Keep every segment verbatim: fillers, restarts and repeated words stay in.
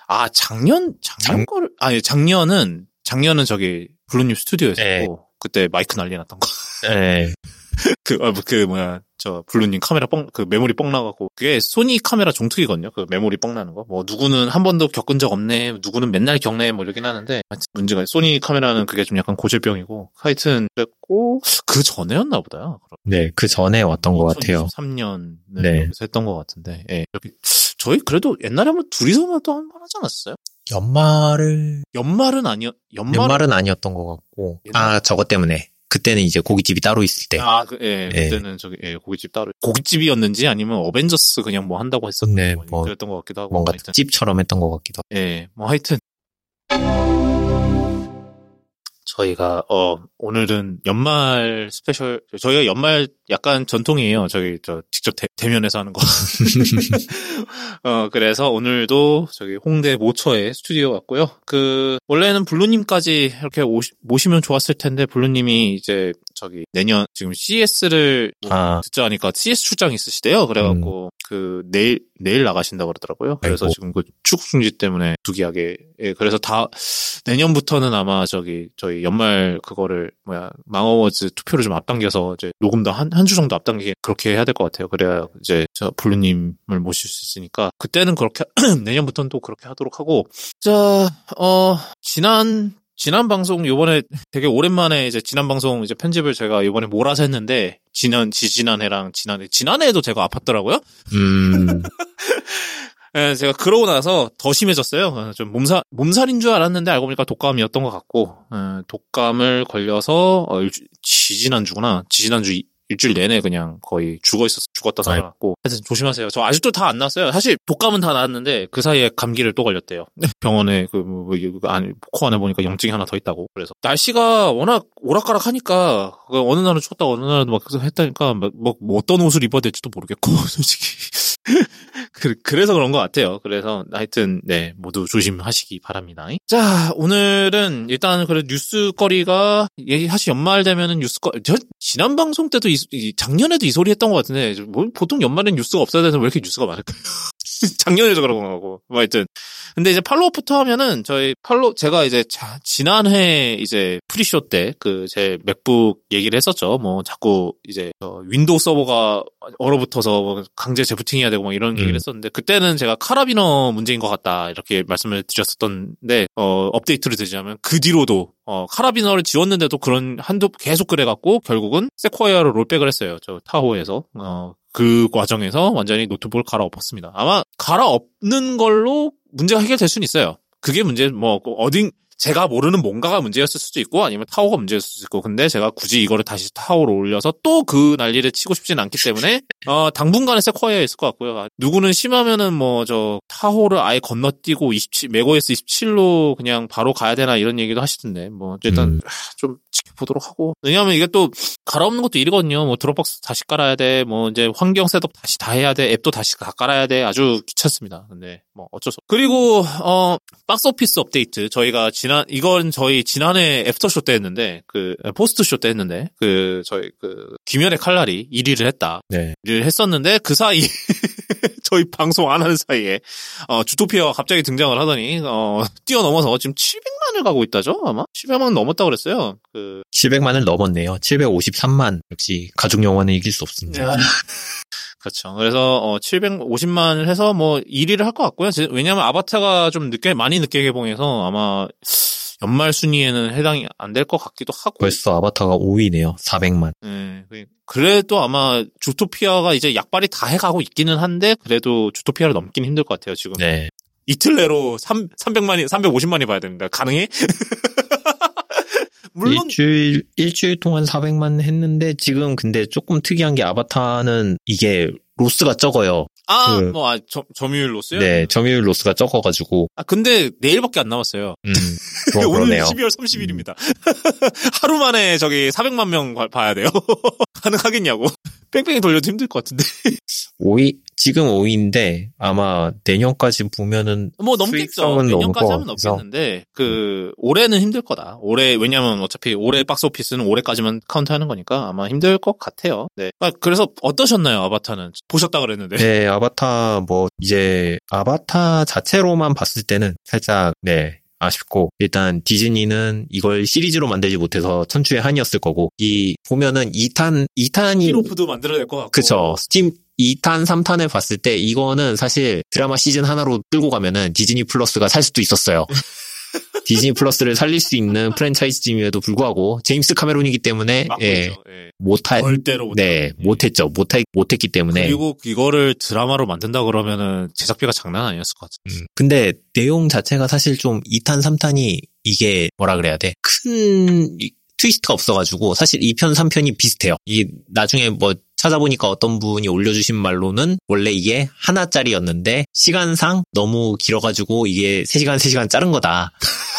아, 작년, 작년 작... 거를, 아니, 작년은, 작년은 저기, 블루님 스튜디오에서 네. 그때 마이크 난리 났던 거. 네. 그, 아, 그, 뭐야, 저, 블루님 카메라 뻥, 그 메모리 뻥 나가고, 그게 소니 카메라 종특이거든요. 그 메모리 뻥 나는 거. 뭐, 누구는 한 번도 겪은 적 없네, 누구는 맨날 겪네, 뭐 이러긴 하는데, 문제가, 소니 카메라는 그게 좀 약간 고질병이고, 하여튼, 그랬고, 그 전에였나 보다. 네, 그 전에 왔던 것 같아요. 이천이십삼 년에 네. 했던 것 같은데, 예. 이렇게, 저희 그래도 옛날에 한번 둘이서만 또 한 번 하지 않았어요? 연말을, 연말은 아니었, 연말은, 연말은 아니었던 것 같고, 옛날... 아, 저것 때문에. 그때는 이제 고깃집이 따로 있을 때. 아, 그, 예, 예. 그때는 저기, 예, 고깃집 따로. 고깃집이었는지 아니면 어벤져스 그냥 뭐 한다고 했었던 네, 뭐, 뭐 그랬던 것 같기도 하고. 뭔가 하여튼. 특집처럼 했던 것 같기도 하고. 예, 뭐 하여튼. 저희가, 어, 오늘은 연말 스페셜, 저희가 연말 약간 전통이에요. 저희, 저, 직접 대, 대면에서 하는 거. 어, 그래서 오늘도 저기 홍대 모처에 스튜디오 왔고요. 그, 원래는 블루님까지 이렇게 오시, 모시면 좋았을 텐데, 블루님이 이제 저기 내년, 지금 씨이에스를 뭐 아. 듣자 하니까 씨이에스 출장 있으시대요. 그래갖고, 음. 그, 내일, 내일 나가신다고 그러더라고요. 그래서 아이고. 지금 그 출국 중지 때문에 두기하게, 예, 그래서 다, 내년부터는 아마 저기, 저희 연말 그거를, 뭐야, 망어워즈 투표를 좀 앞당겨서 이제 녹음도 한, 한 주 정도 앞당기게 그렇게 해야 될 것 같아요. 그래야 이제 저 블루님을 모실 수 있으니까. 그때는 그렇게, 내년부터는 또 그렇게 하도록 하고. 자, 어, 지난, 지난 방송 요번에 되게 오랜만에 이제 지난 방송 이제 편집을 제가 요번에 몰아서 했는데, 지난, 지지난해랑 지난해, 지난해에도 제가 아팠더라고요? 음. 예, 제가 그러고 나서 더 심해졌어요. 좀 몸살, 몸살인 줄 알았는데 알고 보니까 독감이었던 것 같고, 예, 독감을 걸려서, 어, 일주, 지지난주구나. 지지난주 일주일 내내 그냥 거의 죽어 있었어, 죽었다 살아났고. 하여튼 조심하세요. 저 아직도 다 안 났어요. 사실 독감은 다 나았는데 그 사이에 감기를 또 걸렸대요. 병원에 그, 뭐, 뭐, 안, 코 안에 보니까 염증이 하나 더 있다고. 그래서 날씨가 워낙 오락가락 하니까, 어느 날은 춥다, 어느 날은 막 했다니까, 뭐, 뭐 어떤 옷을 입어야 될지도 모르겠고, 솔직히. 그, 그래서 그런 것 같아요. 그래서 하여튼 네 모두 조심하시기 바랍니다. 자, 오늘은 일단 그래 뉴스거리가 사실 연말 되면은 뉴스거리 저 지난 방송 때도 이, 이 작년에도 이 소리 했던 것 같은데 뭐, 보통 연말엔 뉴스가 없어야 되는데 왜 이렇게 뉴스가 많을까요? 작년에도 그런 거고. 뭐 하여튼. 근데 이제 팔로우부터 하면은 저희 팔로우 제가 이제 자, 지난해 이제 프리쇼 때 그 제 맥북 얘기를 했었죠. 뭐 자꾸 이제 어, 윈도우 서버가 얼어붙어서 뭐 강제 재부팅해야 되고 막 이런 음. 얘기를 했었는데 그때는 제가 카라비너 문제인 것 같다 이렇게 말씀을 드렸었던데 어, 업데이트를 드리자면 그 뒤로도 어, 카라비너를 지웠는데도 그런 한두 계속 그래갖고 결국은 세코이아로 롤백을 했어요. 저 타호에서. 어, 그 과정에서 완전히 노트북을 갈아엎었습니다. 아마 갈아엎는 걸로 문제가 해결될 수는 있어요. 그게 문제, 뭐, 어딘, 제가 모르는 뭔가가 문제였을 수도 있고 아니면 타워가 문제였을 수도 있고 근데 제가 굳이 이거를 다시 타워로 올려서 또 그 난리를 치고 싶지는 않기 때문에 어 당분간은 세쿼이아에 있을 것 같고요. 누구는 심하면은 뭐 저 타워를 아예 건너뛰고 이십칠 맥오에스 이십칠로 그냥 바로 가야 되나 이런 얘기도 하시던데 뭐 일단 음. 좀 지켜보도록 하고 왜냐하면 이게 또 갈아엎는 것도 일이거든요. 뭐 드롭박스 다시 깔아야 돼, 뭐 이제 환경 셋업 다시 다 해야 돼, 앱도 다시 다 깔아야 돼, 아주 귀찮습니다. 근데 뭐 어쩔 수 없고 그리고 어 박스 오피스 업데이트 저희가 지난 이건 저희 지난해 애프터쇼 때 했는데 그 포스트쇼 때 했는데 그 저희 그 김연의 칼날이 일 위를 했다. 네. 일 위를 했었는데 그 사이 저희 방송 안 하는 사이에 어 주토피아가 갑자기 등장을 하더니 어 뛰어넘어서 지금 칠백만을 가고 있다죠 아마 칠백만 넘었다 그랬어요. 그 칠백만을 넘었네요. 칠백오십삼만 역시 가죽 영화는 이길 수 없습니다. 그렇죠. 그래서 어 칠백오십만을 해서 뭐 일 위를 할 것 같고요. 왜냐하면 아바타가 좀 늦게 많이 늦게 개봉해서 아마 연말 순위에는 해당이 안 될 것 같기도 하고. 벌써 아바타가 오 위네요. 사백만. 네. 그래도 아마 주토피아가 이제 약발이 다 해가고 있기는 한데 그래도 주토피아를 넘기는 힘들 것 같아요 지금. 네. 이틀 내로 삼백만이 삼백오십만이 봐야 됩니다. 가능해? 물론 일주일 일주일 동안 사백만 했는데 지금 근데 조금 특이한 게 아바타는 이게 로스가 적어요. 아, 그, 뭐, 아, 점, 점유율 로스요? 네, 점유율 로스가 적어가지고. 아, 근데 내일밖에 안 남았어요. 음, 그럼 오늘 그러네요. 십이월 삼십일입니다. 음. 하루 만에 저기 사백만 명 봐야 돼요. 가능하겠냐고. 뺑뺑이 돌려도 힘들 것 같은데. 오위, 지금 오위인데 아마 내년까지 보면은 뭐 넘겠죠. 내년까지 하면 그래서. 넘겠는데 그 올해는 힘들 거다. 올해 왜냐면 어차피 올해 박스 오피스는 올해까지만 카운트하는 거니까 아마 힘들 것 같아요. 네. 아, 그래서 어떠셨나요, 아바타는? 보셨다 그랬는데. 네, 아바타 뭐 이제 아바타 자체로만 봤을 때는 살짝 네. 아쉽고 일단 디즈니는 이걸 시리즈로 만들지 못해서 천추의 한이었을 거고 이 보면은 이 탄 이 탄이 스피노프도 만들어낼 것 같고. 그쵸. 스팀 이 탄, 삼 탄을 봤을 때 이거는 사실 드라마 시즌 하나로 끌고 가면은 디즈니 플러스가 살 수도 있었어요. 디즈니 플러스를 살릴 수 있는 프랜차이즈임에도 불구하고 제임스 카메론이기 때문에 예, 예. 못할 절대로 못 네, 못했죠. 못할 못했기 때문에. 그리고 이거를 드라마로 만든다 그러면은 제작비가 장난 아니었을 것 같아요. 음, 근데 내용 자체가 사실 좀 이 탄, 삼 탄이 이게 뭐라 그래야 돼? 큰 트위스트가 없어가지고 사실 이 편, 삼 편이 비슷해요. 이 나중에 뭐 찾아보니까 어떤 분이 올려주신 말로는 원래 이게 하나짜리였는데 시간상 너무 길어가지고 이게 세 시간, 세 시간 자른 거다.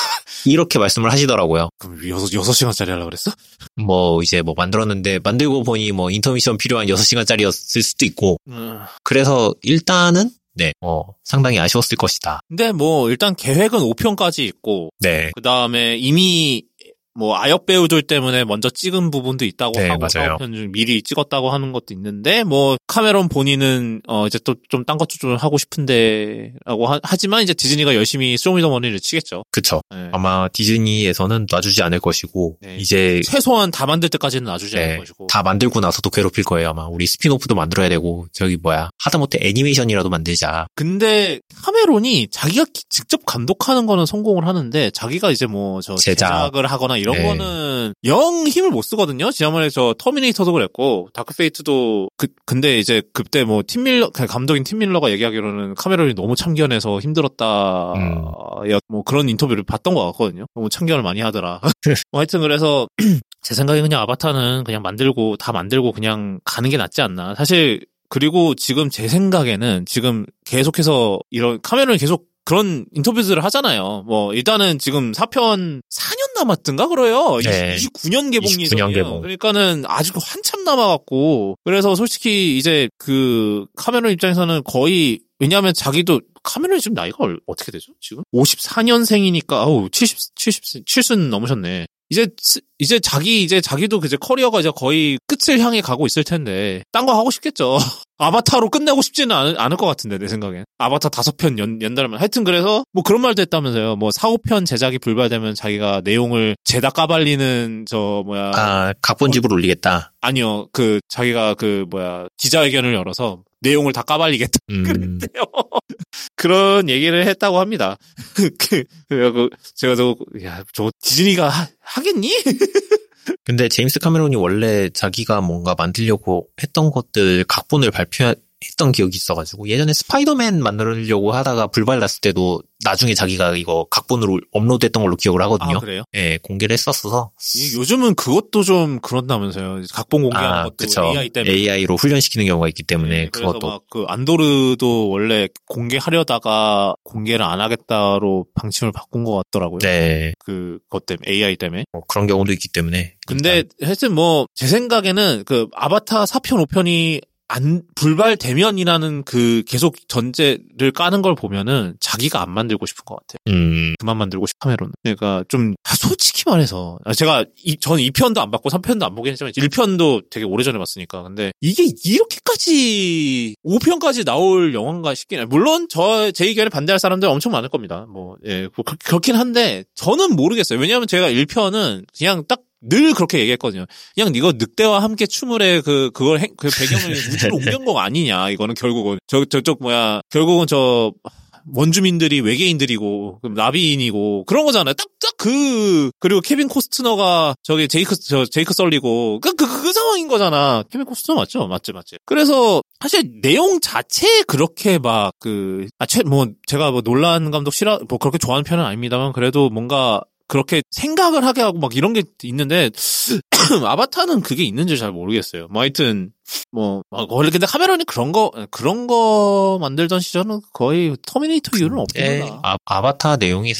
이렇게 말씀을 하시더라고요. 그럼 여섯, 여섯 시간짜리 하려고 그랬어? 뭐 이제 뭐 만들었는데 만들고 보니 뭐 인터미션 필요한 여섯 시간짜리였을 수도 있고 음. 그래서 일단은 네, 어, 상당히 아쉬웠을 것이다. 근데 뭐 일단 계획은 오 편까지 있고 네. 그 다음에 이미 뭐 아역 배우들 때문에 먼저 찍은 부분도 있다고 네, 하고 맞아요. 편 중 미리 찍었다고 하는 것도 있는데 뭐 카메론 본인은 어 이제 또 좀 딴 것도 좀 하고 싶은데라고 하, 하지만 이제 디즈니가 열심히 쇼미더머니를 치겠죠. 그쵸. 네. 아마 디즈니에서는 놔주지 않을 것이고 네. 이제 최소한 다 만들 때까지는 놔주지 네, 않을 것이고 다 만들고 나서도 괴롭힐 거예요. 아마 우리 스피노프도 만들어야 되고 저기 뭐야 하다못해 애니메이션이라도 만들자. 근데 카메론이 자기가 기- 직접 감독하는 거는 성공을 하는데 자기가 이제 뭐 저 제작. 제작을 하거나 이런 네. 거는 영 힘을 못 쓰거든요. 지난번에 저 터미네이터도 그랬고 다크페이트도 그 근데 이제 그때 뭐 팀 밀러 감독인 팀 밀러가 얘기하기로는 카메론이 너무 참견해서 힘들었다. 음. 야, 뭐 그런 인터뷰를 봤던 것 같거든요. 너무 참견을 많이 하더라. 뭐 하여튼 그래서 제 생각에 그냥 아바타는 그냥 만들고 다 만들고 그냥 가는 게 낫지 않나. 사실 그리고 지금 제 생각에는 지금 계속해서 이런 카메론이 계속 그런 인터뷰들을 하잖아요. 뭐 일단은 지금 사 편 사 년 남았던가 그래요. 네. 이십구 년 개봉 이십구 년 예정이에요. 개봉. 그러니까는 아직 한참 남아갖고 그래서 솔직히 이제 그 카메론 입장에서는 거의 왜냐하면 자기도 카메론이 지금 나이가 얼- 어떻게 되죠? 지금 오십사 년생이니까 아우 칠십 칠십 칠순 넘으셨네. 이제 스- 이제 자기 이제 자기도 이제 커리어가 이제 거의 끝을 향해 가고 있을 텐데 딴 거 하고 싶겠죠. 아바타로 끝내고 싶지는 않을, 않을 것 같은데 내 생각엔. 아바타 다섯 편 연, 연달면 하여튼 그래서 뭐 그런 말도 했다면서요. 뭐 사, 오 편 제작이 불발되면 자기가 내용을 죄다 까발리는 저 뭐야 아 각본집을 올리겠다. 아니요 그 자기가 그 뭐야 기자회견을 열어서 내용을 다 까발리겠다. 음, 그랬대요. 그런 얘기를 했다고 합니다. 그, 그, 제가 저, 야, 저 디즈니가 하, 하겠니? 근데 제임스 카메론이 원래 자기가 뭔가 만들려고 했던 것들 각본을 발표했던 기억이 있어가지고 예전에 스파이더맨 만들려고 하다가 불발났을 때도 나중에 자기가 이거 각본으로 업로드했던 걸로 기억을 하거든요. 아, 그래요? 예, 공개를 했었어서. 이- 요즘은 그것도 좀 그렇다면서요. 각본 공개하는 아, 것도 그쵸. 에이아이 때문에. 에이아이로 훈련시키는 경우가 있기 때문에 네, 그래서 그것도. 막 그 안도르도 원래 공개하려다가 공개를 안 하겠다로 방침을 바꾼 것 같더라고요. 네, 그것 때문에 에이아이 때문에. 뭐 그런 경우도 있기 때문에. 근데 하여튼 뭐 제 생각에는 그 아바타 사 편 오 편이 안 불발되면이라는 그 계속 전제를 까는 걸 보면은 자기가 안 만들고 싶은 것 같아요. 음, 그만 만들고 싶 카메론. 그러니까 좀 아, 솔직히 말해서 제가 이, 전 이 편도 안 봤고 삼 편도 안 보긴 했지만 일 편도 되게 오래전에 봤으니까. 근데 이게 이렇게까지 오 편까지 나올 영화인가 싶긴 해요. 물론 저 제 의견에 반대할 사람들 엄청 많을 겁니다. 뭐 예, 뭐 그, 그렇긴 한데 저는 모르겠어요. 왜냐하면 제가 일 편은 그냥 딱 늘 그렇게 얘기했거든요. 그냥 이거 늑대와 함께 춤을 해, 그, 그걸, 행, 그 배경을 우주로 옮긴 거 아니냐, 이거는 결국은. 저, 저쪽 뭐야, 결국은 저, 원주민들이 외계인들이고, 그럼 나비인이고, 그런 거잖아요. 딱, 딱 그, 그리고 케빈 코스트너가 저기 제이크, 저, 제이크 썰리고, 그, 그, 그 상황인 거잖아. 케빈 코스트너 맞죠? 맞지, 맞지. 그래서, 사실 내용 자체에 그렇게 막, 그, 아, 채, 뭐, 제가 뭐 놀란 감독 싫어, 뭐 그렇게 좋아하는 편은 아닙니다만, 그래도 뭔가, 그렇게 생각을 하게 하고 막 이런 게 있는데 아바타는 그게 있는지 잘 모르겠어요. 뭐 하여튼 뭐 원래 근데 카메론이 그런 거 그런 거 만들던 시절은 거의 터미네이터 이후는 없긴 예, 하다. 아, 아바타 내용이 살짝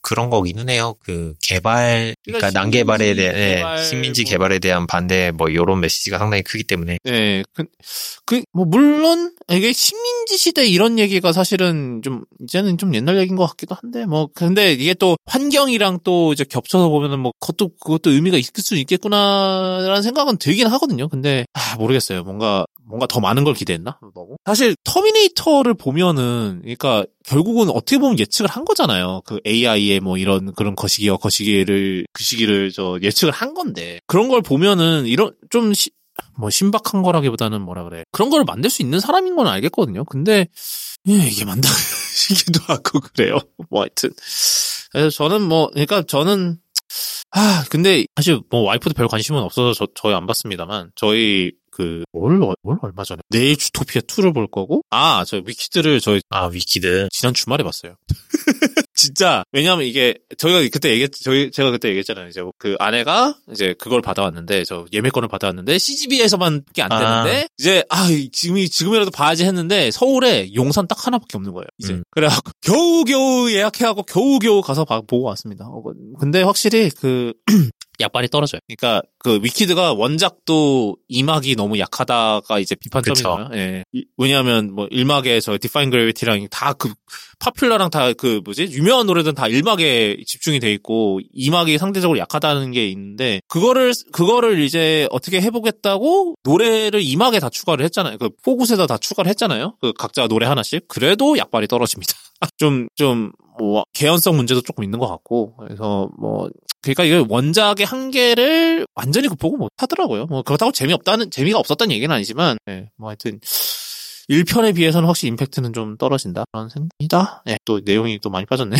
그런 거기는 해요. 그 개발, 그러니까 난개발에 대한 개발, 식민지 뭐. 개발에 대한 반대 뭐 이런 메시지가 상당히 크기 때문에. 네, 그, 그 뭐 물론 이게 식민지 시대 이런 얘기가 사실은 좀 이제는 좀 옛날 얘기인 것 같기도 한데 뭐 근데 이게 또 환경이랑 또 이제 겹쳐서 보면은 뭐 그것도 그것도 의미가 있을 수 있겠구나라는 생각은 들긴 하거든요. 근데 아, 모르겠어요. 뭔가 뭔가 더 많은 걸 기대했나? 너무? 사실 터미네이터를 보면은 그러니까 결국은 어떻게 보면 예측을 한 거잖아요. 그 에이아이의 뭐 이런 그런 거시기와 거시기를 그 시기를 저 예측을 한 건데 그런 걸 보면은 이런 좀 시, 뭐 신박한 거라기보다는 뭐라 그래 그런 걸 만들 수 있는 사람인 건 알겠거든요. 근데 예, 이게 만들기도 하고 그래요. 뭐 하여튼 그래서 저는 뭐 그러니까 저는 아 근데 사실 뭐 와이프도 별 관심은 없어서 저 저희 안 봤습니다만 저희 그, 뭘, 뭘 얼마 전에. 내일 주토피아 투를 볼 거고, 아, 저 위키드를 저희. 아, 위키드. 지난 주말에 봤어요. 진짜, 왜냐면 이게, 저희가 그때 얘기했, 저희, 제가 그때 얘기했잖아요. 이제 그 아내가 이제 그걸 받아왔는데, 저 예매권을 받아왔는데, 씨지비에서만밖에 안 되는데, 아. 이제, 아, 지금이, 지금이라도 봐야지 했는데, 서울에 용산 딱 하나밖에 없는 거예요. 이제. 음. 그래갖고, 겨우겨우 예약해갖고, 겨우겨우 가서 봐, 보고 왔습니다. 어, 근데 확실히 그, 약발이 떨어져요. 그러니까 그 위키드가 원작도 이막이 너무 약하다가 이제 비판점이잖아요. 예. 왜냐하면 뭐 일막에 저 디파인 그래비티랑 다 그 파퓰러랑 다 그 뭐지 유명한 노래들은 다 일막에 집중이 돼 있고 이막이 상대적으로 약하다는 게 있는데 그거를 그거를 이제 어떻게 해보겠다고 노래를 이막에 다 추가를 했잖아요. 그 포굿에다 다 추가를 했잖아요. 그 각자 노래 하나씩. 그래도 약발이 떨어집니다. 좀 좀 뭐 개연성 문제도 조금 있는 것 같고 그래서 뭐 그러니까 이게 원작의 한계를 완전히 극복을 못 하더라고요. 뭐 그렇다고 재미없다는 재미가 없었다는 얘기는 아니지만 네, 뭐 하여튼 일 편에 비해서는 확실히 임팩트는 좀 떨어진다 그런 생각이다. 네, 또 내용이 또 많이 빠졌네.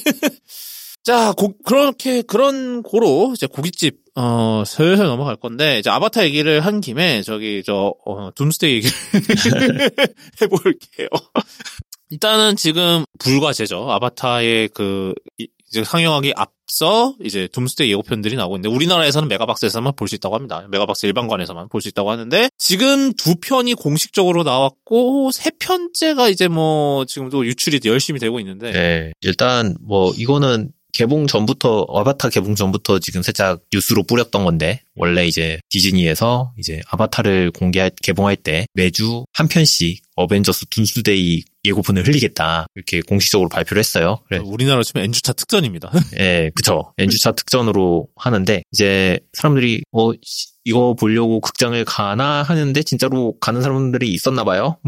자, 고, 그렇게 그런 고로 이제 고깃집 어 슬슬 넘어갈 건데 이제 아바타 얘기를 한 김에 저기 저 어, 둠스데이 얘기를 해볼게요. 일단은 지금 불과제죠. 아바타의 그 이제 상영하기 앞서 이제 둠스데이 예고편들이 나오고 있는데 우리나라에서는 메가박스에서만 볼 수 있다고 합니다. 메가박스 일반관에서만 볼 수 있다고 하는데 지금 두 편이 공식적으로 나왔고 세 편째가 이제 뭐 지금도 유출이 열심히 되고 있는데 네, 일단 뭐 이거는 개봉 전부터 아바타 개봉 전부터 지금 살짝 뉴스로 뿌렸던 건데 원래 이제 디즈니에서 이제 아바타를 공개할 개봉할 때 매주 한 편씩 어벤져스 둠스데이 예고편을 흘리겠다 이렇게 공식적으로 발표를 했어요. 그래. 우리나라 치면 엔주차 특전입니다. 예, 그쵸. 엔주차 특전으로 하는데 이제 사람들이 어 이거 보려고 극장을 가나 하는데 진짜로 가는 사람들이 있었나 봐요.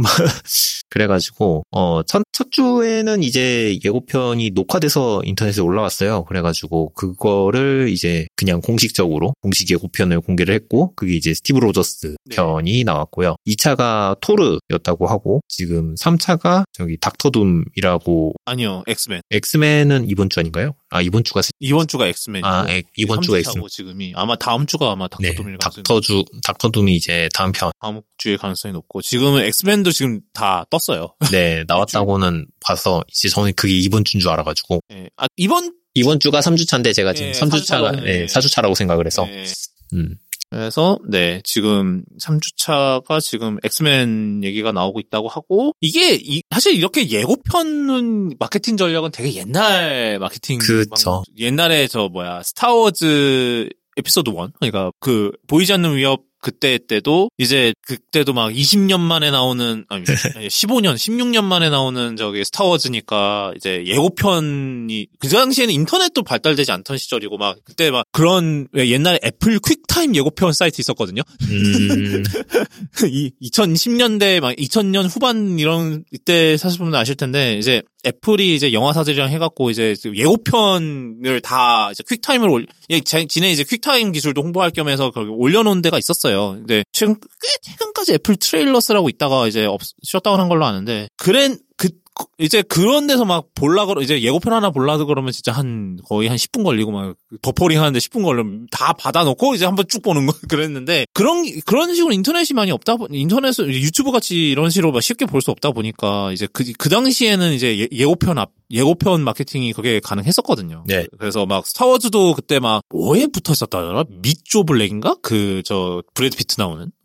그래가지고 어 첫, 첫 주에는 이제 예고편이 녹화돼서 인터넷에 올라왔어요. 그래가지고 그거를 이제 그냥 공식적으로 공식 예고편을 공개를 했고 그게 이제 스티브 로저스 네. 편이 나왔고요. 이 차가 토르였다고 하고 지금 삼 차가 저기 닥터둠이라고 아니요 엑스맨 엑스맨은 이번 주 아닌가요? 아 이번 주가 이번 주가 엑스맨 아 엑, 이번 주가 엑스맨 지금이 아마 다음 주가 아마 닥터둠일 네, 닥터주 닥터둠이 이제 다음 편 다음 주에 가능성이 높고 지금은 엑스맨도 지금 다 떴어요. 네 나왔다고는 봐서 이제 저는 그게 이번 주인 줄 알아가지고 네. 아 이번 이번 주가 삼 주차인데 제가 지금 네, 삼 주차가 네, 사 주차라고 생각을 해서 네. 음. 그래서 네 지금 삼 주차가 지금 엑스맨 얘기가 나오고 있다고 하고 이게 이, 사실 이렇게 예고편은 마케팅 전략은 되게 옛날 마케팅 그쵸. 옛날에 저 뭐야 스타워즈 에피소드 일 그러니까 그 보이지 않는 위협 그때 때도 이제 그때도 막 이십 년 만에 나오는 아니 십오 년, 십육 년 만에 나오는 저기 스타워즈니까 이제 예고편이 그 당시에는 인터넷도 발달되지 않던 시절이고 막 그때 막 그런 옛날에 애플 퀵타임 예고편 사이트 있었거든요. 음. 이 이천십 년대 막 이천 년 후반 이런 이때 사실 보면 아실 텐데 이제 애플이 이제 영화사들이랑 해갖고 이제 예고편을 다 이제 퀵타임을 올, 지네 이제 퀵타임 기술도 홍보할 겸해서 올려놓은 데가 있었어요. 근데 최근, 꽤 최근까지 애플 트레일러스라고 있다가 이제 없, 셧다운한 걸로 아는데, 그랜, 그, 이제 그런 데서 막 볼라 그러, 이제 예고편 하나 볼라 그러면 진짜 한, 거의 한 십 분 걸리고 막, 버퍼링 하는데 십 분 걸리면 다 받아놓고 이제 한번 쭉 보는 거, 그랬는데, 그런, 그런 식으로 인터넷이 많이 없다, 인터넷, 유튜브 같이 이런 식으로 막 쉽게 볼 수 없다 보니까, 이제 그, 그 당시에는 이제 예, 예고편 앞, 예고편 마케팅이 그게 가능했었거든요. 네. 그래서 막 스타워즈도 그때 막, 뭐에 붙어 있었다더라? 미조 블랙인가? 그, 저, 브래드 피트 나오는?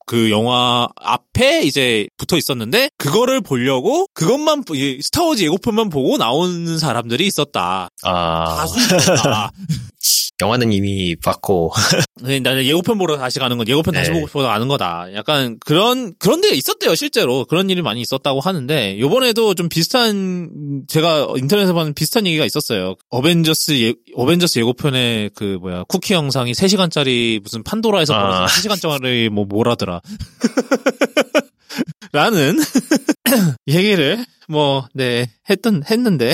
그 영화 앞에 이제 붙어 있었는데 그거를 보려고 그것만 스타워즈 예고편만 보고 나오는 사람들이 있었다. 아. 다수 있었다. 영화는 이미 봤고. 네, 나는 예고편 보러 다시 가는 건 예고편 네. 다시 보고 보러 가는 거다. 약간 그런 그런 데가 있었대요, 실제로. 그런 일이 많이 있었다고 하는데 요번에도 좀 비슷한 제가 인터넷에서 봤는 비슷한 얘기가 있었어요. 어벤져스 예, 어벤져스 예고편에 그 뭐야 쿠키 영상이 세 시간짜리 무슨 판도라에서 벌어진 아. 세 시간짜리 뭐 뭐라더라. 라는 얘기를 뭐 네 했던 했는데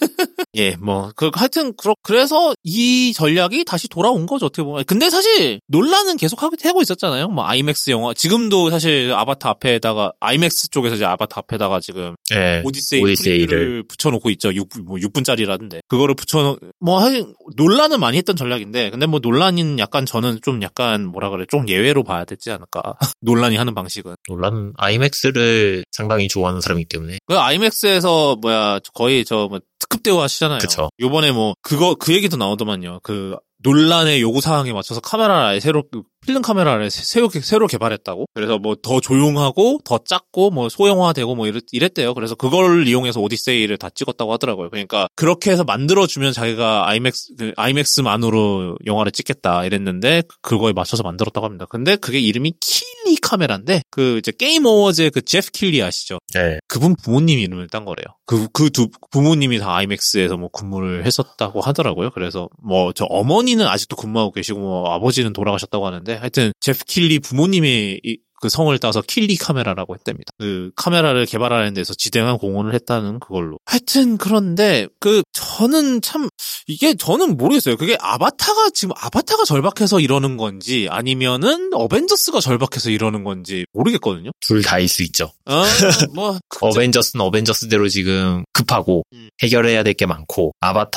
예, 뭐, 그, 하여튼, 그렇, 그래서 이 전략이 다시 돌아온 거죠, 어떻게 보면. 근데 사실, 논란은 계속 하고, 하고 있었잖아요. 뭐, 아이맥스 영화. 지금도 사실 아바타 앞에다가, 아이맥스 쪽에서 이제 아바타 앞에다가 지금, 예, 오디세이 오디세이를 붙여놓고 있죠. 육, 뭐, 육 분짜리라던데. 그거를 붙여놓, 뭐, 하여튼, 논란은 많이 했던 전략인데, 근데 뭐, 논란은 약간 저는 좀 약간, 뭐라 그래, 좀 예외로 봐야 되지 않을까. 논란이 하는 방식은. 논란은 아이맥스를 상당히 좋아하는 사람이기 때문에. 그 아이맥스에서, 뭐야, 거의 저, 뭐, 특급 대우 하시잖아요. 그쵸. 요번에 뭐 그거 그 얘기도 나오더만요. 그 논란의 요구 사항에 맞춰서 카메라를 아예 새로 필름 카메라를 새로 새로 개발했다고. 그래서 뭐 더 조용하고 더 작고 뭐 소형화되고 뭐 이랬, 이랬대요. 그래서 그걸 이용해서 오디세이를 다 찍었다고 하더라고요. 그러니까 그렇게 해서 만들어 주면 자기가 아이맥스 그 아이맥스만으로 영화를 찍겠다 이랬는데 그거에 맞춰서 만들었다고 합니다. 근데 그게 이름이 킬리 카메라인데 그 이제 게임 어워즈의 그 제프 킬리 아시죠? 네. 그분 부모님 이름을 딴 거래요. 그 그 두 부모님이 다 아이맥스에서 뭐 근무를 했었다고 하더라고요. 그래서 뭐 저 어머니는 아직도 근무하고 계시고 뭐 아버지는 돌아가셨다고 하는데 하여튼 제프 킬리 부모님이 이, 그 성을 따서 킬리 카메라라고 했답니다. 그 카메라를 개발하는 데서 지대한 공헌을 했다는 그걸로. 하여튼 그런데 그 저는 참 이게 저는 모르겠어요. 그게 아바타가 지금 아바타가 절박해서 이러는 건지 아니면은 어벤져스가 절박해서 이러는 건지 모르겠거든요. 둘 다일 수 있죠. 어, 뭐 어벤져스는 어벤져스대로 지금 급하고 음. 해결해야 될 게 많고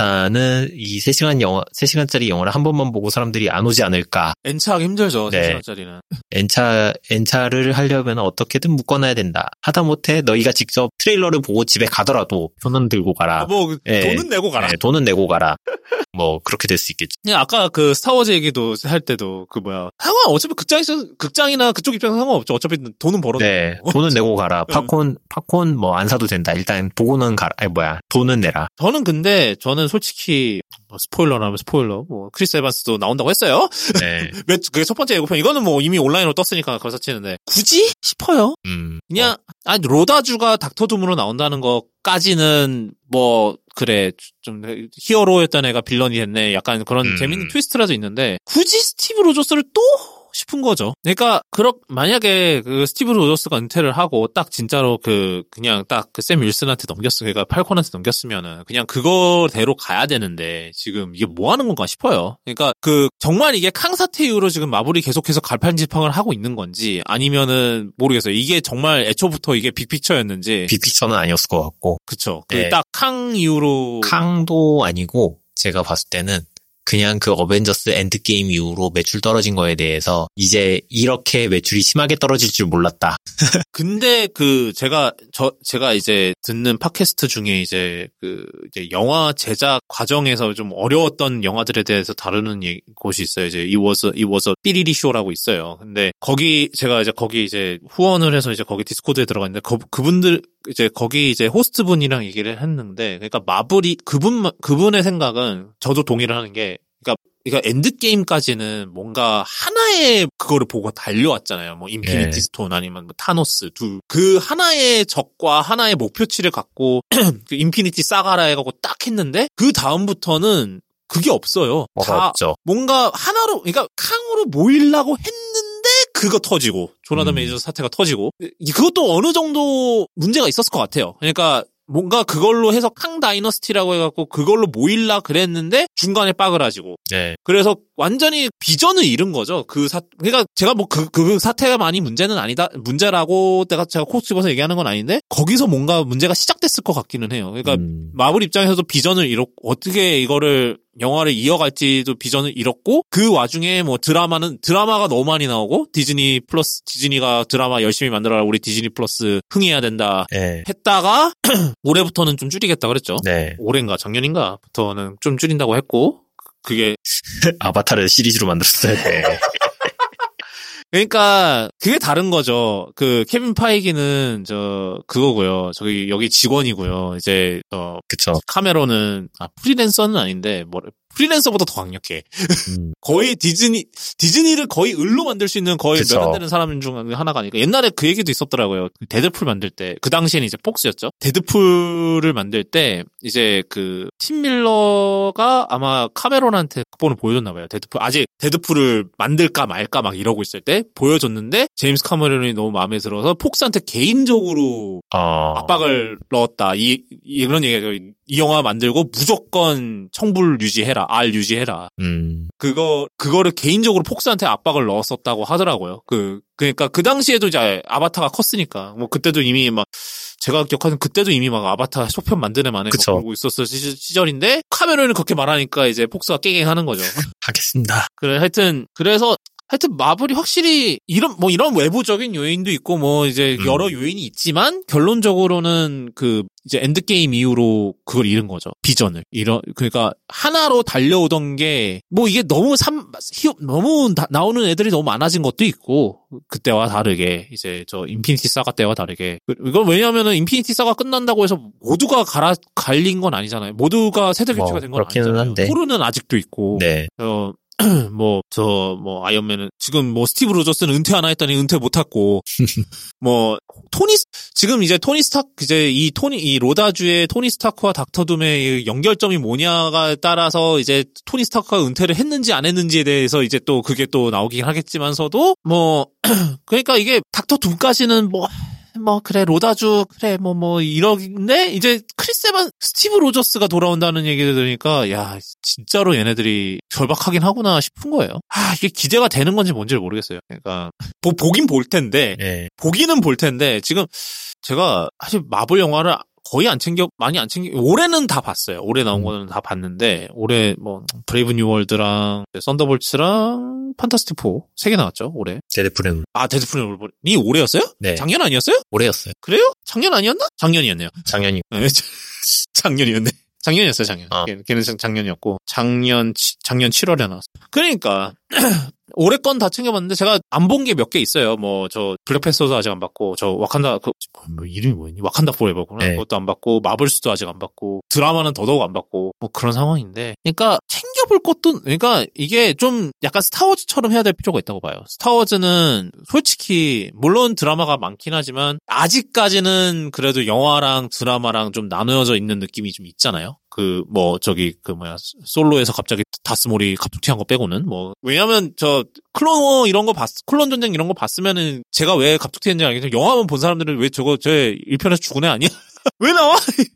아바타는 이 세 시간 영화 세 시간짜리 영화를 한 번만 보고 사람들이 안 오지 않을까. 엔차하기 힘들죠. 네. 세 시간짜리는. 엔차 엔차를 하려면 어떻게든 묶어놔야 된다. 하다못해 너희가 직접 트레일러를 보고 집에 가더라도 돈은 들고 가라. 아, 뭐 네. 돈은 내고 가라. 네, 돈은 내고 가라. 뭐 그렇게 될 수 있겠죠. 그냥 아까 그 스타워즈 얘기도 할 때도 그 뭐야 상관 어차피 극장에서 극장이나 그쪽 입장에서 상관없죠. 어차피 돈은 벌어. 네, 돈은 내고 가라. 팝콘 팝콘 뭐 안 사도 된다. 일단 보고는 가라. 아니 뭐야 돈은 내라. 저는 근데 저는 솔직히 뭐 스포일러라면 스포일러. 뭐 크리스 에반스도 나온다고 했어요. 네. 왜 그게 첫 번째 예고편 이거는 뭐 이미 온라인으로 떴으니까 그걸 사치는데 굳이 싶어요. 음. 그냥 어. 아니 로다주가 닥터 둠으로 나온다는 것까지는 뭐 그래 좀 히어로였던 애가 빌런이 됐네. 약간 그런 음. 재밌는 트위스트라도 있는데 굳이 스티브 로저스를 또 싶은 거죠. 그러니까 그렇 만약에 그 스티브 로저스가 은퇴를 하고 딱 진짜로 그 그냥 딱 그 샘 윌슨한테 넘겼으면 그러니까 팔콘한테 넘겼으면은 그냥 그거대로 가야 되는데 지금 이게 뭐 하는 건가 싶어요. 그러니까 그 정말 이게 康사태 이후로 지금 마블이 계속해서 갈팡질팡을 하고 있는 건지 아니면은 모르겠어요. 이게 정말 애초부터 이게 빅픽처였는지. 빅픽처는 아니었을 것 같고. 그쵸. 네. 그 딱 康이후로 康도 아니고 제가 봤을 때는 그냥 그 어벤져스 엔드게임 이후로 매출 떨어진 거에 대해서 이제 이렇게 매출이 심하게 떨어질 줄 몰랐다. 근데 그 제가 저 제가 이제 듣는 팟캐스트 중에 이제 그 이제 영화 제작 과정에서 좀 어려웠던 영화들에 대해서 다루는 예, 곳이 있어요. 이제 이 워즈 이 워즈 삐리리 쇼라고 있어요. 근데 거기 제가 이제 거기 이제 후원을 해서 이제 거기 디스코드에 들어갔는데 그 그분들 이제 거기 이제 호스트분이랑 얘기를 했는데 그러니까 마블이 그분 그분의 생각은 저도 동의를 하는 게 그러니까 그러니까 엔드게임까지는 뭔가 하나의 그거를 보고 달려왔잖아요. 뭐 인피니티 네. 스톤 아니면 뭐 타노스 둘 그 하나의 적과 하나의 목표치를 갖고 그 인피니티 사가라 해갖고 딱 했는데 그 다음부터는 그게 없어요. 다 없죠. 뭔가 하나로 그러니까 캉으로 모이려고 했는데 그거 터지고 조나단 음. 메이저 사태가 터지고 그것도 어느 정도 문제가 있었을 것 같아요. 그러니까 뭔가 그걸로 해서 캉 다이너스티라고 해갖고 그걸로 모일라 그랬는데 중간에 빠그라지고. 네. 그래서 완전히 비전을 잃은 거죠. 그 사, 그러니까 제가 뭐 그, 그 사태가 많이 문제는 아니다, 문제라고 내가 제가 콕 집어서 얘기하는 건 아닌데 거기서 뭔가 문제가 시작됐을 것 같기는 해요. 그러니까 음. 마블 입장에서도 비전을 잃었고 어떻게 이거를 영화를 이어갈지도 비전을 잃었고 그 와중에 뭐 드라마는 드라마가 너무 많이 나오고 디즈니 플러스 디즈니가 드라마 열심히 만들어라 우리 디즈니 플러스 흥해야 된다 네. 했다가 올해부터는 좀 줄이겠다 그랬죠. 네. 올해인가 작년인가부터는 좀 줄인다고 했고 그게 아바타를 시리즈로 만들었어야 돼. 그러니까 그게 다른 거죠. 그 케빈 파이기는 저 그거고요. 저기 여기 직원이고요. 이제 어 그쵸. 카메론은 아 프리랜서는 아닌데 뭐 프리랜서보다 더 강력해. 음. 거의 디즈니 디즈니를 거의 을로 만들 수 있는 거의 몇 안 되는 사람 중 하나가 아니까 옛날에 그 얘기도 있었더라고요. 데드풀 만들 때 그 당시에는 이제 폭스였죠. 데드풀을 만들 때 이제 그 팀 밀러가 아마 카메론한테 극본을 보여줬나 봐요. 데드풀 아직 데드풀을 만들까 말까 막 이러고 있을 때 보여줬는데 제임스 카메론이 너무 마음에 들어서 폭스한테 개인적으로 어... 압박을 넣었다. 이, 이 그런 얘기가 이 영화 만들고 무조건 청불 유지해라. 알 유지해라. 음. 그거, 그거를 개인적으로 폭스한테 압박을 넣었었다고 하더라고요. 그, 그러니까 그 당시에도 이제 아바타가 컸으니까. 뭐 그때도 이미 막, 제가 기억하는 그때도 이미 막 아바타 소편 만드는 만에 보고 있었을 시절인데, 카메론이 그렇게 말하니까 이제 폭스가 깨갱하는 거죠. 하겠습니다. 그래, 하여튼, 그래서, 하여튼 마블이 확실히 이런 뭐 이런 외부적인 요인도 있고 뭐 이제 음. 여러 요인이 있지만 결론적으로는 그 이제 엔드게임 이후로 그걸 잃은 거죠. 비전을. 이런 그러니까 하나로 달려오던 게 뭐 이게 너무 삼 너무 다, 나오는 애들이 너무 많아진 것도 있고 그때와 다르게 이제 저 인피니티 사가 때와 다르게 이건 왜냐하면은 인피니티 사가 끝난다고 해서 모두가 갈아 갈린 건 아니잖아요. 모두가 세대 교체가 뭐, 된 건 아니잖아요. 한데. 토르는 아직도 있고. 네. 어, 뭐, 저, 뭐, 아이언맨은, 지금 뭐, 스티브 로저스는 은퇴 하나 했더니 은퇴 못했고, 뭐, 토니, 지금 이제 토니 스타크, 이제 이 토니, 이 로다주의 토니 스타크와 닥터 둠의 연결점이 뭐냐가 따라서 이제 토니 스타크가 은퇴를 했는지 안 했는지에 대해서 이제 또 그게 또 나오긴 하겠지만서도, 뭐, 그러니까 이게 닥터 둠까지는 뭐, 뭐 그래 로다주 그래 뭐뭐 뭐 이러는데 이제 크리스 에반 스티브 로저스가 돌아온다는 얘기를 들으니까 야 진짜로 얘네들이 절박하긴 하구나 싶은 거예요. 아 이게 기대가 되는 건지 뭔지를 모르겠어요. 그러니까 보, 보긴 볼 텐데 네. 보기는 볼 텐데 지금 제가 사실 마블 영화를 거의 안 챙겨 많이 안 챙겨 올해는 다 봤어요. 올해 나온 거는 다 봤는데 올해 뭐 브레이브 뉴월드랑 썬더볼츠랑 판타스틱 포 세 개 나왔죠 올해. 데드풀 아 데드풀 울버린이 올해였어요? 네. 작년 아니었어요? 올해였어요. 그래요? 작년 아니었나? 작년이었네요. 작년이. 네, 작년이었네. 작년이었어요 작년. 어. 걔는 작년이었고 작년 작년 칠월에 나왔어. 그러니까. 올해 건 다 챙겨봤는데 제가 안 본 게 몇 개 있어요. 뭐 저 블랙팬서도 아직 안 봤고 저 와칸다 그 뭐 이름이 뭐였니? 와칸다 포레버구나. 네. 그것도 안 봤고 마블스도 아직 안 봤고 드라마는 더더욱 안 봤고 뭐 그런 상황인데 그러니까 챙겨볼 것도 그러니까 이게 좀 약간 스타워즈처럼 해야 될 필요가 있다고 봐요. 스타워즈는 솔직히 물론 드라마가 많긴 하지만 아직까지는 그래도 영화랑 드라마랑 좀 나누어져 있는 느낌이 좀 있잖아요. 그 뭐 저기 그 뭐야 솔로에서 갑자기 다스몰이 갑툭튀한 거 빼고는 뭐 왜냐면 저 클론워 이런 거 봤 클론 전쟁 이런 거 봤으면은 제가 왜 갑툭튀했는지 알겠죠. 영화만 본 사람들은 왜 저거 제 일 편에서 죽은 애 아니야? 왜 나와?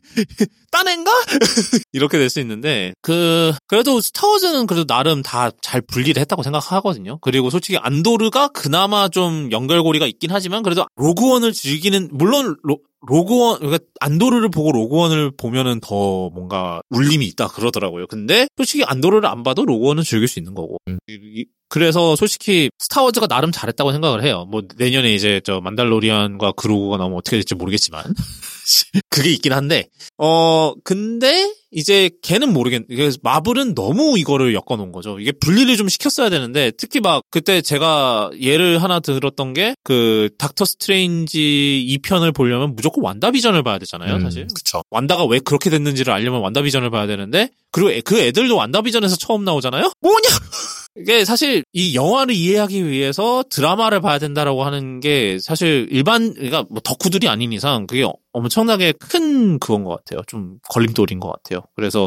딴 애인가? 이렇게 될 수 있는데 그 그래도 스타워즈는 그래도 나름 다 잘 분리를 했다고 생각하거든요. 그리고 솔직히 안도르가 그나마 좀 연결고리가 있긴 하지만 그래도 로그원을 즐기는 물론 로, 로그원 그러니까 안도르를 보고 로그원을 보면은 더 뭔가 울림이 있다 그러더라고요. 근데 솔직히 안도르를 안 봐도 로그원은 즐길 수 있는 거고. 음. 그래서 솔직히 스타워즈가 나름 잘했다고 생각을 해요. 뭐 내년에 이제 저 만달로리안과 그루고가 나오면 어떻게 될지 모르겠지만 그게 있긴 한데 어 근데 이제 걔는 모르겠. 마블은 너무 이거를 엮어놓은 거죠. 이게 분리를 좀 시켰어야 되는데 특히 막 그때 제가 예를 하나 들었던 게 그 닥터 스트레인지 이 편을 보려면 무조건 완다비전을 봐야 되잖아요. 사실. 음, 그쵸. 완다가 왜 그렇게 됐는지를 알려면 완다비전을 봐야 되는데 그리고 그 애들도 완다비전에서 처음 나오잖아요. 뭐냐? 이게 사실 이 영화를 이해하기 위해서 드라마를 봐야 된다라고 하는 게 사실 일반 그러니까 뭐 덕후들이 아닌 이상 그게 엄청나게 큰 그건 것 같아요. 좀 걸림돌인 것 같아요. 그래서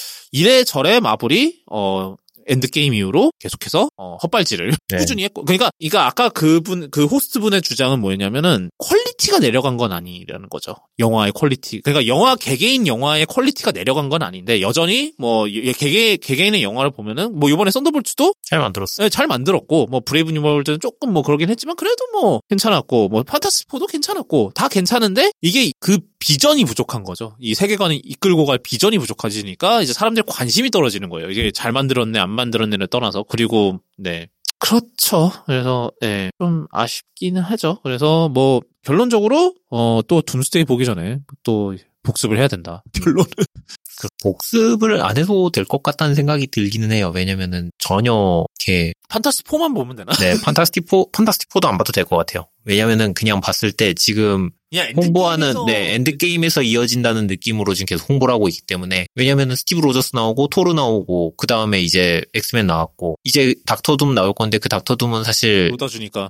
이래저래 마블이 어 엔드게임 이후로 계속해서 어, 헛발질을 네. 꾸준히 했고 그러니까 그러니까 아까 그분 그 호스트분의 주장은 뭐였냐면은 퀄리티가 내려간 건 아니라는 거죠. 영화의 퀄리티. 그러니까 영화 개개인 영화의 퀄리티가 내려간 건 아닌데 여전히 뭐 개개 개개인의 영화를 보면은 뭐 이번에 썬더볼츠도 잘 만들었어. 네, 잘 만들었고 뭐 브레이브 뉴월드는 조금 뭐 그러긴 했지만 그래도 뭐 괜찮았고 뭐 판타스틱 포도 괜찮았고 다 괜찮은데 이게 그 비전이 부족한 거죠. 이 세계관을 이끌고 갈 비전이 부족해지니까 이제 사람들 관심이 떨어지는 거예요. 이게 잘 만들었네, 안 만들었네를 떠나서. 그리고 네. 그렇죠. 그래서 네, 좀 아쉽기는 하죠. 그래서 뭐 결론적으로 어, 또 둠스데이 보기 전에 또 복습을 해야 된다. 결론은 그 복습을 안 해도 될 것 같다는 생각이 들기는 해요. 왜냐면은 전혀 이렇게 판타스틱 사만 보면 되나? 네, 판타스틱 사, 판타스틱 사도 안 봐도 될 것 같아요. 왜냐면은 그냥 봤을 때 지금 야, 홍보하는 엔드게임에서... 네 엔드게임에서 이어진다는 느낌으로 지금 계속 홍보를 하고 있기 때문에 왜냐면은 스티브 로저스 나오고 토르 나오고 그 다음에 이제 엑스맨 나왔고 이제 닥터 둠 나올 건데 그 닥터 둠은 사실 로다주니까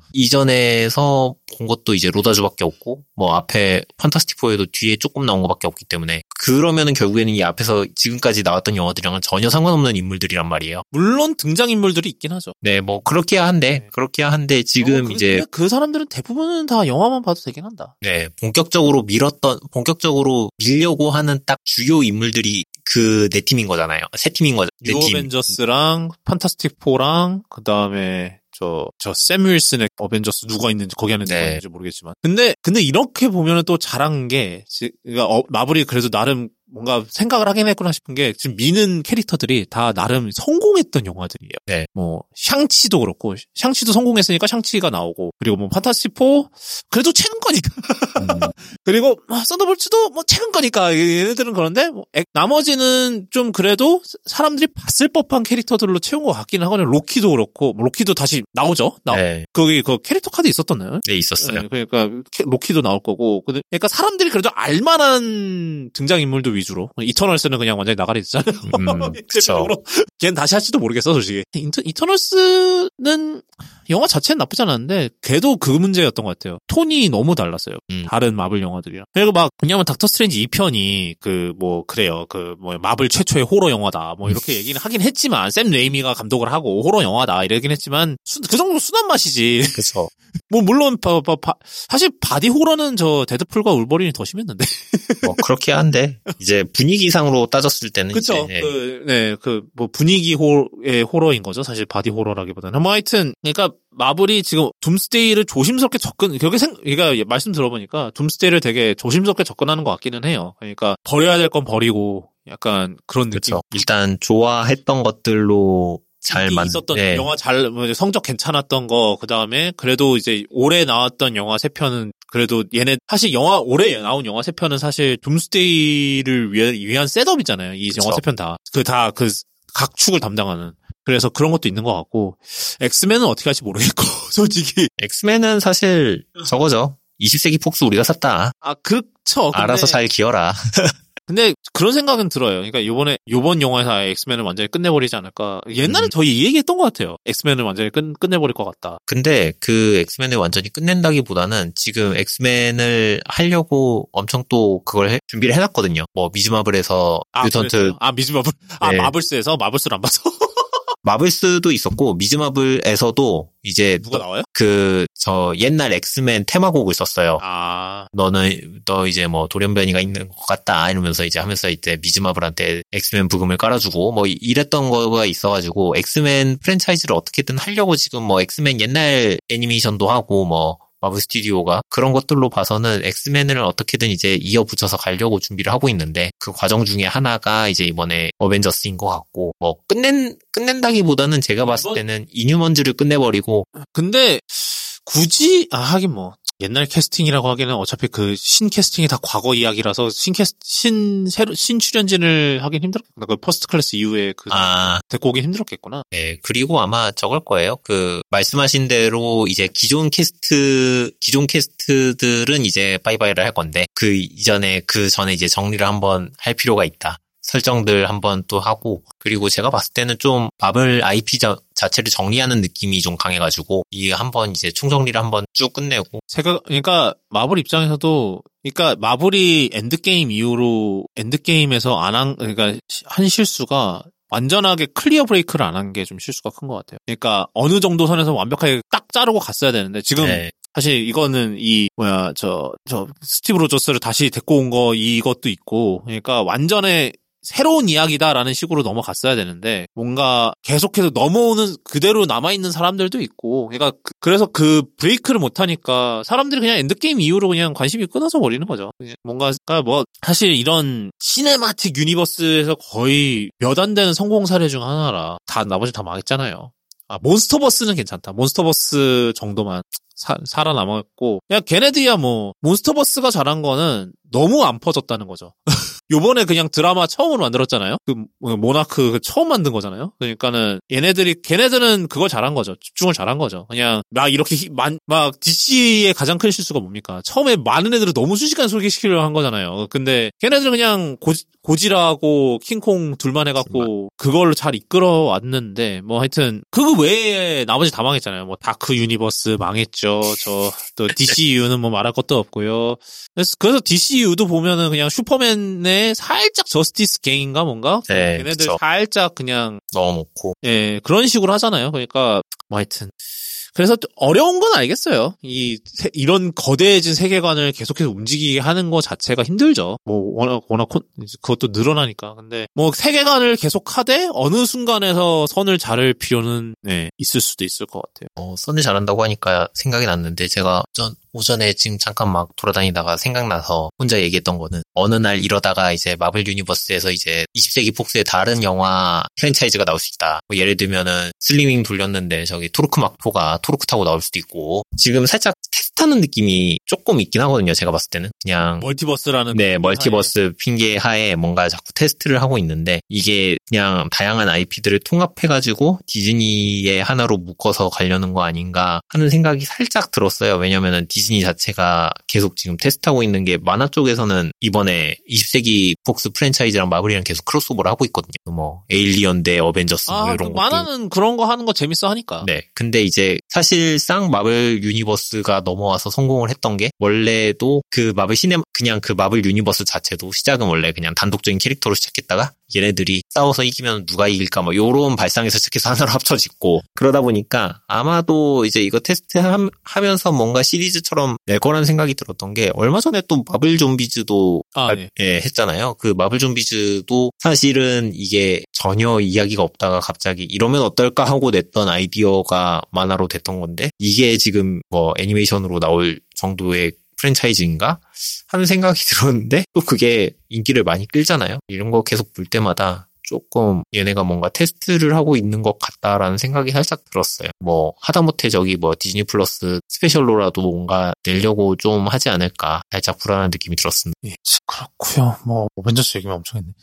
이전에서 본 것도 이제 로다주밖에 없고 뭐 앞에 판타스틱 사에도 뒤에 조금 나온 것밖에 없기 때문에 그러면은 결국에는 이 앞에서 지금까지 나왔던 영화들이랑은 전혀 상관없는 인물들이란 말이에요. 물론 등장인물들이 있긴 하죠. 네, 뭐 그렇게야 한데 네. 그렇게야 한데 지금 어, 그, 이제 그 사람들은 대부분은 다 영화만 봐도 되긴 한다. 네, 본격적으로 밀었던 본격적으로 밀려고 하는 딱 주요 인물들이 그 네 팀인 거잖아요. 세 팀인 거죠. 네 뉴 팀. 어벤져스랑 판타스틱 사랑 그 다음에 저, 저, 샘 윌슨의 어벤져스 누가 있는지, 거기 안에 누가 네. 있는지 모르겠지만. 근데, 근데 이렇게 보면은 또 잘한 게, 지, 그러니까 어, 마블이 그래도 나름 뭔가 생각을 하긴 했구나 싶은 게, 지금 미는 캐릭터들이 다 나름 성공했던 영화들이에요. 네. 뭐, 샹치도 그렇고, 샹치도 성공했으니까 샹치가 나오고, 그리고 뭐, 판타스틱 사, 그래도 최근 거니까. 음. 그리고, 뭐, 썬더볼츠도 뭐, 최근 거니까, 얘네들은 그런데, 뭐, 액, 나머지는 좀 그래도 사람들이 봤을 법한 캐릭터들로 채운 것 같기는 하거든요. 로키도 그렇고, 뭐 로키도 다시 나오죠? 나, 네. 거기 그 캐릭터 카드 있었던가요? 네, 있었어요. 네, 그러니까 로키도 나올 거고, 그러니까 사람들이 그래도 알만한 등장 인물도 위주로. 이터널스는 그냥 완전히 나가리 됐잖아요. 음, 그렇죠. 걔는 다시 할지도 모르겠어, 솔직히. 이터, 이터널스는 영화 자체는 나쁘지 않았는데, 걔도 그 문제였던 것 같아요. 톤이 너무 달랐어요. 음. 다른 마블 영화들이랑. 그리고 막 왜냐면 닥터 스트레인지 이 편이 그 뭐 그래요. 그 뭐 마블 최초의 호러 영화다. 뭐 이렇게 얘기는 하긴 했지만 샘 레이미가 감독을 하고 호러 영화다 이러긴 했지만 수, 그 정도 순한 맛이지. 그렇죠. 뭐 물론 바, 바, 바, 사실 바디 호러는 저 데드풀과 울버린이 더 심했는데. 뭐 그렇게 한데 이제 분위기상으로 따졌을 때는 그렇죠. 이제, 그, 네, 그 뭐 분위기 호의 호러인 거죠. 사실 바디 호러라기보다는. 뭐 하여튼 그러니까 마블이 지금 둠스데이를 조심스럽게 접근. 그게 생, 그러니까 말씀 들어보니까 둠스데이를 되게 조심스럽게 접근하는 것 같기는 해요. 그러니까 버려야 될 건 버리고 약간 그런 느낌. 그렇죠. 일단 좋아했던 것들로 잘 만, 있었던 네. 영화 잘 성적 괜찮았던 거 그다음에 그래도 이제 올해 나왔던 영화 세 편은 그래도 얘네 사실 영화 올해 나온 영화 세 편은 사실 둠스데이를 위한, 위한 셋업이잖아요. 이 그쵸. 영화 세 편 다. 그 다 그 각 축을 담당하는. 그래서 그런 것도 있는 것 같고 엑스맨은 어떻게 할지 모르겠고 솔직히 엑스맨은 사실 저거죠. 이십 세기 폭스 우리가 샀다. 아 그쵸. 근데, 알아서 잘 기어라. 근데 그런 생각은 들어요. 그러니까 요번에 요번 영화에서 엑스맨을 완전히 끝내버리지 않을까. 옛날에 음. 저희 이 얘기했던 것 같아요. 엑스맨을 완전히 끝 끝내버릴 것 같다. 근데 그 엑스맨을 완전히 끝낸다기보다는 지금 엑스맨을 하려고 엄청 또 그걸 해, 준비를 해놨거든요. 뭐 미즈마블에서 아, 뮤턴트 그랬어요? 아 미즈마블 아 네. 마블스에서 마블스를 안 봐서 마블스도 있었고 미즈마블에서도 이제 누가 나와요? 그 저 옛날 엑스맨 테마곡을 썼어요. 아 너는 너 이제 뭐 돌연변이가 있는 것 같다 이러면서 이제 하면서 이제 미즈마블한테 엑스맨 부금을 깔아주고 뭐 이랬던 거가 있어가지고 엑스맨 프랜차이즈를 어떻게든 하려고 지금 뭐 엑스맨 옛날 애니메이션도 하고 뭐 마블 스튜디오가 그런 것들로 봐서는 엑스맨을 어떻게든 이제 이어붙여서 가려고 준비를 하고 있는데 그 과정 중에 하나가 이제 이번에 어벤져스인 것 같고 뭐 끝낸 끝낸다기보다는 제가 봤을 때는 이뉴먼즈를 끝내버리고 근데 굳이 아 하긴 뭐 옛날 캐스팅이라고 하기는 어차피 그 신 캐스팅이 다 과거 이야기라서 신 캐스 신 새로 신 출연진을 하긴 힘들었구나. 그 퍼스트 클래스 이후에 그 아, 데리고 오긴 힘들었겠구나. 네. 그리고 아마 저걸 거예요. 그 말씀하신 대로 이제 기존 캐스트 기존 캐스트들은 이제 바이바이를 할 건데 그 이전에 그 전에 이제 정리를 한번 할 필요가 있다. 설정들 한번 또 하고 그리고 제가 봤을 때는 좀 마블 아이피 자, 자체를 정리하는 느낌이 좀 강해가지고 이 한번 이제 총정리를 한번 쭉 끝내고 제가 그러니까 마블 입장에서도 그러니까 마블이 엔드게임 이후로 엔드게임에서 안 한 그러니까 한 실수가 완전하게 클리어 브레이크를 안 한 게 좀 실수가 큰 것 같아요. 그러니까 어느 정도 선에서 완벽하게 딱 자르고 갔어야 되는데 지금 네. 사실 이거는 이 뭐야 저 저 스티브 로저스를 다시 데리고 온 거 이것도 있고 그러니까 완전히 새로운 이야기다라는 식으로 넘어갔어야 되는데 뭔가 계속해서 넘어오는 그대로 남아있는 사람들도 있고 그러니까 그, 그래서 그 브레이크를 못하니까 사람들이 그냥 엔드게임 이후로 그냥 관심이 끊어져 버리는 거죠. 뭔가 뭐 사실 이런 시네마틱 유니버스에서 거의 몇 안 되는 성공 사례 중 하나라 다 나머지 다 망했잖아요. 아 몬스터버스는 괜찮다. 몬스터버스 정도만 사, 살아남았고 그냥 걔네들이야 뭐 몬스터버스가 잘한 거는 너무 안 퍼졌다는 거죠. 요번에 그냥 드라마 처음으로 만들었잖아요. 그 모나크 처음 만든 거잖아요. 그러니까는 얘네들이 걔네들은 그걸 잘한 거죠. 집중을 잘한 거죠. 그냥 막 이렇게 만, 막 디씨의 가장 큰 실수가 뭡니까? 처음에 많은 애들을 너무 순식간에 소개시키려고 한 거잖아요. 근데 걔네들은 그냥 고, 고지라하고 킹콩 둘만 해갖고 그걸로 잘 이끌어 왔는데 뭐 하여튼 그거 외에 나머지 다 망했잖아요. 뭐 다크 유니버스 망했죠. 저 또 디씨유는 뭐 말할 것도 없고요. 그래서, 그래서 디씨유도 보면은 그냥 슈퍼맨의 살짝 저스티스 게임인가 뭔가 네, 걔네들 그쵸. 살짝 그냥 넣어놓고 예 그런 식으로 하잖아요. 그러니까 뭐 하여튼 그래서 어려운 건 알겠어요. 이 이런 거대해진 세계관을 계속해서 움직이게 하는 거 자체가 힘들죠. 뭐 워낙 워낙 그것도 늘어나니까. 근데 뭐 세계관을 계속하되 어느 순간에서 선을 자를 필요는 네, 있을 수도 있을 것 같아요. 어, 선을 잘한다고 하니까 생각이 났는데 제가 전 오전에 지금 잠깐 막 돌아다니다가 생각나서 혼자 얘기했던 거는 어느 날 이러다가 이제 마블 유니버스에서 이제 이십 세기 폭스의 다른 영화 프랜차이즈가 나올 수 있다. 뭐 예를 들면은 슬리밍 돌렸는데 저기 토르크 마포가 토르크 타고 나올 수도 있고 지금 살짝 테스트하는 느낌이 조금 있긴 하거든요. 제가 봤을 때는 그냥 멀티버스라는 네 멀티버스 핑계 하에 뭔가 자꾸 테스트를 하고 있는데 이게 그냥 다양한 아이피들을 통합해가지고 디즈니의 하나로 묶어서 가려는 거 아닌가 하는 생각이 살짝 들었어요. 왜냐면은 디즈니 자체가 계속 지금 테스트하고 있는 게 만화 쪽에서는 이번에 이십 세기 폭스 프랜차이즈랑 마블이랑 계속 크로스오버를 하고 있거든요. 뭐 에일리언 대 어벤져스 뭐 아, 이런 그 것도. 만화는 그런 거 하는 거 재밌어 하니까. 네. 근데 이제 사실상 마블 유니버스가 넘어와서 성공을 했던 게 원래도 그 마블 시네 그냥 그 마블 유니버스 자체도 시작은 원래 그냥 단독적인 캐릭터로 시작했다가 얘네들이 싸워서 이기면 누가 이길까 뭐 요런 발상에서 시작해서 하나로 합쳐졌고 그러다 보니까 아마도 이제 이거 테스트 하면서 뭔가 시리즈처럼 낼 거라는 생각이 들었던 게 얼마 전에 또 마블 좀비즈도 아, 아, 네. 예, 했잖아요. 그 마블 좀비즈도 사실은 이게 전혀 이야기가 없다가 갑자기 이러면 어떨까 하고 냈던 아이디어가 만화로 됐던 건데 이게 지금 뭐 애니메이션으로 나올 정도의 프랜차이즈인가 하는 생각이 들었는데 또 그게 인기를 많이 끌잖아요. 이런 거 계속 볼 때마다 조금 얘네가 뭔가 테스트를 하고 있는 것 같다라는 생각이 살짝 들었어요. 뭐 하다못해 저기 뭐 디즈니 플러스 스페셜로라도 뭔가 내려고 좀 하지 않을까 살짝 불안한 느낌이 들었습니다. 예, 그렇고요. 뭐 어벤져스 얘기만 엄청 했네.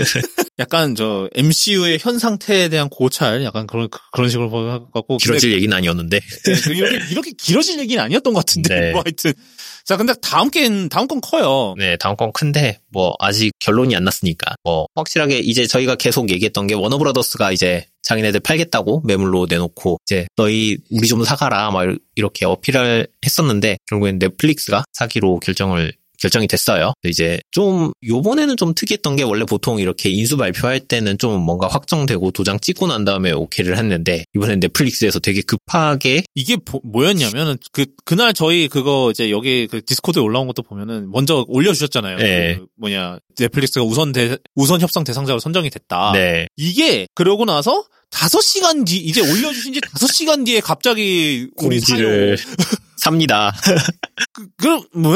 약간 저 엠씨유의 현 상태에 대한 고찰, 약간 그런 그런 식으로 보고 길어질 얘기는 아니었는데 네, 이렇게 이렇게 길어질 얘기는 아니었던 것 같은데. 네. 뭐 하여튼 자, 근데 다음 게임 다음 건 커요. 네, 다음 건 큰데 뭐 아직 결론이 안 났으니까 뭐 확실하게 이제 저희가 계속 얘기했던 게 워너브라더스가 이제 자기네들 팔겠다고 매물로 내놓고 이제 너희 우리 좀 사가라 막 이렇게 어필을 했었는데 결국엔 넷플릭스가 사기로 결정을 결정이 됐어요. 이제 좀 요번에는 좀 특이했던 게 원래 보통 이렇게 인수 발표할 때는 좀 뭔가 확정되고 도장 찍고 난 다음에 오케이를 했는데 이번엔 넷플릭스에서 되게 급하게 이게 보, 뭐였냐면은 그 그날 저희 그거 이제 여기 그 디스코드에 올라온 것도 보면은 먼저 올려주셨잖아요. 네. 그 뭐냐 넷플릭스가 우선 대, 우선 협상 대상자로 선정이 됐다. 네. 이게 그러고 나서 다섯 시간 뒤 이제 올려주신 지 다섯 시간 뒤에 갑자기 우리 공지를 삽니다. 그, 그, 뭐?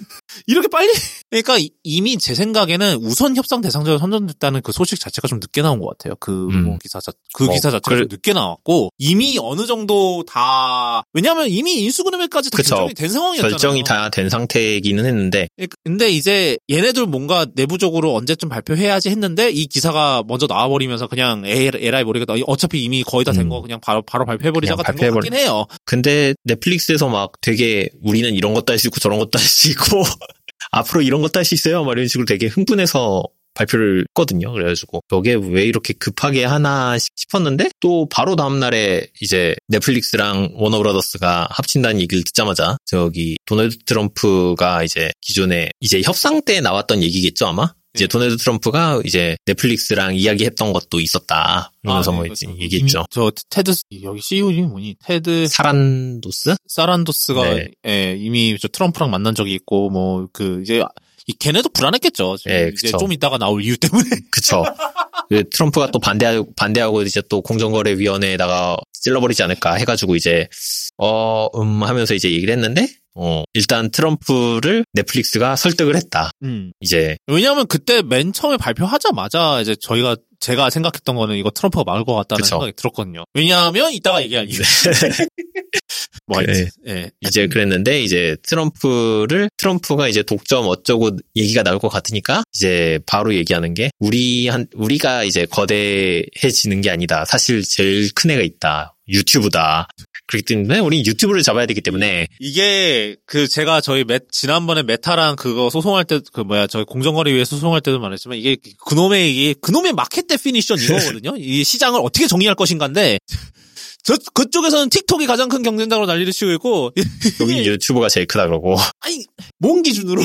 이렇게 빨리? 그러니까 이미 제 생각에는 우선 협상 대상자로 선정됐다는 그 소식 자체가 좀 늦게 나온 것 같아요. 그 음. 기사 자, 그 뭐, 기사 자체가 그래. 좀 늦게 나왔고 이미 어느 정도 다 왜냐하면 이미 인수그룹에까지 다 그쵸. 결정이 된 상황이었잖아요. 결정이 다 된 상태이기는 했는데 근데 이제 얘네들 뭔가 내부적으로 언제쯤 발표해야지 했는데 이 기사가 먼저 나와버리면서 그냥 에라이 모르겠다. 어차피 이미 거의 다 된 거 음. 그냥 바로 바로 발표해버리자가 된 것 발표해버리- 같긴 해요. 근데 넷플릭스에서 막 되게 우리는 이런 것도 할 수 있고 저런 것도 할 수 있고 앞으로 이런 것도 할 수 있어요 막 이런 식으로 되게 흥분해서 발표를 했거든요. 그래가지고 저게 왜 이렇게 급하게 하나 싶었는데 또 바로 다음날에 이제 넷플릭스랑 워너브라더스가 합친다는 얘기를 듣자마자 저기 도널드 트럼프가 이제 기존에 이제 협상 때 나왔던 얘기겠죠 아마? 이제 네. 도널드 트럼프가 이제 넷플릭스랑 이야기했던 것도 있었다. 그러면서 아, 뭐 네, 이제 그, 얘기했죠. 저 테드 여기 씨이오 이름이 뭐니? 테드 사란도스? 사란도스가 네. 예, 이미 저 트럼프랑 만난 적이 있고 뭐 그 이제 이 걔네도 불안했겠죠. 네, 이제 그쵸. 좀 이따가 나올 이유 때문에. 그쵸. 그 트럼프가 또 반대하고, 반대하고 이제 또 공정거래위원회에다가 찔러버리지 않을까 해가지고 이제, 어, 음 하면서 이제 얘기를 했는데, 어, 일단 트럼프를 넷플릭스가 설득을 했다. 음. 이제, 왜냐하면 그때 맨 처음에 발표하자마자 이제 저희가 제가 생각했던 거는 이거 트럼프가 막을 것 같다는 그쵸. 생각이 들었거든요. 왜냐하면 이따가 얘기할 이유. 뭐 그, 예. 이제 그랬는데 이제 트럼프를 트럼프가 이제 독점 어쩌고 얘기가 나올 것 같으니까 이제 바로 얘기하는 게 우리 한 우리가 이제 거대해지는 게 아니다. 사실 제일 큰 애가 있다. 유튜브다. 그렇기 때문에 우린 유튜브를 잡아야 되기 때문에 이게 그 제가 저희 메, 지난번에 메타랑 그거 소송할 때 그 뭐야 저희 공정거래 위해 소송할 때도 말했지만 이게 그놈의 이게 그놈의 마켓 데피니션 이거거든요. 이 시장을 어떻게 정의할 것인가인데 저 그쪽에서는 틱톡이 가장 큰 경쟁자로 난리를 치고 있고 여기 유튜브가 제일 크다 그러고 아니 뭔 기준으로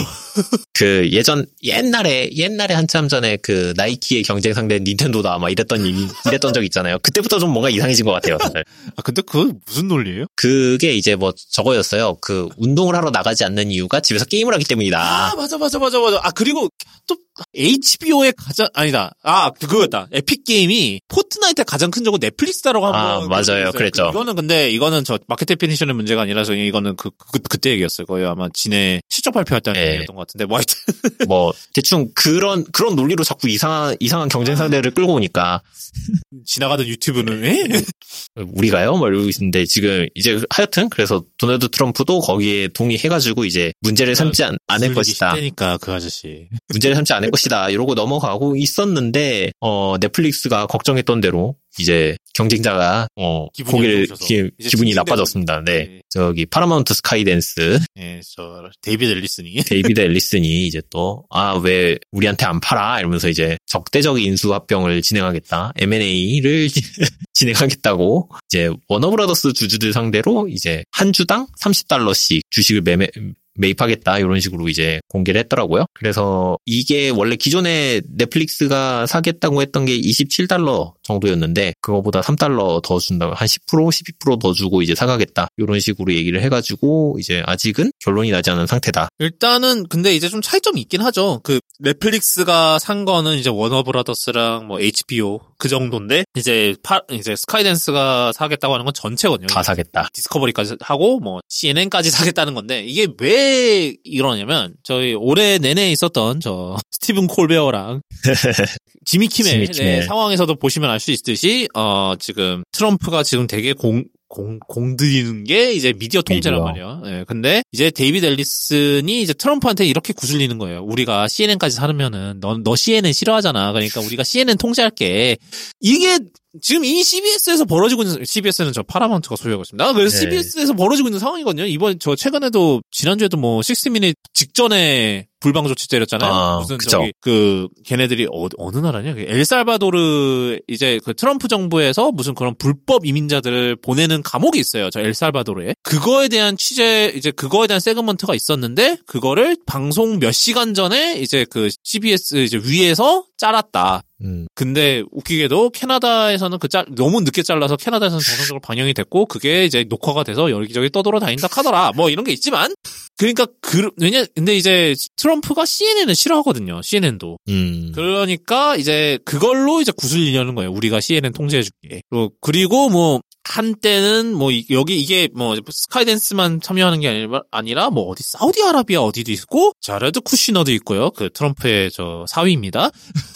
그 예전 옛날에 옛날에 한참 전에 그 나이키의 경쟁 상대 닌텐도다 막 이랬던 얘기 이랬던 적 있잖아요. 그때부터 좀 뭔가 이상해진 것 같아요. 다들. 아 근데 그 무슨 논리예요? 그게 이제 뭐 저거였어요. 그 운동을 하러 나가지 않는 이유가 집에서 게임을 하기 때문이다. 아 맞아 맞아 맞아 맞아. 아 그리고 또 에이치비오의 가장 아니다. 아 그거였다. 에픽 게임이 포트나이트의 가장 큰 적은 넷플릭스다라고 한번 아 맞아요. 그랬죠. 이거는 근데 이거는 저 마켓 데피니션의 문제가 아니라서 이거는 그, 그 그때 얘기였어요. 거의 아마 진해 실적 발표할 때 네. 얘기였던 것 같은데 뭐 하여튼 뭐 대충 그런 그런 논리로 자꾸 이상한 이상한 경쟁 상대를 끌고 오니까 지나가던 유튜브는 에? 우리가요? 뭐 이러고 있는데 지금 이제 하여튼 그래서 도널드 트럼프도 거기에 동의해가지고 이제 문제를 삼지 않, 않을 것이다. 그러니까 그 아저씨 문제를 삼지 않을 것이다. 이러고 넘어가고 있었는데 어 넷플릭스가 걱정했던 대로 이제 경쟁자가 어 기분이 고개를 안 기, 기분이 나빠졌습니다. 네. 네. 저기 파라마운트 스카이댄스 네, 저 데이비드 앨리슨이 데이비드 앨리슨이 이제 또 아 왜 우리한테 안 팔아 이러면서 이제 적대적 인수 합병을 진행하겠다. 엠 앤 에이를 진행하겠다고 이제 워너브라더스 주주들 상대로 이제 한 주당 삼십 달러씩 주식을 매매 매입하겠다 이런 식으로 이제 공개를 했더라고요. 그래서 이게 원래 기존에 넷플릭스가 사겠다고 했던 게 이십칠 달러 정도였는데 그거보다 삼 달러 더 준다고 한 십 퍼센트 십이 퍼센트 더 주고 이제 사가겠다 이런 식으로 얘기를 해가지고 이제 아직은 결론이 나지 않은 상태다. 일단은 근데 이제 좀 차이점이 있긴 하죠. 그 넷플릭스가 산 거는 이제 워너브라더스랑 뭐 에이치비오 그 정도인데 이제 파 이제 스카이댄스가 사겠다고 하는 건 전체거든요. 다 사겠다. 디스커버리까지 하고 뭐 씨엔엔까지 사겠다는 건데 이게 왜 이러냐면 저희 올해 내내 있었던 저 스티븐 콜베어랑 지미 키멜 네, 상황에서도 보시면 알 수 있듯이 어 지금 트럼프가 지금 되게 공 공, 공들이는 게 이제 미디어 통제란 말이야. 예. 근데 이제 데이비드 앨리슨이 이제 트럼프한테 이렇게 구슬리는 거예요. 우리가 씨엔엔까지 사면은 너, 너 씨엔엔 싫어하잖아. 그러니까 우리가 씨엔엔 통제할게. 이게 지금 이 씨비에스에서 벌어지고 있는, 씨비에스는 저 파라마운트가 소유하고 있습니다. 그래서 네. 씨비에스에서 벌어지고 있는 상황이거든요. 이번 저 최근에도 지난주에도 뭐 식스 미닛 직전에 불방 조치 때렸잖아요. 아, 무슨 그쵸. 저기 그 걔네들이 어, 어느 나라냐? 엘살바도르 이제 그 트럼프 정부에서 무슨 그런 불법 이민자들을 보내는 감옥이 있어요. 저 엘살바도르에. 그거에 대한 취재 이제 그거에 대한 세그먼트가 있었는데 그거를 방송 몇 시간 전에 이제 그 씨비에스 이제 위에서 잘랐다. 음. 근데 웃기게도 캐나다에서는 그 짤 너무 늦게 잘라서 캐나다에서는 정상적으로 반영이 됐고 그게 이제 녹화가 돼서 여기저기 떠돌아다닌다 하더라. 뭐 이런 게 있지만 그러니까 그 왜냐 근데 이제 트럼프가 씨엔엔을 싫어하거든요. 씨엔엔도. 음. 그러니까 이제 그걸로 이제 구슬리려는 거예요. 우리가 씨엔엔 통제해줄게. 그리고 뭐 한때는 뭐 여기 이게 뭐 스카이댄스만 참여하는 게 아니라 아니라 뭐 어디 사우디아라비아 어디도 있고 자레드 쿠시너도 있고요. 그 트럼프의 저 사위입니다.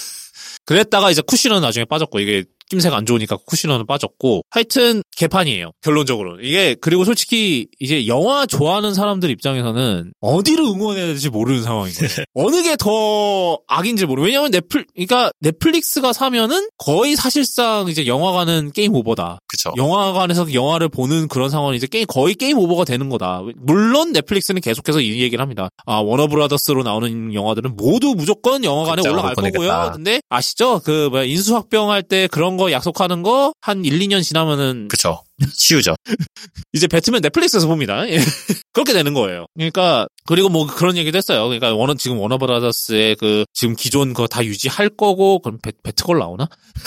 그랬다가 이제 쿠시너는 나중에 빠졌고 이게 낌새가 안 좋으니까 쿠시너는 빠졌고 하여튼 개판이에요. 결론적으로. 이게 그리고 솔직히 이제 영화 좋아하는 사람들 입장에서는 어디를 응원해야 될지 모르는 상황인 거예요. 어느 게 더 악인지 모르고 왜냐하면 넷플 그러니까 넷플릭스가 사면은 거의 사실상 이제 영화관은 게임 오버다. 그쵸. 영화관에서 영화를 보는 그런 상황은 이제 게임 거의 게임 오버가 되는 거다. 물론 넷플릭스는 계속해서 이 얘기를 합니다. 아 워너브라더스로 나오는 영화들은 모두 무조건 영화관에 그쵸, 올라갈 보내겠다. 거고요. 근데 아시죠? 그 뭐야 인수합병할 때 그런 거 약속하는 거 한 일, 이 년 지나면은 그쵸. 치우죠. 이제 배트맨 넷플릭스에서 봅니다. 예. 그렇게 되는 거예요. 그러니까 그리고 뭐 그런 얘기도 했어요. 그러니까 워너 지금 워너브라더스의 그 지금 기존 그거 다 유지할 거고 그럼 배, 배트걸 나오나?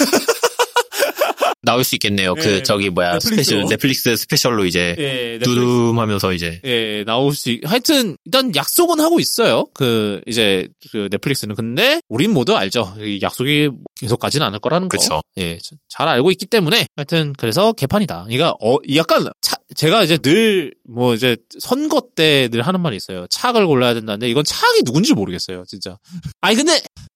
나올 수 있겠네요. 예, 그 저기 뭐야 넷플릭스로. 스페셜 넷플릭스 스페셜로 이제 예, 두둠하면서 이제 예, 나올 수, 있, 하여튼, 일단 약속은 하고 있어요. 그, 이제, 그 넷플릭스는. 근데, 우린 모두 알죠. 이 약속이 계속 가지는 않을 거라는 거. 그쵸. 예, 잘 알고 있기 때문에, 하여튼, 그래서 개판이다. 그러니까, 어, 약간, 차, 제가 이제 늘, 뭐, 이제, 선거 때 늘 하는 말이 있어요. 차악을 골라야 된다는데, 이건 차악이 누군지 모르겠어요, 진짜. 아니, 근데,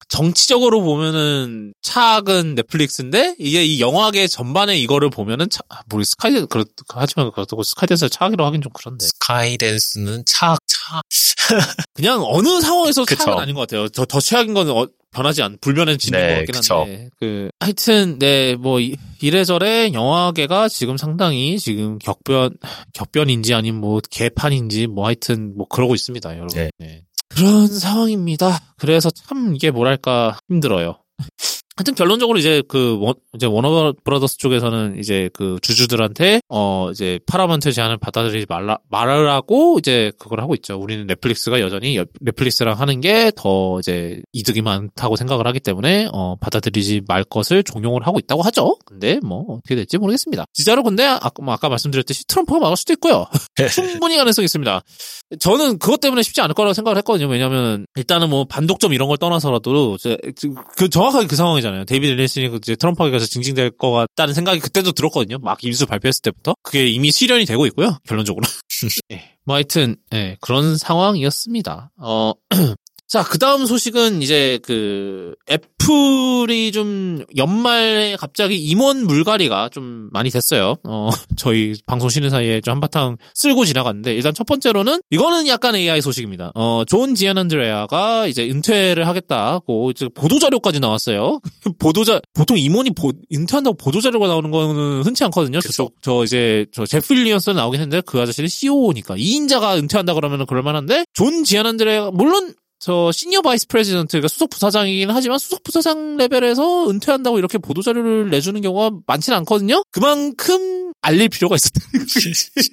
정치적으로 보면은 차악은 넷플릭스인데 이게 이 영화계 전반에 이거를 보면은 차, 모르 스카이 그렇 하지만 그렇다고 스카이댄스를 차악이라고 하긴 좀 그런데. 스카이댄스는 차악 차. 그냥 어느 상황에서 그쵸. 차악은 아닌 것 같아요. 더, 더 최악인 건 어, 변하지 않, 불변해지는 네, 것 같긴 그쵸. 한데. 그, 하여튼, 네, 뭐, 이, 이래저래 영화계가 지금 상당히 지금 격변, 격변인지 아니면 뭐, 개판인지 뭐 하여튼 뭐 그러고 있습니다, 여러분. 네. 네. 그런 상황입니다. 그래서 참 이게 뭐랄까 힘들어요. 하여튼 결론적으로 이제 그 원, 이제 워너 브라더스 쪽에서는 이제 그 주주들한테 어 이제 파라마운트 제안을 받아들이지 말라 말하라고 이제 그걸 하고 있죠. 우리는 넷플릭스가 여전히 넷플릭스랑 하는 게 더 이제 이득이 많다고 생각을 하기 때문에 어 받아들이지 말 것을 종용을 하고 있다고 하죠. 근데 뭐 어떻게 될지 모르겠습니다. 진짜로 근데 아까 뭐 아까 말씀드렸듯이 트럼프가 막을 수도 있고요. 충분히 가능성이 있습니다. 저는 그것 때문에 쉽지 않을 거라고 생각을 했거든요. 왜냐하면 일단은 뭐 반독점 이런 걸 떠나서라도 그 정확하게 그 상황이잖아요. 데이비드 릴슨이 이제 트럼프에게 가서 징징될 것 같다는 생각이 그때도 들었거든요. 막 임수 발표했을 때부터. 그게 이미 실현이 되고 있고요. 결론적으로. 네. 뭐 하여튼 네, 그런 상황이었습니다. 어. 자, 그 다음 소식은 이제 그 애플이 좀 연말에 갑자기 임원 물갈이가 좀 많이 됐어요. 어, 저희 방송 쉬는 사이에 좀 한바탕 쓸고 지나갔는데 일단 첫 번째로는 이거는 약간 에이아이 소식입니다. 어, 존 지아난드레아가 이제 은퇴를 하겠다고 이제 보도자료까지 나왔어요. 보도자 보통 임원이 보, 은퇴한다고 보도자료가 나오는 거는 흔치 않거든요. 저쪽 저 이제 저 제프 윌리엄스 나오긴 했는데 그 아저씨는 씨이오니까 이 인자가 은퇴한다 그러면은 그럴 만한데 존 지아난드레아가 물론 저 시니어 바이스 프레지던트, 그러니까 수석 부사장이긴 하지만 수석 부사장 레벨에서 은퇴한다고 이렇게 보도자료를 내주는 경우가 많지는 않거든요. 그만큼 알릴 필요가 있었다는 거지.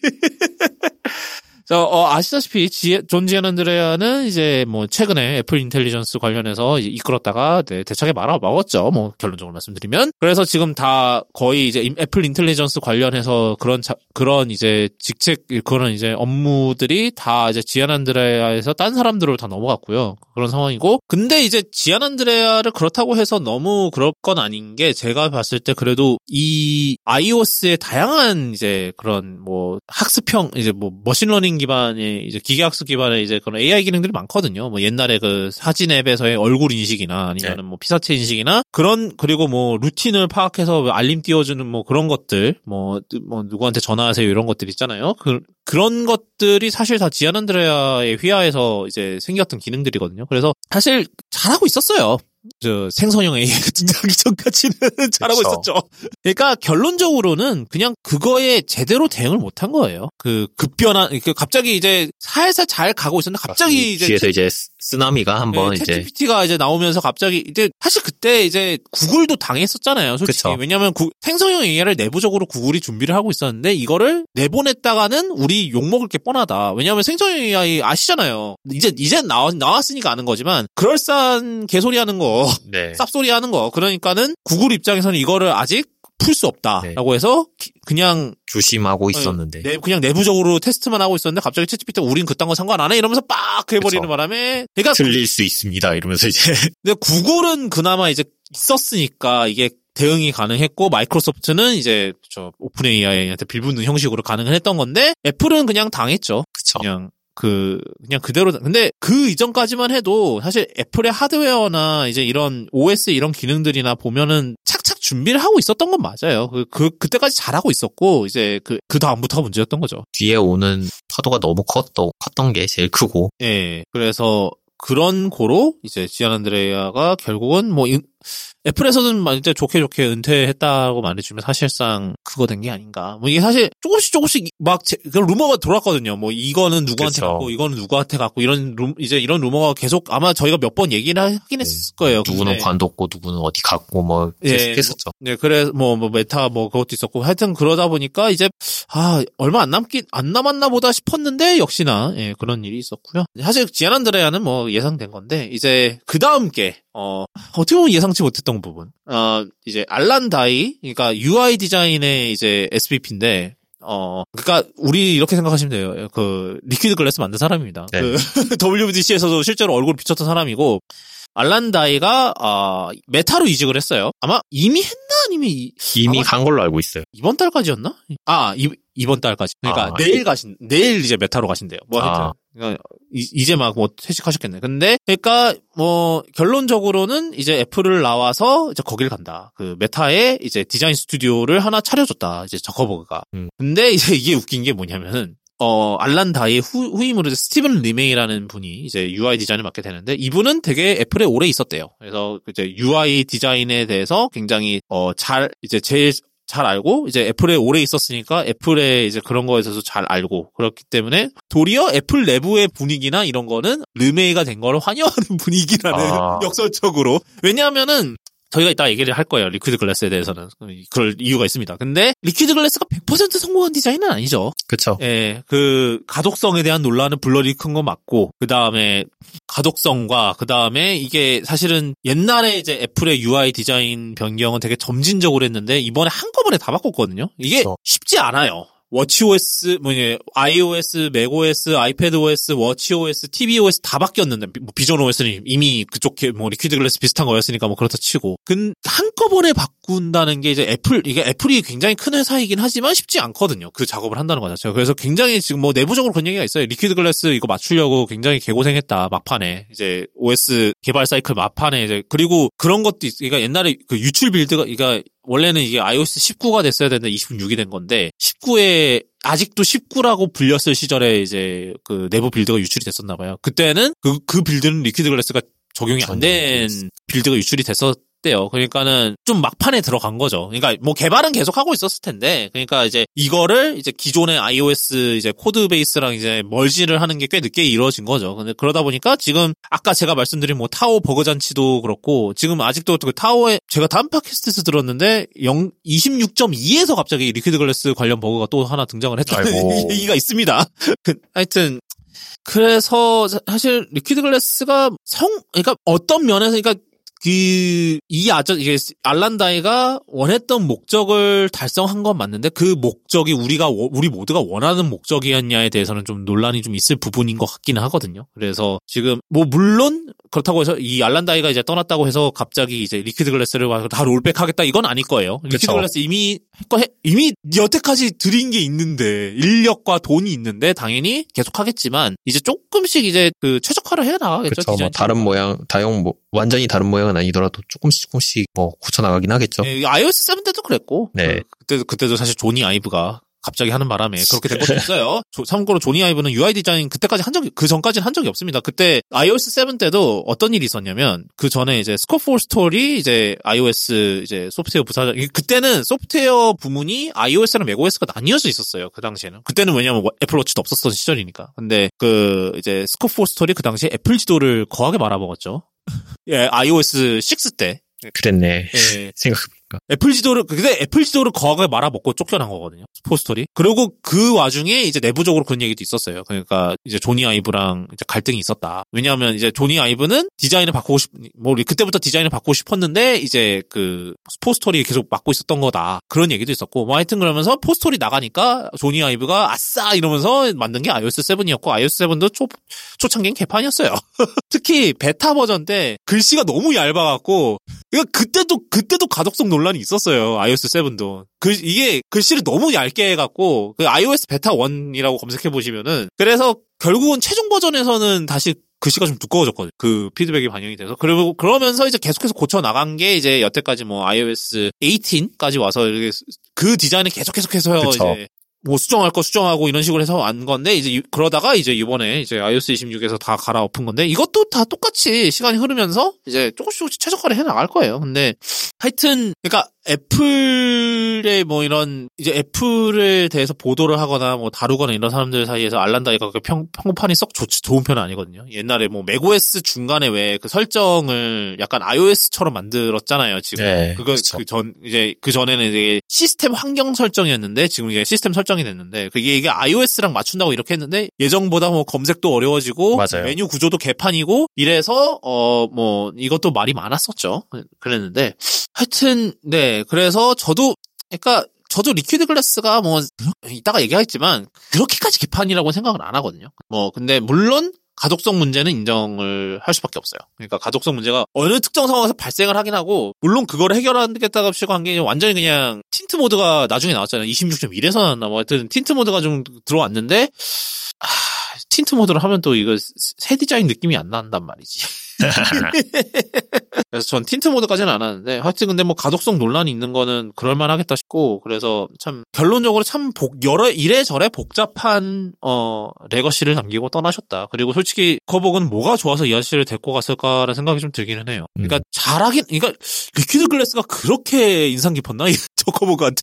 저, 어, 아시다시피, 지, 존 지아난드레아는 이제 뭐, 최근에 애플 인텔리전스 관련해서 이끌었다가, 네, 대차게 말아 먹었죠. 뭐, 결론적으로 말씀드리면. 그래서 지금 다 거의 이제 애플 인텔리전스 관련해서 그런, 자, 그런 이제 직책, 그런 이제 업무들이 다 이제 지아난드레아에서 딴 사람들로 다 넘어갔고요. 그런 상황이고. 근데 이제 지아난드레아를 그렇다고 해서 너무 그럴 건 아닌 게 제가 봤을 때 그래도 이 iOS의 다양한 이제 그런 뭐, 학습형, 이제 뭐, 머신러닝 기반의 이제 기계학습 기반의 이제 그런 에이아이 기능들이 많거든요. 뭐 옛날에 그 사진 앱에서의 얼굴 인식이나 아니면은 네. 뭐 피사체 인식이나 그런 그리고 뭐 루틴을 파악해서 알림 띄워주는 뭐 그런 것들 뭐 뭐 누구한테 전화하세요 이런 것들 있잖아요. 그 그런 것들이 사실 다 지아난드레아의 휘하에서 이제 생겼던 기능들이거든요. 그래서 사실 잘하고 있었어요. 저 생성형 에이아이가 등장하기 전까지는 잘하고 그쵸. 있었죠. 그러니까 결론적으로는 그냥 그거에 제대로 대응을 못한 거예요. 그 급변한, 그 갑자기 이제 살살 잘 가고 있었는데 갑자기 이제 뒤에서 이제 쓰나미가 한번 네, 이제 챗지피티가 이제 나오면서 갑자기 이제 사실 그때 이제 구글도 당했었잖아요. 솔직히 그쵸. 왜냐하면 구, 생성형 에이아이를 내부적으로 구글이 준비를 하고 있었는데 이거를 내보냈다가는 우리 욕 먹을 게 뻔하다. 왜냐하면 생성형 에이아이 아시잖아요. 이제 이제 나왔 나왔으니까 아는 거지만 그럴싸한 개소리하는 거. 네. 쌉소리 하는 거. 그러니까는 구글 입장에서는 이거를 아직 풀 수 없다라고 네. 해서 기, 그냥 조심하고 있었는데 네, 그냥 내부적으로 테스트만 하고 있었는데 갑자기 챗지피티가 우린 그딴 거 상관 안 해 이러면서 빡 해버리는 그쵸. 바람에 그러니까 틀릴 수 있습니다 이러면서 이제 근데 구글은 그나마 이제 있었으니까 이게 대응이 가능했고 마이크로소프트는 이제 저 오픈 에이아이한테 빌붙는 형식으로 가능을 했던 건데 애플은 그냥 당했죠. 그쵸. 그냥 그 그냥 그대로 근데 그 이전까지만 해도 사실 애플의 하드웨어나 이제 이런 오에스 이런 기능들이나 보면은 착착 준비를 하고 있었던 건 맞아요. 그, 그 그때까지 잘하고 있었고 이제 그 그 다음부터가 문제였던 거죠. 뒤에 오는 파도가 너무 컸던 컸던 게 제일 크고. 예. 네, 그래서 그런 고로 이제 지아난드레아가 결국은 뭐 애플에서는 이제 좋게 좋게 은퇴했다고 말해주면 사실상 그거 된 게 아닌가. 뭐 이게 사실 조금씩 조금씩 막 제, 루머가 돌았거든요. 뭐 이거는 누구한테 그쵸. 갔고 이거는 누구한테 갔고 이런 루, 이제 이런 루머가 계속 아마 저희가 몇 번 얘기를 하긴 했을 네. 거예요. 누구는 근데. 관뒀고 누구는 어디 갔고 뭐 계속 네, 했었죠. 네, 그래 뭐, 뭐 메타 뭐 그것도 있었고 하여튼 그러다 보니까 이제 아 얼마 안 남긴 안 남았나 보다 싶었는데 역시나 예, 그런 일이 있었고요. 사실 지아난드레아는 뭐 예상된 건데 이제 그 다음 게 어, 어떻게 보면 예상치 못했던 부분. 어, 이제, 알란 다이, 그러니까 유아이 디자인의 이제 에스브이피인데, 어, 그러니까 우리 이렇게 생각하시면 돼요. 그, 리퀴드 글래스 만든 사람입니다. 네. 그, 더블유비디씨에서도 실제로 얼굴을 비쳤던 사람이고, 알란 다이가, 어, 메타로 이직을 했어요. 아마 이미 했나 이미 이미 간 걸로 알고 있어요. 이번 달까지였나? 아, 이, 이번 달까지. 그러니까 아, 내일 가신 내일 이제 메타로 가신대요. 뭐 하여튼 아. 그러니까 이, 이제 막 뭐 퇴직하셨겠네. 근데 그러니까 뭐 결론적으로는 이제 애플을 나와서 이제 거길 간다. 그 메타에 이제 디자인 스튜디오를 하나 차려줬다. 이제 저커버그가. 음. 근데 이제 이게 웃긴 게 뭐냐면은. 어, 알란 다이의 후, 후임으로 스티븐 리메이라는 분이 이제 유아이 디자인을 맡게 되는데, 이분은 되게 애플에 오래 있었대요. 그래서 이제 유아이 디자인에 대해서 굉장히, 어, 잘, 이제 제일 잘 알고, 이제 애플에 오래 있었으니까 애플에 이제 그런 거에 대해서 잘 알고, 그렇기 때문에 도리어 애플 내부의 분위기나 이런 거는 리메이가 된 거를 환영하는 분위기라는 아. 역설적으로. 왜냐하면은, 저희가 이따 얘기를 할 거예요. 리퀴드 글래스에 대해서는. 그럴 이유가 있습니다. 근데 리퀴드 글래스가 백 퍼센트 성공한 디자인은 아니죠. 그쵸. 예, 그 가독성에 대한 논란은 블러리 큰 거 맞고, 그 다음에 가독성과 그 다음에 이게 사실은 옛날에 이제 애플의 유아이 디자인 변경은 되게 점진적으로 했는데 이번에 한꺼번에 다 바꿨거든요. 이게 그렇죠. 쉽지 않아요. 워치오에스, 뭐냐, iOS, 맥오에스, 아이패드오에스, 워치오에스, 티비오에스 다 바뀌었는데, 뭐 비전오에스는 이미 그쪽, 뭐, 리퀴드 글래스 비슷한 거였으니까 뭐 그렇다 치고. 근, 한꺼번에 바꾼다는 게 이제 애플, 이게 애플이 굉장히 큰 회사이긴 하지만 쉽지 않거든요. 그 작업을 한다는 거 자체가. 그래서 굉장히 지금 뭐 내부적으로 그런 얘기가 있어요. 리퀴드 글래스 이거 맞추려고 굉장히 개고생했다, 막판에. 이제 오에스 개발 사이클 막판에 이제, 그리고 그런 것도 있, 그러니까 옛날에 그 유출 빌드가, 그러니까 원래는 이게 iOS 십구가 됐어야 되는데 이십육이 된 건데 십구에 아직도 십구라고 불렸을 시절에 이제 그 내부 빌드가 유출이 됐었나 봐요. 그때는 그, 그 빌드는 리퀴드 글래스가 적용이 안 된 빌드가 유출이 됐었대요. 그러니까는 좀 막판에 들어간 거죠. 그러니까 뭐 개발은 계속 하고 있었을 텐데, 그러니까 이제 이거를 이제 기존의 iOS 이제 코드 베이스랑 이제 멀지를 하는 게 꽤 늦게 이루어진 거죠. 근데 그러다 보니까 지금 아까 제가 말씀드린 뭐 타오 버그 잔치도 그렇고, 지금 아직도 그 타오에 제가 다음 팟캐스트에서 들었는데 영 이십육 점 이에서 갑자기 리퀴드 글래스 관련 버그가 또 하나 등장을 했다는 얘기가 있습니다. 하여튼 그래서 사실 리퀴드 글래스가 성 그러니까 어떤 면에서 그러니까 그, 이 아저, 이게, 알란다이가 원했던 목적을 달성한 건 맞는데, 그 목적이 우리가, 우리 모두가 원하는 목적이었냐에 대해서는 좀 논란이 좀 있을 부분인 것 같기는 하거든요. 그래서 지금, 뭐, 물론, 그렇다고 해서 이 알란다이가 이제 떠났다고 해서 갑자기 이제 리퀴드 글래스를 와서 다 롤백 하겠다, 이건 아닐 거예요. 리퀴드 그쵸. 글래스 이미, 이미 여태까지 들인 게 있는데, 인력과 돈이 있는데, 당연히 계속 하겠지만, 이제 조금씩 이제 그 최적화를 해 나가겠죠. 그쵸, 뭐, 다른 모양, 다용, 뭐, 완전히 다른 모양은 아니더라도 조금씩 조금씩 뭐 고쳐나가긴 하겠죠. 네, iOS 칠 때도 그랬고. 네. 그, 그때도, 그때도 사실 조니 아이브가 갑자기 하는 바람에 그렇게 된 것도 있어요. 참고로 조니 아이브는 유아이 디자인 그때까지 한 적이, 그 전까지는 한 적이 없습니다. 그때 iOS 칠 때도 어떤 일이 있었냐면, 그 전에 이제 스코프 스토리 이제 iOS 이제 소프트웨어 부사장, 그때는 소프트웨어 부문이 iOS랑 맥오에스가 나뉘어져 있었어요. 그 당시에는. 그때는 왜냐면 애플워치도 없었던 시절이니까. 근데 그 이제 스코프 스토리 그 당시에 애플 지도를 거하게 말아먹었죠. 예, iOS 육 때. 그랬네. 예. 생각해보니까. 애플 지도를, 근데 애플 지도를 거하게 말아먹고 쫓겨난 거거든요. 포스토리. 그리고 그 와중에 이제 내부적으로 그런 얘기도 있었어요. 그러니까 이제 조니 아이브랑 이제 갈등이 있었다. 왜냐하면 이제 조니 아이브는 디자인을 바꾸고 싶, 뭐 그때부터 디자인을 바꾸고 싶었는데 이제 그 포스토리 계속 맡고 있었던 거다. 그런 얘기도 있었고. 뭐 하여튼 그러면서 포스토리 나가니까 조니 아이브가 아싸 이러면서 만든 게 iOS 칠이었고, iOS 칠도 초, 초창기엔 개판이었어요. 특히 베타 버전 때 글씨가 너무 얇아갖고, 그러니까 그때도, 그때도 가독성 논란이 있었어요. iOS 칠도. 그, 이게 글씨를 너무 얇게 해갖고, 그 iOS 베타 일이라고 검색해보시면은, 그래서 결국은 최종 버전에서는 다시 글씨가 좀 두꺼워졌거든요. 그 피드백이 반영이 돼서. 그리고 그러면서 이제 계속해서 고쳐 나간 게 이제 여태까지 뭐 iOS 십팔까지 와서 이렇게 그 디자인을 계속 계속해서 그쵸. 이제 뭐 수정할 거 수정하고 이런 식으로 해서 안 건데, 이제 그러다가 이제 이번에 이제 iOS 이십육에서 다 갈아엎은 건데, 이것도 다 똑같이 시간이 흐르면서 이제 조금씩 조금씩 최적화를 해 나갈 거예요. 근데 하여튼 그러니까 애플의 뭐 이런 이제 애플에 대해서 보도를 하거나 뭐 다루거나 이런 사람들 사이에서 알란다이가 그 평, 평판이 썩 좋, 좋은 편은 아니거든요. 옛날에 뭐 맥오에스 중간에 왜 그 설정을 약간 iOS처럼 만들었잖아요. 지금 네, 그거 그 전 이제 그 전에는 이제 시스템 환경 설정이었는데 지금 이게 시스템 설정이 됐는데, 그게 이게 iOS랑 맞춘다고 이렇게 했는데 예정보다 뭐 검색도 어려워지고 맞아요. 메뉴 구조도 개판이고 이래서 어 뭐 이것도 말이 많았었죠. 그랬는데 하여튼 네. 그래서 저도, 그러니까 저도 리퀴드 글래스가 뭐 이따가 얘기하겠지만 그렇게까지 개판이라고 생각은 안 하거든요. 뭐 근데 물론 가독성 문제는 인정을 할 수밖에 없어요. 그러니까 가독성 문제가 어느 특정 상황에서 발생을 하긴 하고, 물론 그거를 해결하겠다고 한 게 완전히 그냥 틴트 모드가 나중에 나왔잖아요. 이십육 점 일에서 나왔나 뭐 하여튼 틴트 모드가 좀 들어왔는데, 아, 틴트 모드를 하면 또 이거 새 디자인 느낌이 안 난단 말이지. 그래서 전 틴트 모드까지는 안 하는데, 하여튼 근데 뭐 가독성 논란이 있는 거는 그럴만하겠다 싶고, 그래서 참 결론적으로 참 복, 여러 이래저래 복잡한 어 레거시를 남기고 떠나셨다. 그리고 솔직히 커벅은 뭐가 좋아서 이 아저씨를 데리고 갔을까라는 생각이 좀 들기는 해요. 그러니까 음. 잘하긴, 그러니까 리퀴드 글래스가 그렇게 인상 깊었나 저 커벅한테?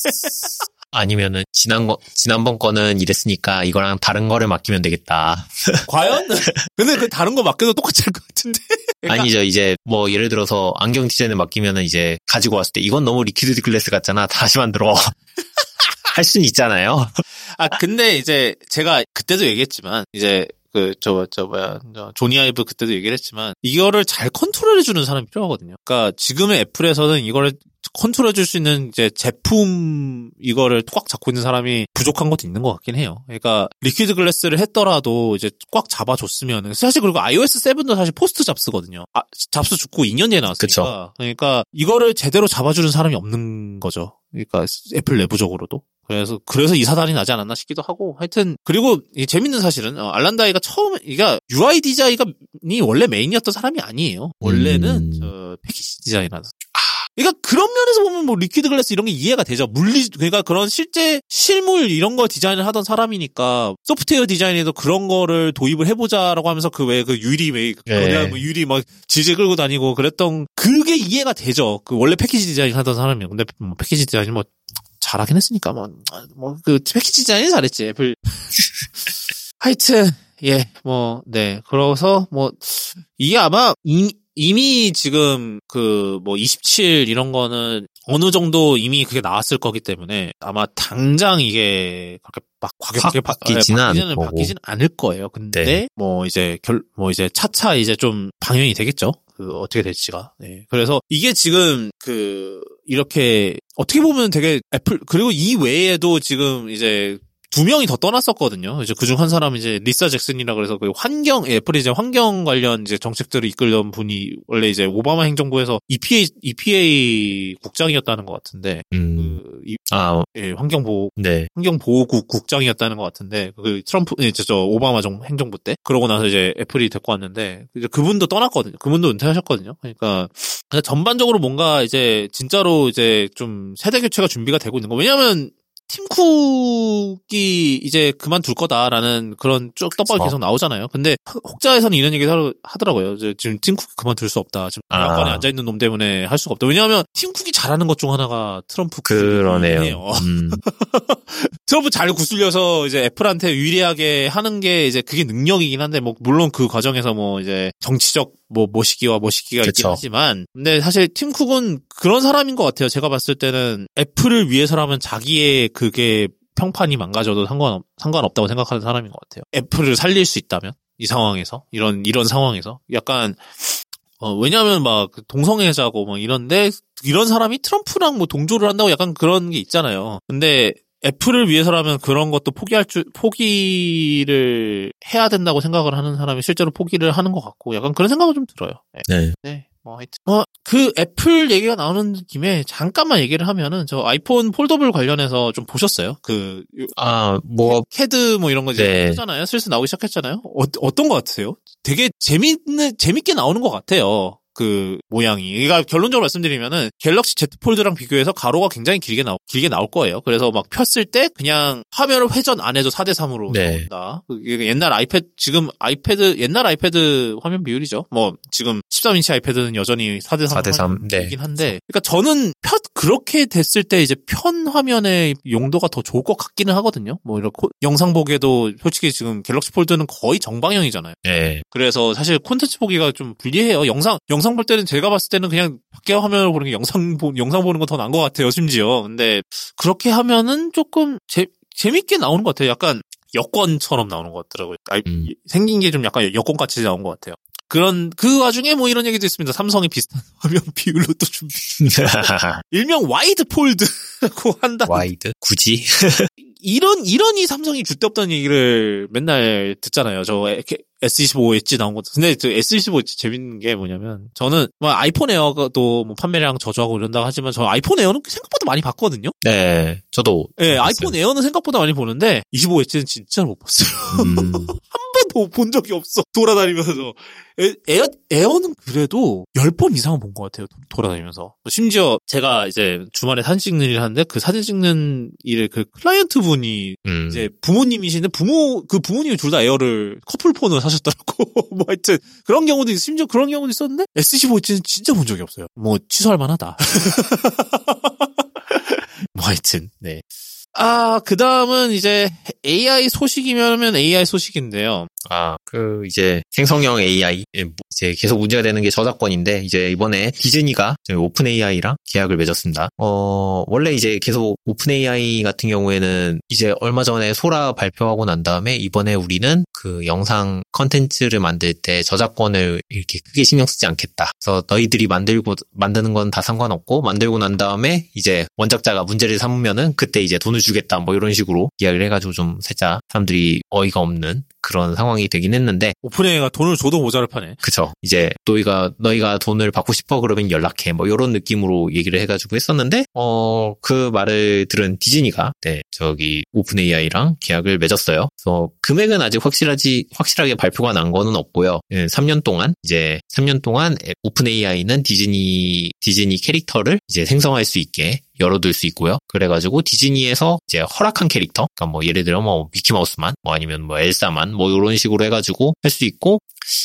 아니면은 지난 거 지난번 거는 이랬으니까 이거랑 다른 거를 맡기면 되겠다. 과연? 근데 그 다른 거 맡겨도 똑같이 할 것 같은데. 그러니까. 아니죠. 이제 뭐 예를 들어서 안경 디자인을 맡기면은 이제 가지고 왔을 때 이건 너무 리퀴드 글래스 같잖아. 다시 만들어. 할 수는 있잖아요. 아 근데 이제 제가 그때도 얘기했지만 이제 그 저 저 뭐야 저 조니 아이브 그때도 얘기를 했지만 이거를 잘 컨트롤해주는 사람이 필요하거든요. 그러니까 지금의 애플에서는 이거를 컨트롤해줄 수 있는 이제 제품 이거를 꽉 잡고 있는 사람이 부족한 것도 있는 것 같긴 해요. 그러니까 리퀴드 글래스를 했더라도 이제 꽉 잡아줬으면 사실 그리고 아이오에스 칠도 사실 포스트 잡스거든요. 아, 잡스 죽고 이 년 뒤에 나왔으니까. 그쵸. 그러니까 이거를 제대로 잡아주는 사람이 없는 거죠. 그러니까 애플 내부적으로도. 그래서 그래서 이 사단이 나지 않았나 싶기도 하고 하여튼 그리고 이 재밌는 사실은 어, 알란다이가 처음 그러니까 유아이 디자이너이 원래 메인이었던 사람이 아니에요. 원래는 음. 저 패키지 디자이너라서. 그러니까 그런 면에서 보면 뭐 리퀴드 글래스 이런 게 이해가 되죠. 물리 그러니까 그런 실제 실물 이런 거 디자인을 하던 사람이니까 소프트웨어 디자인에도 그런 거를 도입을 해보자라고 하면서 그 왜 그 유리 왜 네. 뭐 유리 막 질질 끌고 다니고 그랬던 그게 이해가 되죠. 그 원래 패키지 디자인 하던 사람이에요. 근데 뭐 패키지 디자인 뭐 잘하긴 했으니까 뭐 뭐 그 패키지 디자인 잘했지 애플. 하여튼 예 뭐 네 그래서 뭐 이게 아마 이 이미 지금 그 뭐 이십칠 이런 거는 어느 정도 이미 그게 나왔을 거기 때문에 아마 당장 이게 그렇게 막 과격하게 바뀌지는 바뀌지는, 바뀌지는 않을 거예요. 근데 네. 뭐 이제 결 뭐 이제 차차 이제 좀 방향이 되겠죠. 그 어떻게 될지가. 네. 그래서 이게 지금 그 이렇게 어떻게 보면 되게 애플 그리고 이 외에도 지금 이제 두 명이 더 떠났었거든요. 이제 그중 한 사람이 이제 리사 잭슨이라 그래서 그 환경, 애플이 이제 환경 관련 이제 정책들을 이끌던 분이 원래 이제 오바마 행정부에서 이피에이, 이피에이 국장이었다는 것 같은데. 음. 그, 이, 아, 예, 환경보호, 네. 환경보호국 국장이었다는 것 같은데. 그 트럼프, 이제 저 오바마 정, 행정부 때. 그러고 나서 이제 애플이 데리고 왔는데. 이제 그분도 떠났거든요. 그분도 은퇴하셨거든요. 그러니까. 전반적으로 뭔가 이제 진짜로 이제 좀 세대 교체가 준비가 되고 있는 거. 왜냐면 팀 쿡이 이제 그만둘 거다라는 그런 쭉 떡밥이 계속 나오잖아요. 근데 혹자에서는 이런 얘기 하더라고요. 지금 팀 쿡이 그만둘 수 없다. 지금 야권에 아. 앉아있는 놈 때문에 할 수가 없다. 왜냐하면 팀 쿡이 잘하는 것 중 하나가 트럼프 그러네요. 음. 트럼프 잘 구슬려서 이제 애플한테 유리하게 하는 게 이제 그게 능력이긴 한데 뭐 물론 그 과정에서 뭐 이제 정치적 뭐 모시기와 모시기가 그쵸. 있긴 하지만 근데 사실 팀 쿡은 그런 사람인 것 같아요. 제가 봤을 때는 애플을 위해서라면 자기의 그게 평판이 망가져도 상관없, 상관없다고 생각하는 사람인 것 같아요. 애플을 살릴 수 있다면 이 상황에서 이런 이런 상황에서 약간 어 왜냐하면 막 동성애자고 뭐 이런데 이런 사람이 트럼프랑 뭐 동조를 한다고 약간 그런 게 있잖아요. 근데 애플을 위해서라면 그런 것도 포기할 줄, 포기를 해야 된다고 생각을 하는 사람이 실제로 포기를 하는 것 같고, 약간 그런 생각은 좀 들어요. 네. 네. 네. 뭐, 하여튼. 어, 그 애플 얘기가 나오는 김에 잠깐만 얘기를 하면은, 저 아이폰 폴더블 관련해서 좀 보셨어요? 그, 아, 뭐. 캐드 뭐 이런 거 이제 네. 하잖아요? 슬슬 나오기 시작했잖아요? 어, 어떤 것 같으세요? 되게 재밌는, 재밌게 나오는 것 같아요. 그 모양이. 그러니까 결론적으로 말씀드리면은 갤럭시 Z 폴드랑 비교해서 가로가 굉장히 길게 나오 길게 나올 거예요. 그래서 막 폈을 때 그냥 화면을 회전 안 해도 사 대 삼으로 네. 나온다. 옛날 아이패드 지금 아이패드 옛날 아이패드 화면 비율이죠. 뭐 지금 십삼 인치 아이패드는 여전히 사 대 삼 사 대 삼 네. 이긴 한데. 그러니까 저는 펴 그렇게 됐을 때 이제 편 화면의 용도가 더 좋을 것 같기는 하거든요. 뭐 이런 코, 영상 보기에도 솔직히 지금 갤럭시 폴드는 거의 정방향이잖아요. 네. 그래서 사실 콘텐츠 보기가 좀 불리해요. 영상 영상 영상 볼 때는 제가 봤을 때는 그냥 밖에 화면을 보는 게 영상 보, 영상 보는 건 더 나은 것 같아요, 심지어. 근데 그렇게 하면은 조금 재, 재밌게 나오는 것 같아요. 약간 여권처럼 나오는 것 같더라고요. 아이, 음. 생긴 게 좀 약간 여권같이 나온 것 같아요. 그런, 그 와중에 뭐 이런 얘기도 있습니다. 삼성이 비슷한 화면 비율로 또 준비. 일명 와이드 폴드라고 한다. 와이드? 굳이? 이런 이런이 삼성이 줏대없다는 얘기를 맨날 듣잖아요. 저 에스 이십오 엣지 나온 것도. 근데 저 에스 이십오 엣지 재밌는 게 뭐냐면 저는 뭐 아이폰 에어도 뭐 판매량 저조하고 이런다고 하지만 저 아이폰 에어는 생각보다 많이 봤거든요. 네, 저도. 네, 아이폰 에어는 생각보다 많이 보는데 이십오 엣지는 진짜로 못 봤어요. 음. 한 번도 본 적이 없어. 돌아다니면서. 에, 에어, 에어는 그래도 십 번 이상은 본 것 같아요. 돌아다니면서. 심지어 제가 이제 주말에 사진 찍는 일을 하는데 그 사진 찍는 일을 그 클라이언트 분이 음. 이제 부모님이신데 부모, 그 부모님이 둘 다 에어를 커플폰을 사셨더라고. 뭐 하여튼 그런 경우도 있, 심지어 그런 경우도 있었는데 에스 이십오 엣지는 진짜 본 적이 없어요. 뭐 취소할 만하다. 뭐 하여튼, 네. 아, 그 다음은 이제 에이아이 소식이면 에이아이 소식인데요. 아, 그, 이제 생성형 에이아이. 이제 계속 문제가 되는 게 저작권인데, 이제 이번에 디즈니가 오픈 에이아이랑 계약을 맺었습니다. 어, 원래 이제 계속 오픈 에이아이 같은 경우에는 이제 얼마 전에 소라 발표하고 난 다음에 이번에 우리는 그 영상 컨텐츠를 만들 때 저작권을 이렇게 크게 신경 쓰지 않겠다. 그래서 너희들이 만들고, 만드는 건 다 상관없고, 만들고 난 다음에 이제 원작자가 문제를 삼으면은 그때 이제 돈을 주겠다. 뭐 이런 식으로 이야기를 해가지고 좀 살짝 사람들이 어이가 없는 그런 상황이 되긴 했는데 오픈에이아이가 돈을 줘도 모자를 파네. 그쵸. 이제 너희가 너희가 돈을 받고 싶어 그러면 연락해. 뭐 이런 느낌으로 얘기를 해가지고 했었는데 어 그 말을 들은 디즈니가 네 저기 오픈에이아이랑 계약을 맺었어요. 그래서 금액은 아직 확실하지 확실하게 발표가 난 거는 없고요. 네, 삼 년 동안 이제 삼 년 동안 오픈에이아이는 디즈니 디즈니 캐릭터를 이제 생성할 수 있게 열어둘 수 있고요. 그래가지고 디즈니에서 이제 허락한 캐릭터, 그러니까 뭐 예를 들어 뭐 미키마우스만, 뭐 아니면 뭐 엘사만, 뭐 이런 식으로 해가지고 할 수 있고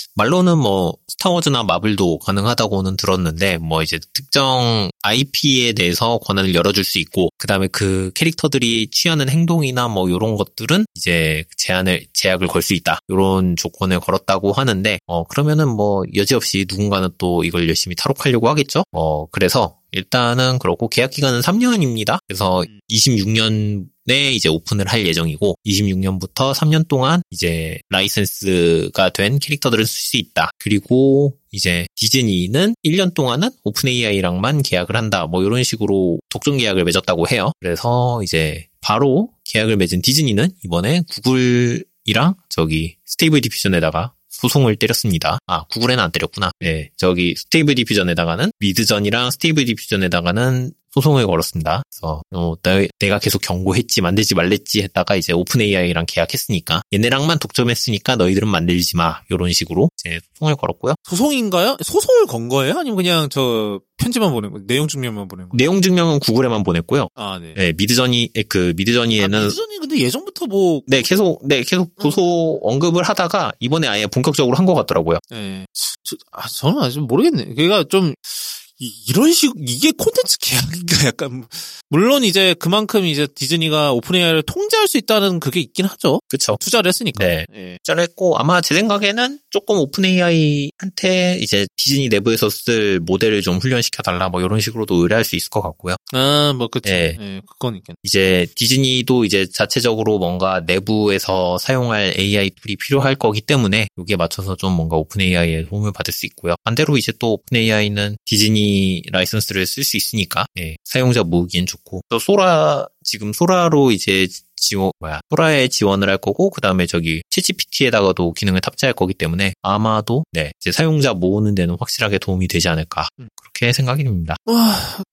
말로는 뭐 스타워즈나 마블도 가능하다고는 들었는데 뭐 이제 특정 아이피에 대해서 권한을 열어줄 수 있고 그 다음에 그 캐릭터들이 취하는 행동이나 뭐 이런 것들은 이제 제한을 제약을 걸 수 있다. 이런 조건을 걸었다고 하는데 어 그러면은 뭐 여지없이 누군가는 또 이걸 열심히 탈옥하려고 하겠죠. 어 그래서 일단은 그렇고 계약 기간은 삼 년입니다. 그래서 음. 이십육 년에 이제 오픈을 할 예정이고 이십육 년부터 삼 년 동안 이제 라이센스가 된 캐릭터들을 쓸 수 있다. 그리고 이제 디즈니는 일 년 동안은 오픈에이아이랑만 계약을 한다. 뭐 이런 식으로 독점 계약을 맺었다고 해요. 그래서 이제 바로 계약을 맺은 디즈니는 이번에 구글이랑 저기 스테이블 디퓨전에다가 소송을 때렸습니다. 아, 구글에는 안 때렸구나. 네, 저기 스테이블 디퓨전에다가는 미드전이랑 스테이블 디퓨전에다가는 소송을 걸었습니다. 그래서 어, 내가 계속 경고했지 만들지 말랬지 했다가 이제 오픈에이아이랑 계약했으니까 얘네랑만 독점했으니까 너희들은 만들지 마 이런 식으로 이제 소송을 걸었고요. 소송인가요? 소송을 건 거예요? 아니면 그냥 저 편지만 보낸 거, 내용 증명만 보낸 거? 내용 증명은 구글에만 보냈고요. 아, 네. 네, 미드전이 그 미드전이에는 아, 미드전이 근데 예전부터 뭐 네, 계속 네 계속 고소 음. 언급을 하다가 이번에 아예 본격적으로 한 것 같더라고요. 네, 저, 아 저는 아직 모르겠네. 그러니까 좀. 이, 이런 식, 이게 콘텐츠 계약인가 약간, 물론 이제 그만큼 이제 디즈니가 오픈에이아이를 통제할 수 있다는 그게 있긴 하죠. 그쵸. 투자를 했으니까. 네. 네. 투자를 했고, 아마 제 생각에는 조금 오픈에이아이한테 이제 디즈니 내부에서 쓸 모델을 좀 훈련시켜달라, 뭐 이런 식으로도 의뢰할 수 있을 것 같고요. 아, 뭐, 그쵸. 네. 네, 그건 있겠네. 이제 디즈니도 이제 자체적으로 뭔가 내부에서 사용할 에이아이 툴이 필요할 거기 때문에 여기에 맞춰서 좀 뭔가 오픈에이아이의 도움을 받을 수 있고요. 반대로 이제 또 오픈에이아이는 디즈니 라이선스를 쓸 수 있으니까 예, 사용자 모으기엔 좋고 또 소라 지금 소라로 이제 지원 뭐야 소라에 지원을 할 거고 그 다음에 저기 챗지피티에다가도 기능을 탑재할 거기 때문에 아마도 네 이제 사용자 모으는 데는 확실하게 도움이 되지 않을까 음. 그렇게 생각이 듭니다. 와,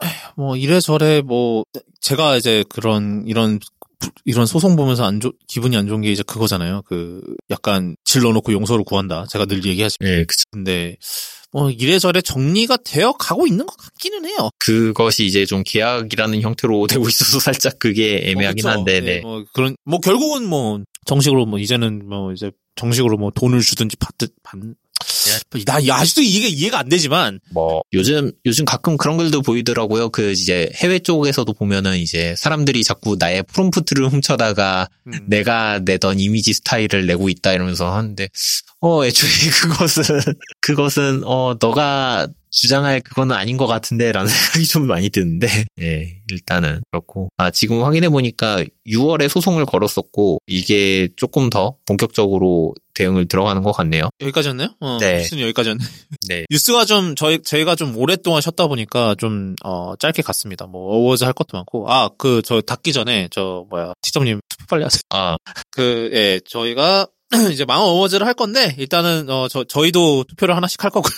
뭐 이래저래 뭐 제가 이제 그런 이런 이런 소송 보면서 안 좋, 기분이 안 좋은 게 이제 그거잖아요. 그 약간 질러놓고 용서를 구한다. 제가 늘 얘기하지만. 네, 그쵸. 근데 뭐 이래저래 정리가 되어 가고 있는 것 같기는 해요. 그것이 이제 좀 계약이라는 형태로 되고 있어서 살짝 그게 애매하긴 어, 한데, 네. 네. 뭐 그런 뭐 결국은 뭐 정식으로 뭐 이제는 뭐 이제 정식으로 뭐 돈을 주든지 받든 받. 나 아직도 이게 이해가 안 되지만 뭐 요즘 요즘 가끔 그런 글도 보이더라고요. 그 이제 해외 쪽에서도 보면은 이제 사람들이 자꾸 나의 프롬프트를 훔쳐다가 음. 내가 내던 이미지 스타일을 내고 있다 이러면서 하는데 어 애초에 그것은 그것은 어 너가 주장할 그거는 아닌 것 같은데라는 생각이 좀 많이 드는데, 예, 일단은 그렇고. 아, 지금 확인해 보니까 유월에 소송을 걸었었고 이게 조금 더 본격적으로 대응을 들어가는 것 같네요. 여기까지였나요? 어, 네. 뉴스는 여기까지였네. 네. 뉴스가 좀 저희 저희가 좀 오랫동안 쉬었다 보니까 좀 어, 짧게 갔습니다. 뭐 어워즈 할 것도 많고, 아, 그 저 닫기 전에 저 뭐야 티점님 투표 빨리 하세요. 아, 그 예, 저희가 이제 망원 어워즈를 할 건데 일단은 어 저 저희도 투표를 하나씩 할 거고요.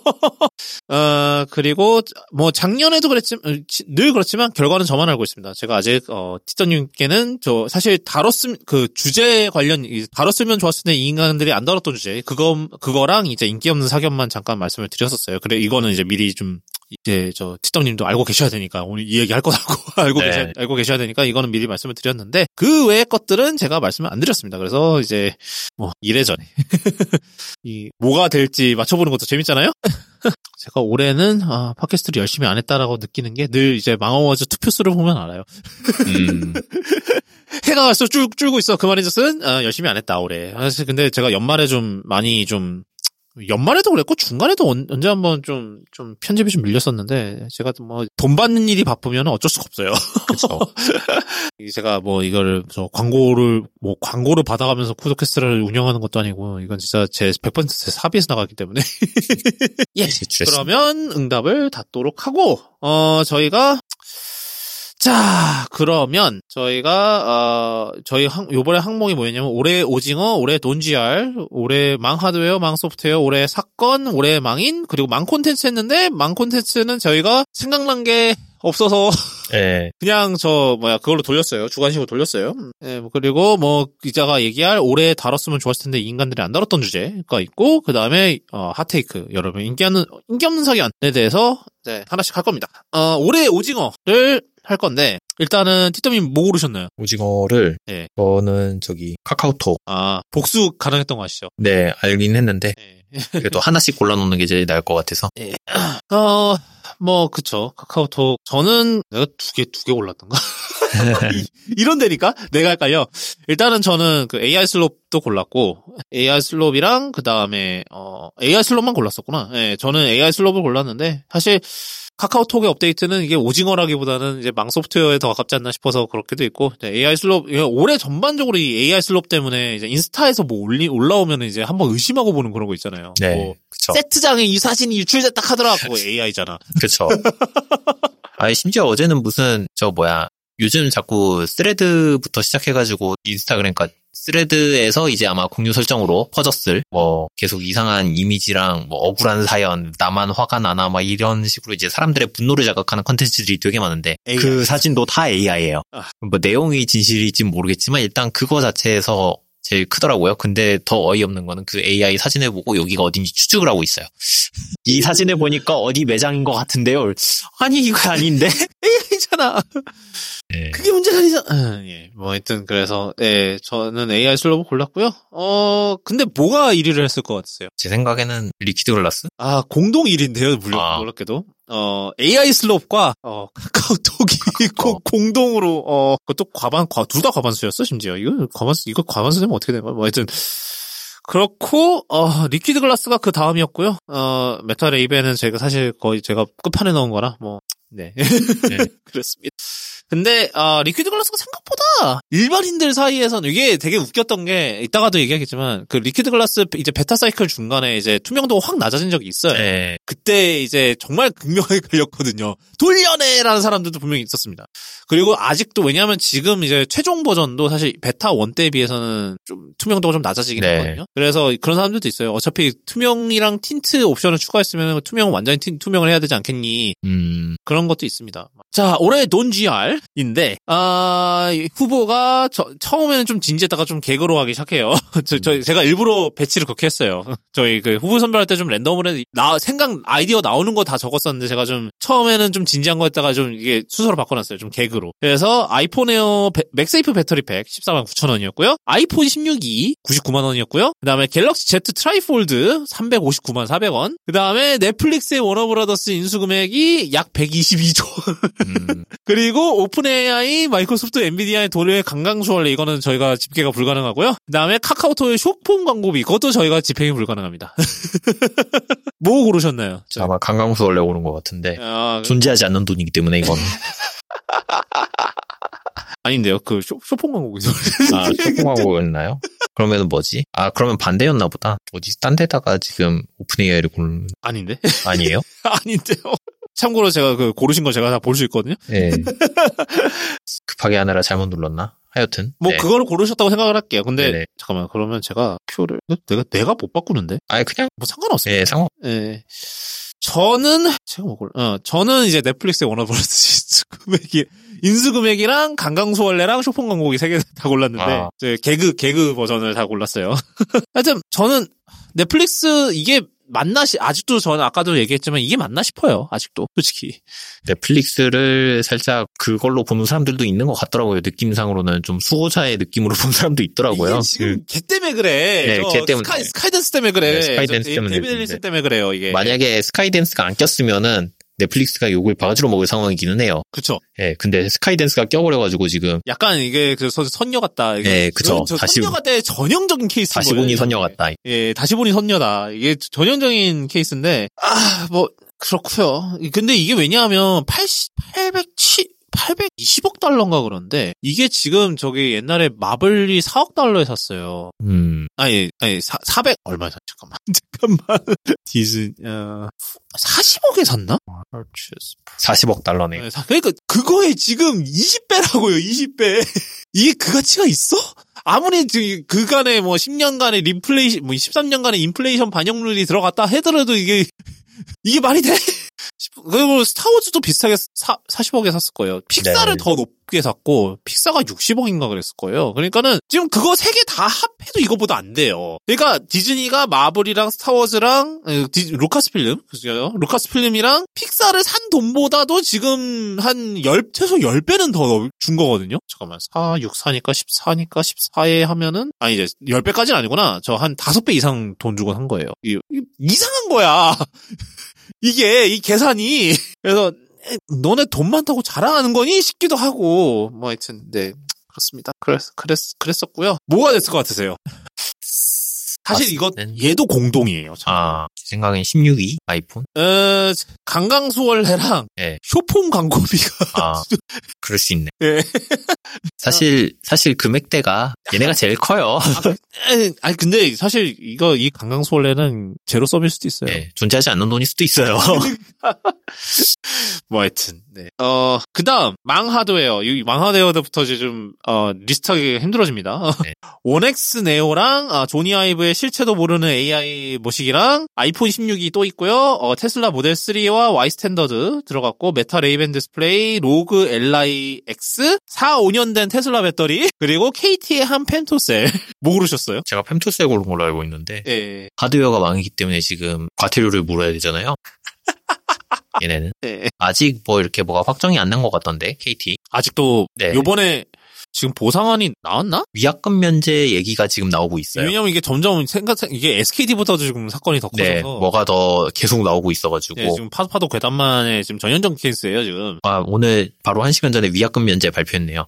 어 그리고 뭐 작년에도 그랬지만 늘 그렇지만 결과는 저만 알고 있습니다. 제가 아직 어 티터님께는 저 사실 다뤘음 그 주제 관련 다뤘으면 좋았을 텐데 이 인간들이 안 다뤘던 주제 그거 그거랑 이제 인기 없는 사견만 잠깐 말씀을 드렸었어요. 그래 이거는 이제 미리 좀 이제 저 티떡님도 알고 계셔야 되니까 오늘 이 얘기 할 거라고 알고 네. 계셔 알고 계셔야 되니까 이거는 미리 말씀을 드렸는데 그 외의 것들은 제가 말씀을 안 드렸습니다. 그래서 이제 뭐 이래저래 이 뭐가 될지 맞춰보는 것도 재밌잖아요. 제가 올해는 아, 팟캐스트를 열심히 안 했다라고 느끼는 게 늘 이제 망어워즈 투표수를 보면 알아요. 음. 해가 갈수록 줄, 줄고 있어. 그 말인 뜻은 아, 열심히 안 했다 올해. 사실 근데 제가 연말에 좀 많이 좀 연말에도 그랬고 중간에도 언, 언제 한번 좀, 좀 편집이 좀 밀렸었는데 제가 뭐 돈 받는 일이 바쁘면 어쩔 수가 없어요. 그렇죠. 제가 뭐 이거를 저 광고를 뭐 광고를 받아가면서 쿠드캐스트를 운영하는 것도 아니고 이건 진짜 제 백 퍼센트 제 사비에서 나가기 때문에 예. 그러면 응답을 닫도록 하고 어 저희가 자, 그러면 저희가 어 저희 항, 요번에 항목이 뭐였냐면 올해 오징어, 올해 논지알, 올해 망하드웨어, 망소프트웨어, 올해 사건, 올해 망인, 그리고 망콘텐츠 했는데 망콘텐츠는 저희가 생각난 게 없어서 네. 그냥 저 뭐야 그걸로 돌렸어요. 주관식으로 돌렸어요. 예, 뭐 그리고 뭐 기자가 얘기할 올해 다뤘으면 좋았을 텐데 이 인간들이 안 다뤘던 주제가 있고 그다음에 어 핫테이크 여러분 인기 없는 인기 없는 사견에 대해서 네, 하나씩 할 겁니다. 어 올해 오징어를 할 건데 일단은 티터님 뭐 고르셨나요? 오징어를 네. 저는 저기 카카오톡 아 복수 가능했던 거 아시죠? 네 알긴 했는데 네. 그래도 하나씩 골라놓는 게 제일 나을 것 같아서 네. 어, 뭐 그쵸 카카오톡 저는 내가 두 개 두 개 골랐던가 이런 데니까 내가 헷갈려. 일단은 저는 그 에이아이 슬롭도 골랐고 에이아이 슬롭이랑 그 다음에 어 에이아이 슬롭만 골랐었구나. 예, 네, 저는 에이아이 슬롭을 골랐는데 사실 카카오톡의 업데이트는 이게 오징어라기보다는 이제 망소프트웨어에 더 가깝지 않나 싶어서 그렇게도 있고 에이아이 슬롭 올해 전반적으로 이 에이아이 슬롭 때문에 이제 인스타에서 뭐 올리 올라오면 이제 한번 의심하고 보는 그런 거 있잖아요. 네, 뭐 그쵸. 세트장에 이 사진이 유출됐다 하더라. 그거 에이아이잖아. 그렇죠. 아니 심지어 어제는 무슨 저 뭐야 요즘 자꾸 스레드부터 시작해가지고 인스타그램까지 스레드에서 이제 아마 공유 설정으로 퍼졌을 뭐 계속 이상한 이미지랑 뭐 억울한 사연 나만 화가 나나 막 이런 식으로 이제 사람들의 분노를 자극하는 컨텐츠들이 되게 많은데 에이아이. 그 사진도 다 에이아이예요. 아. 뭐 내용이 진실일지 모르겠지만 일단 그거 자체에서 제일 크더라고요. 근데 더 어이없는 거는 그 에이아이 사진을 보고 여기가 어딘지 추측을 하고 있어요. 이 사진을 보니까 어디 매장인 것 같은데요. 아니 이거 아닌데 에이아이잖아. 네. 그게 문제가 아니잖아. 아, 예. 뭐 하여튼 그래서 예, 저는 에이아이 슬로브 골랐고요. 어 근데 뭐가 일 위를 했을 것 같으세요? 제 생각에는 리퀴드 글라스? 아 공동 일 위인데요. 물론 아. 놀랍게도 어 에이아이 슬롭과 어 카카오톡이 고, 공동으로 어 그것도 과반 둘 다 과반수였어 심지어. 이거 과반수 이거 과반수 되면 어떻게 되는 거야? 뭐 하여튼 그렇고 어 리퀴드 글라스가 그 다음이었고요. 어 메탈 레이벤은 제가 사실 거의 제가 끝판에 넣은 거라 뭐 네. 네. 그렇습니다. 근데 아 리퀴드 글라스가 생각보다 일반인들 사이에서는 이게 되게 웃겼던 게 이따가도 얘기하겠지만 그 리퀴드 글라스 이제 베타 사이클 중간에 이제 투명도가 확 낮아진 적이 있어요. 네. 그때 이제 정말 극명하게 걸렸거든요. 돌려내라는 사람들도 분명히 있었습니다. 그리고 아직도 왜냐하면 지금 이제 최종 버전도 사실 베타 일 때에 비해서는 좀 투명도가 좀 낮아지긴 네. 했거든요. 그래서 그런 사람들도 있어요. 어차피 투명이랑 틴트 옵션을 추가했으면 투명은 완전히 틴, 투명을 해야 되지 않겠니? 음. 그런 것도 있습니다. 자, 올해 논지알인데 아, 후보가 저, 처음에는 좀 진지했다가 좀 개그로 하기 시작해요. 저, 저 제가 일부러 배치를 그렇게 했어요. 저희 그 후보 선별할 때 좀 랜덤으로 해, 나 생각 아이디어 나오는 거 다 적었었는데 제가 좀 처음에는 좀 진지한 거 했다가 좀 이게 순서로 바꿔놨어요. 좀 개그로. 그래서 아이폰 에어 배, 맥세이프 배터리 팩 십사만 구천 원이었고요. 아이폰 십육 이 구십구만 원이었고요. 그 다음에 갤럭시 Z 트라이폴드 삼백오십구만 사백 원. 그 다음에 넷플릭스의 워너브라더스 인수금액이 약 백이십이조 원. 음. 그리고 오픈에이아이, 마이크로소프트, 엔비디아의 도료의 강강수월래 이거는 저희가 집계가 불가능하고요. 그 다음에 카카오톡의 쇼폼 광고비 그것도 저희가 집행이 불가능합니다. 뭐 고르셨나요? 있잖아요. 저. 아마 강강수 원래 오는 것 같은데 아, 존재하지 않는 돈이기 때문에 이건. 아닌데요. 그 쇼, 쇼폰 광고에서. 아, 쇼폰 광고였나요? 그러면 뭐지? 아, 그러면 반대였나 보다. 어디 딴 데다가 지금 오픈 에이아이를 고르는. 아닌데? 아니에요? 아닌데요. 참고로 제가 그 고르신 거 제가 다 볼 수 있거든요. 네. 급하게 하느라 잘못 눌렀나? 하여튼. 뭐 네. 그거를 고르셨다고 생각을 할게요. 근데 네네. 잠깐만 그러면 제가 표를 내가 내가 못 바꾸는데? 아니 그냥 뭐 상관없어요. 네, 상관. 예. 저는 제가 뭐 골, 어 저는 이제 넷플릭스의 워너브라더스 금액이 인수 금액이랑 강강수 원래랑 쇼폰 광고기 세 개 다 골랐는데 아. 이제 개그 개그 버전을 다 골랐어요. 하여튼 저는 넷플릭스 이게 맞나 시 아직도 저는 아까도 얘기했지만 이게 맞나 싶어요. 아직도 솔직히 넷플릭스를 살짝 그걸로 보는 사람들도 있는 것 같더라고요. 느낌상으로는 좀 수호자의 느낌으로 보는 사람도 있더라고요. 이게 지금 걔 때문에 그래. 네, 걔 때문에. 스카이, 스카이댄스 때문에 그래. 네, 스카이댄스 때문에 데이비드 릴슨 때문에 그래요. 이게 만약에 스카이댄스가 안 꼈으면은 넷플릭스가 욕을 바가지로 먹을 상황이기는 해요. 그쵸. 예, 근데 스카이댄스가 껴버려가지고 지금. 약간 이게 그 선- 선녀 같다. 이게 네, 그쵸. 저 다시- 선녀 같다의 전형적인 케이스인 다시 거예요. 보니 선녀 같다. 예, 다시 보니 선녀다. 이게 전형적인 케이스인데, 아, 뭐, 그렇고요. 근데 이게 왜냐하면 팔십, 팔백칠, 팔백이십억 달러인가 그런데, 이게 지금 저기 옛날에 마블이 사억 달러에 샀어요. 음, 아니, 아니, 사, 사백, 얼마에 샀, 잠깐만. 잠깐만. 디즈니, 어, 사십억에 샀나? 사십억 달러네. 네, 사- 그러니까 그거에 지금 이십 배라고요, 이십 배. 이게 그 가치가 있어? 아무리 저- 그간에 뭐 십 년간의 인플레이션, 뭐 십삼 년간의 인플레이션 반영률이 들어갔다 하더라도 이게 이게 말이 돼? 그리고 스타워즈도 비슷하게 사, 사십억에 샀을 거예요. 픽사를 네. 더 높게 샀고 픽사가 육십억인가 그랬을 거예요. 그러니까는 지금 그거 세 개 다 합해도 이거보다 안 돼요. 그러니까 디즈니가 마블이랑 스타워즈랑 에, 디, 루카스필름, 그죠? 루카스필름이랑 픽사를 산 돈보다도 지금 한 십, 최소 십 배는 더 준 거거든요. 잠깐만, 사, 육, 사니까 십사니까 십사에 하면은 아니 이제 십 배까지는 아니구나. 저 한 다섯 배 이상 돈 주고 산 거예요. 이, 이, 이상한 거야. 이게 이 계산이 그래서 에, 너네 돈 많다고 자랑하는 거니 싶기도 하고 뭐 하여튼 네 그렇습니다. 그랬 그랬 그랬었고요. 뭐가 됐을 것 같으세요? 사실 이거 때는- 얘도 공동이에요. 참. 아, 제 생각엔 십육 위 아이폰. 어, 강강수월래랑 예. 쇼폼 광고비가 아, 그럴 수 있네. 예. 사실 사실 금액대가 얘네가 제일 커요. 에, 아니 근데 사실 이거 이 강강수월래는 제로 서비스 수도 있어요. 예, 존재하지 않는 돈일 수도 있어요. 뭐 하여튼 네. 어 그다음 망하드웨어 이 망하드웨어부터 이제 좀 어, 리스트하기 힘들어집니다. 네. 원엑스 네오랑 아, 조니 아이브의 실체도 모르는 에이아이 모시기랑 아이폰 십육이 또 있고요. 어, 테슬라 모델 쓰리와 Y 스탠더드 들어갔고 메타 레이벤 디스플레이, 로그 엘아이 엑스, 사, 오 년 된 테슬라 배터리 그리고 케이티의 한 펜토셀. 뭐 고르셨어요? 제가 펜토스에 고른 걸로 알고 있는데 예. 하드웨어가 망했기 때문에 지금 과태료를 물어야 되잖아요. 얘네는 예. 아직 뭐 이렇게 뭐가 확정이 안 난 것 같던데 케이티 아직도 네. 요번에 지금 보상안이 나왔나? 위약금 면제 얘기가 지금 나오고 있어요. 왜냐면 이게 점점 생각 이게 에스케이디보다도 지금 사건이 더 커져서 네, 뭐가 더 계속 나오고 있어가지고 네, 지금 파도파도 괴담만의 지금 전형적 케이스예요 지금. 아, 오늘 바로 한 시간 전에 위약금 면제 발표했네요.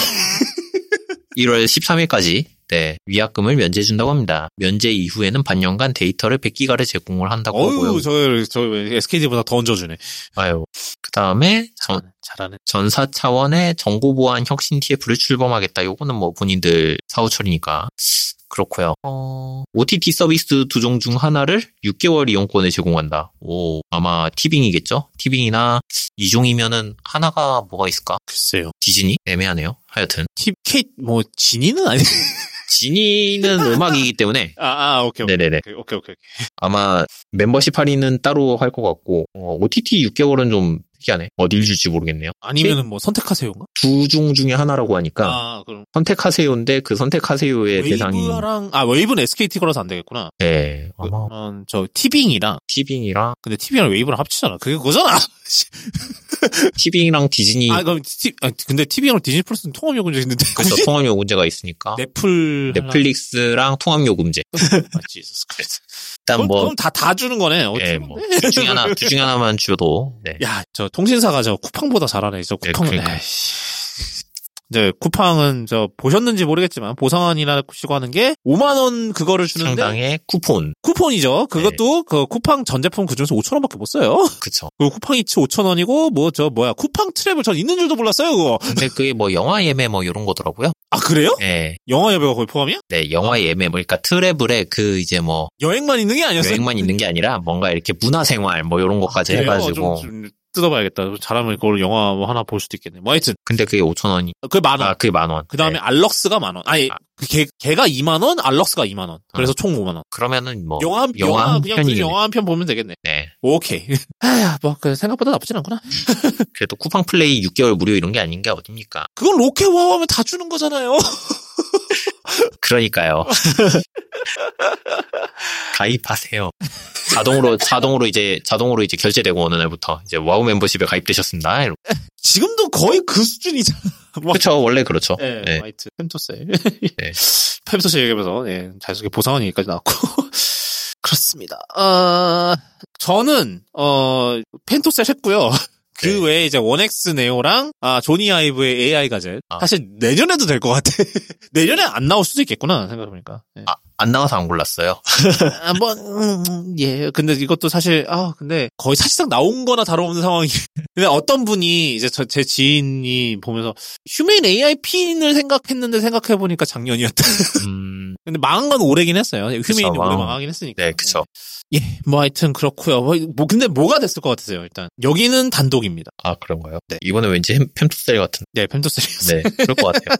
일월 십삼일까지 네, 위약금을 면제해준다고 합니다. 면제 이후에는 반년간 데이터를 백 기가를 제공을 한다고 하고요. 어유 저, 저 에스케이디보다 더 얹어주네. 아유, 그 다음에 전, 잘하네. 전사 차원의 정보보안 혁신 티에프를 출범하겠다. 요거는 뭐 본인들 사후처리니까. 그렇고요. 어, 오티티 서비스 두 종 중 하나를 육 개월 이용권을 제공한다. 오, 아마 티빙이겠죠? 티빙이나 이 종이면은 하나가 뭐가 있을까? 글쎄요. 디즈니? 애매하네요. 하여튼. 티, 케이, 뭐, 지니는 아니. 지니는 음악이기 때문에. 아, 아, 오케이, 오케이. 네네네. 오케이, 오케이, 오케이. 아마 멤버십 할인은 따로 할 것 같고, 어, 오티티 육 개월은 좀 특이하네. 어딜 줄지 모르겠네요. 아니면은 뭐, 선택하세요인가? 두 중 중에 하나라고 하니까. 아, 그럼. 선택하세요인데 그 선택하세요의 대상이. 웨이브랑, 아, 웨이브는 에스케이티 거라서 안 되겠구나. 네. 아마 어, 저, 티빙이랑, 티빙이랑, 근데 티빙이랑 웨이브랑 합치잖아. 그게 그거잖아. 티빙이랑 디즈니. 아, 그럼, 티, 아, 근데 티빙이랑 디즈니 플러스는 통합요금제 있는데. 그래서 통합료 문제가 있으니까. 넷플. 넷플릭스랑 통합료 문제. 맞지, 그래서. 일단 그럼, 뭐. 그럼 다, 다 주는 거네. 예, 뭐. 둘 중에 하나, 둘 중에 하나만 줘도. 네. 야, 저 통신사가 저 쿠팡보다 잘하네. 저 네, 쿠팡. 그러니까. 에이씨. 이제 쿠팡은 저 보셨는지 모르겠지만 보상이라고 하는 게 오만 원 그거를 주는데 상당의 쿠폰. 쿠폰이죠. 그것도 네. 그 쿠팡 전 제품 그중에서 오천 원밖에 못 써요. 그쵸. 그 쿠팡 이츠 오천 원이고 뭐 저 뭐야 쿠팡 트래블 전 있는 줄도 몰랐어요 그거. 근데 그게 뭐 영화 예매 뭐 이런 거더라고요. 아 그래요? 네. 영화 예매가 거의 포함이야? 네, 영화 예매 뭐 그러니까 트래블에 그 이제 뭐 여행만 있는 게 아니었어요. 여행만 있는 게 아니라 뭔가 이렇게 문화생활 뭐 이런 것까지 아, 해가지고. 좀, 좀 뜯어봐야겠다. 잘하면 그걸 영화 뭐 하나 볼 수도 있겠네. 뭐 하여튼. 근데 그게 오천 원이. 그게 만 원. 아, 그게 만 원. 그 다음에 네. 알럭스가 만 원. 아니, 아. 걔, 걔가 이만 원, 알럭스가 이만 원. 그래서 어. 총 오만 원. 그러면은 뭐. 영화, 영화, 영화 그냥 그 영화 한 편 보면 되겠네. 네. 오케이. 아야, 뭐, 그 생각보다 나쁘진 않구나. 그래도 쿠팡 플레이 육 개월 무료 이런 게 아닌 게 어딥니까? 그건 로켓와우 하면 다 주는 거잖아요. 그러니까요. 가입하세요. 자동으로 자동으로 이제 자동으로 이제 결제되고 어느 날부터 이제 와우 멤버십에 가입되셨습니다. 이러고. 지금도 거의 그 수준이잖아. 그렇죠. 원래 그렇죠. 네, 네. 화이트 펜토셀. 네. 펜토셀 얘기하면서 네, 자연스럽게 보상원 얘기까지 나왔고. 그렇습니다. 어, 저는 어 펜토셀 했고요. 그 네. 외에 이제 원엑스 네오랑 아 조니 아이브의 에이아이 가젯 아. 사실 내년에도 될 것 같아. 내년에 안 나올 수도 있겠구나 생각해보니까. 네. 아, 안 나와서 안 골랐어요. 한번 음, 예. 근데 이것도 사실 아 근데 거의 사실상 나온거나 다름없는 상황이. 근데 어떤 분이 이제 저, 제 지인이 보면서 휴메인 에이아이 핀을 생각했는데 생각해 보니까 작년이었다. 음. 근데 망한 건 오래긴 했어요. 휴메인이 오래 망하긴 했으니까. 네, 그렇죠. 예, 뭐 하여튼 그렇고요. 뭐 근데 뭐가 됐을 것 같으세요? 일단 여기는 단독입니다. 아 그런가요? 네. 이번에 왠지 펜토셀 같은. 네, 펜토셀이었어요. 네, 그럴 것 같아요.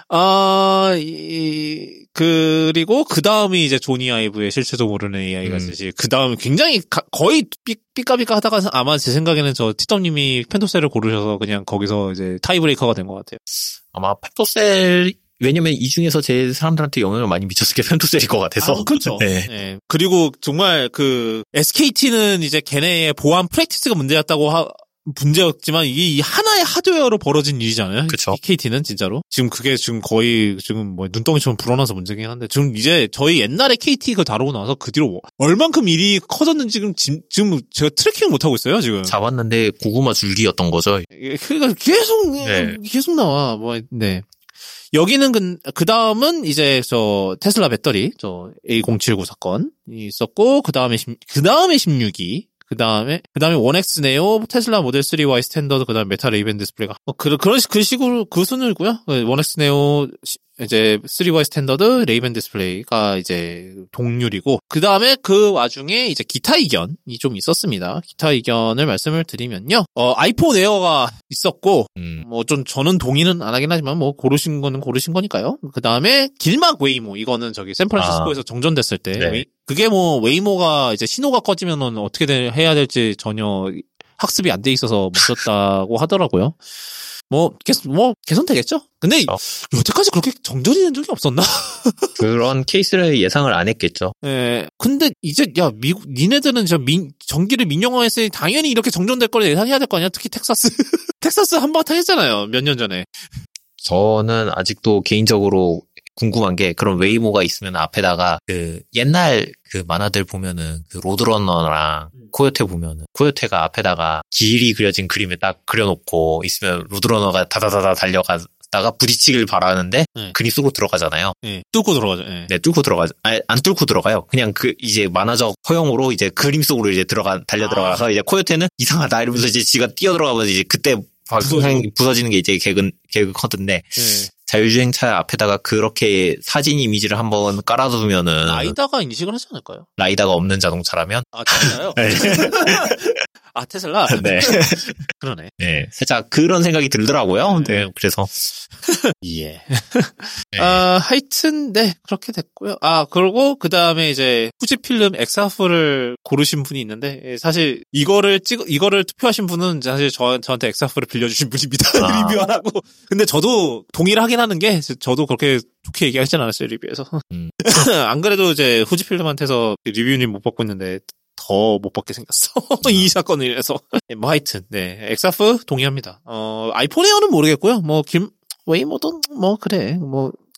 아, 이, 그리고 그 다음이 이제 조니 아이브의 실체도 모르는 에이아이가 음. 이제 그 다음 굉장히 가, 거의 삐, 삐까삐까 하다가 아마 제 생각에는 저 티점님이 펜토셀을 고르셔서 그냥 거기서 이제 타이브레이커가 된 것 같아요. 아마 펜토셀 왜냐면 이 중에서 제 사람들한테 영향을 많이 미쳤을 게 펜토셀일 것 같아서. 아, 그렇죠. 네. 네. 그리고 정말 그 에스케이티는 이제 걔네의 보안 프랙티스가 문제였다고 하, 문제였지만 이게 이 하나의 하드웨어로 벌어진 일이잖아요. 그렇죠. 이케이티는 진짜로. 지금 그게 지금 거의 지금 뭐 눈덩이처럼 불어나서 문제긴 한데 지금 이제 저희 옛날에 케이티 그거 다루고 나서 그 뒤로 얼만큼 일이 커졌는지 지금 지금 제가 트래킹 못 하고 있어요 지금. 잡았는데 고구마 줄기였던 거죠. 그러니까 계속 네. 계속 나와. 뭐 네. 여기는 그, 그 다음은 이제 저 테슬라 배터리, 저 에이 공칠구 사건이 있었고, 그 다음에, 그 다음에 십육이, 그 다음에, 그 다음에 원엑스 네오, 테슬라 모델 쓰리 와이 스탠더드, 그 다음에 메타 레이벤 디스플레이가, 뭐, 그, 그런, 그 식으로, 그 순으로고요. 원엑스 네오, 이제 쓰리 와이 스탠더드, 레이벤 디스플레이가 이제 동률이고, 그 다음에 그 와중에 이제 기타 이견이 좀 있었습니다. 기타 이견을 말씀을 드리면요. 어, 아이폰 에어가 있었고, 음. 뭐 좀 저는 동의는 안 하긴 하지만 뭐 고르신 거는 고르신 거니까요. 그 다음에 길막 웨이모, 이거는 저기 샌프란시스코에서 아. 정전됐을 때, 네. 웨이, 그게 뭐 웨이모가 이제 신호가 꺼지면은 어떻게 되, 해야 될지 전혀 학습이 안 돼 있어서 못 썼다고 하더라고요. 뭐, 개선, 뭐, 개선되겠죠? 근데, 어. 여태까지 그렇게 정전이 된 적이 없었나? 그런 케이스를 예상을 안 했겠죠. 예. 근데, 이제, 야, 미국, 니네들은 저 민, 전기를 민영화했으니 당연히 이렇게 정전될 걸 예상해야 될 거 아니야? 특히 텍사스. 텍사스 한바탕 했잖아요. 몇 년 전에. 저는 아직도 개인적으로 궁금한 게 그런 웨이모가 있으면 앞에다가 그 옛날 그 만화들 보면은 그 로드러너랑 음. 코요테 보면은 코요테가 앞에다가 길이 그려진 그림을 딱 그려놓고 있으면 로드러너가 다다다다 달려가다가 부딪히길 바라는데 네. 그림 속으로 들어가잖아요. 네. 뚫고 들어가죠. 네. 네, 뚫고 들어가죠. 아니, 안 뚫고 들어가요. 그냥 그 이제 만화적 허용으로 이제 그림 속으로 이제 들어가 달려 들어가서 아. 이제 코요테는 이상하다 이러면서 이제 지가 뛰어 들어가면서 이제 그때 부서지는, 부서지는 게 이제 개그 개그 커드인데. 네. 자율주행차 앞에다가 그렇게 사진 이미지를 한번 깔아두면은 라이다가 인식을 하지 않을까요? 라이다가 없는 자동차라면? 아, 진짜요? 네. 아, 테슬라? 네. 그러네. 네. 살짝 그런 생각이 들더라고요. 네. 네 그래서. 예. 네. 아, 하여튼, 네. 그렇게 됐고요. 아, 그리고 그 다음에 이제 후지필름 엑스알에프를 고르신 분이 있는데, 사실 이거를 찍, 이거를 투표하신 분은 사실 저, 저한테 엑스알에프를 빌려주신 분입니다. 아. 리뷰 안 하고. 근데 저도 동의를 하긴 하는 게, 저도 그렇게 좋게 얘기하진 않았어요, 리뷰에서. 음. 안 그래도 이제 후지필름한테서 리뷰님 못 받고 있는데, 더 못 받게 생겼어. 이 사건을 위해서. 네, 뭐 하여튼, 네. 엑스알에프 동의합니다. 어, 아이폰 에어는 모르겠고요. 뭐, 김, 웨이모도, 뭐, 그래. 뭐,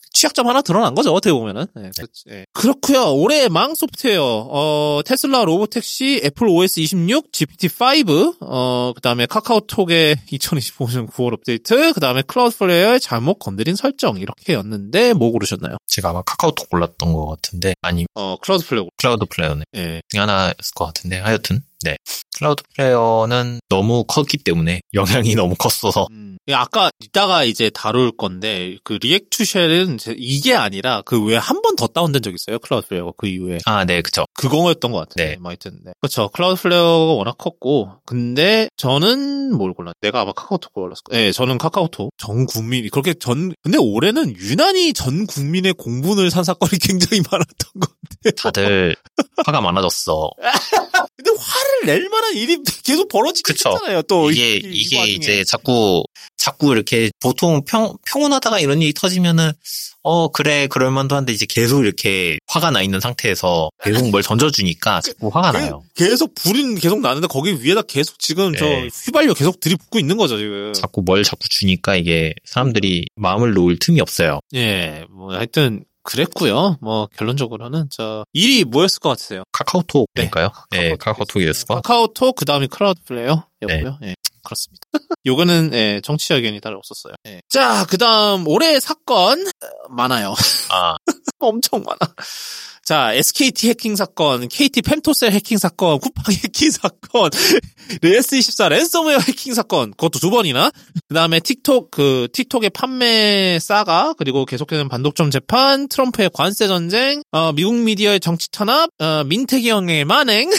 취약점 하나 드러난 거죠, 어떻게 보면은. 네, 네. 네. 그렇고요. 올해 망 소프트웨어, 어, 테슬라 로보택시, 애플 오에스 이십육, 지피티 파이브, 어, 그 다음에 카카오톡의 이천이십오 년 구월 업데이트, 그 다음에 클라우드플레이어의 잘못 건드린 설정, 이렇게였는데, 뭐 고르셨나요? 제가 아마 카카오톡 골랐던 것 같은데, 아니, 어, 클라우드플레이어. 클라우드플레이어네. 예. 네. 하나였을 것 같은데, 하여튼, 네. 클라우드 플레이어는 너무 컸기 때문에 영향이 너무 컸어서 음, 아까 이따가 이제 다룰 건데 그 리액 투 쉘은 이게 아니라 그 외에 한 번 더 다운된 적 있어요. 클라우드 플레이어가 그 이후에. 아, 네, 그쵸. 그거였던 것 같아요. 네. 뭐 하여튼 네. 그렇죠. 클라우드 플레이어가 워낙 컸고 근데 저는 뭘 골랐? 내가 아마 카카오톡 골랐을 거예요. 네, 저는 카카오톡. 전 국민이 그렇게 전 근데 올해는 유난히 전 국민의 공분을 산 사건이 굉장히 많았던 것 같아요. 다들 화가 많아졌어. 근데 화를 낼 만한 일이 계속 벌어지긴 했잖아요. 또 이게 이, 이 이게 와중에. 이제 자꾸 자꾸 이렇게 보통 평 평온하다가 이런 일이 터지면은 어 그래 그럴만도 한데 이제 계속 이렇게 화가 나 있는 상태에서 계속 뭘 던져주니까 자꾸 화가 나요. 계속 불은 계속 나는데 거기 위에다 계속 지금 네. 저 휘발유 계속 들이붓고 있는 거죠 지금. 자꾸 뭘 자꾸 주니까 이게 사람들이 마음을 놓을 틈이 없어요. 예, 뭐 하여튼. 그랬고요. 뭐 결론적으로는 저 일이 뭐였을 것 같으세요? 카카오톡일까요? 네, 네 카카오톡이었을 것. 카카오톡 그다음에 클라우드 플레이어였고요. 네. 예, 그렇습니다. 요거는 예, 정치 의견이 따로 없었어요. 예. 자, 그다음 올해 사건 많아요. 아, 엄청 많아. 자, 에스케이티 해킹 사건, 케이티 펜토셀 해킹 사건, 쿠팡 해킹 사건, 에스 이십사 랜섬웨어 해킹 사건, 그것도 두 번이나. 그 다음에 틱톡, 그, 틱톡의 판매 싸가, 그리고 계속되는 반독점 재판, 트럼프의 관세 전쟁, 어, 미국 미디어의 정치 탄압, 어, 민태기형의 만행,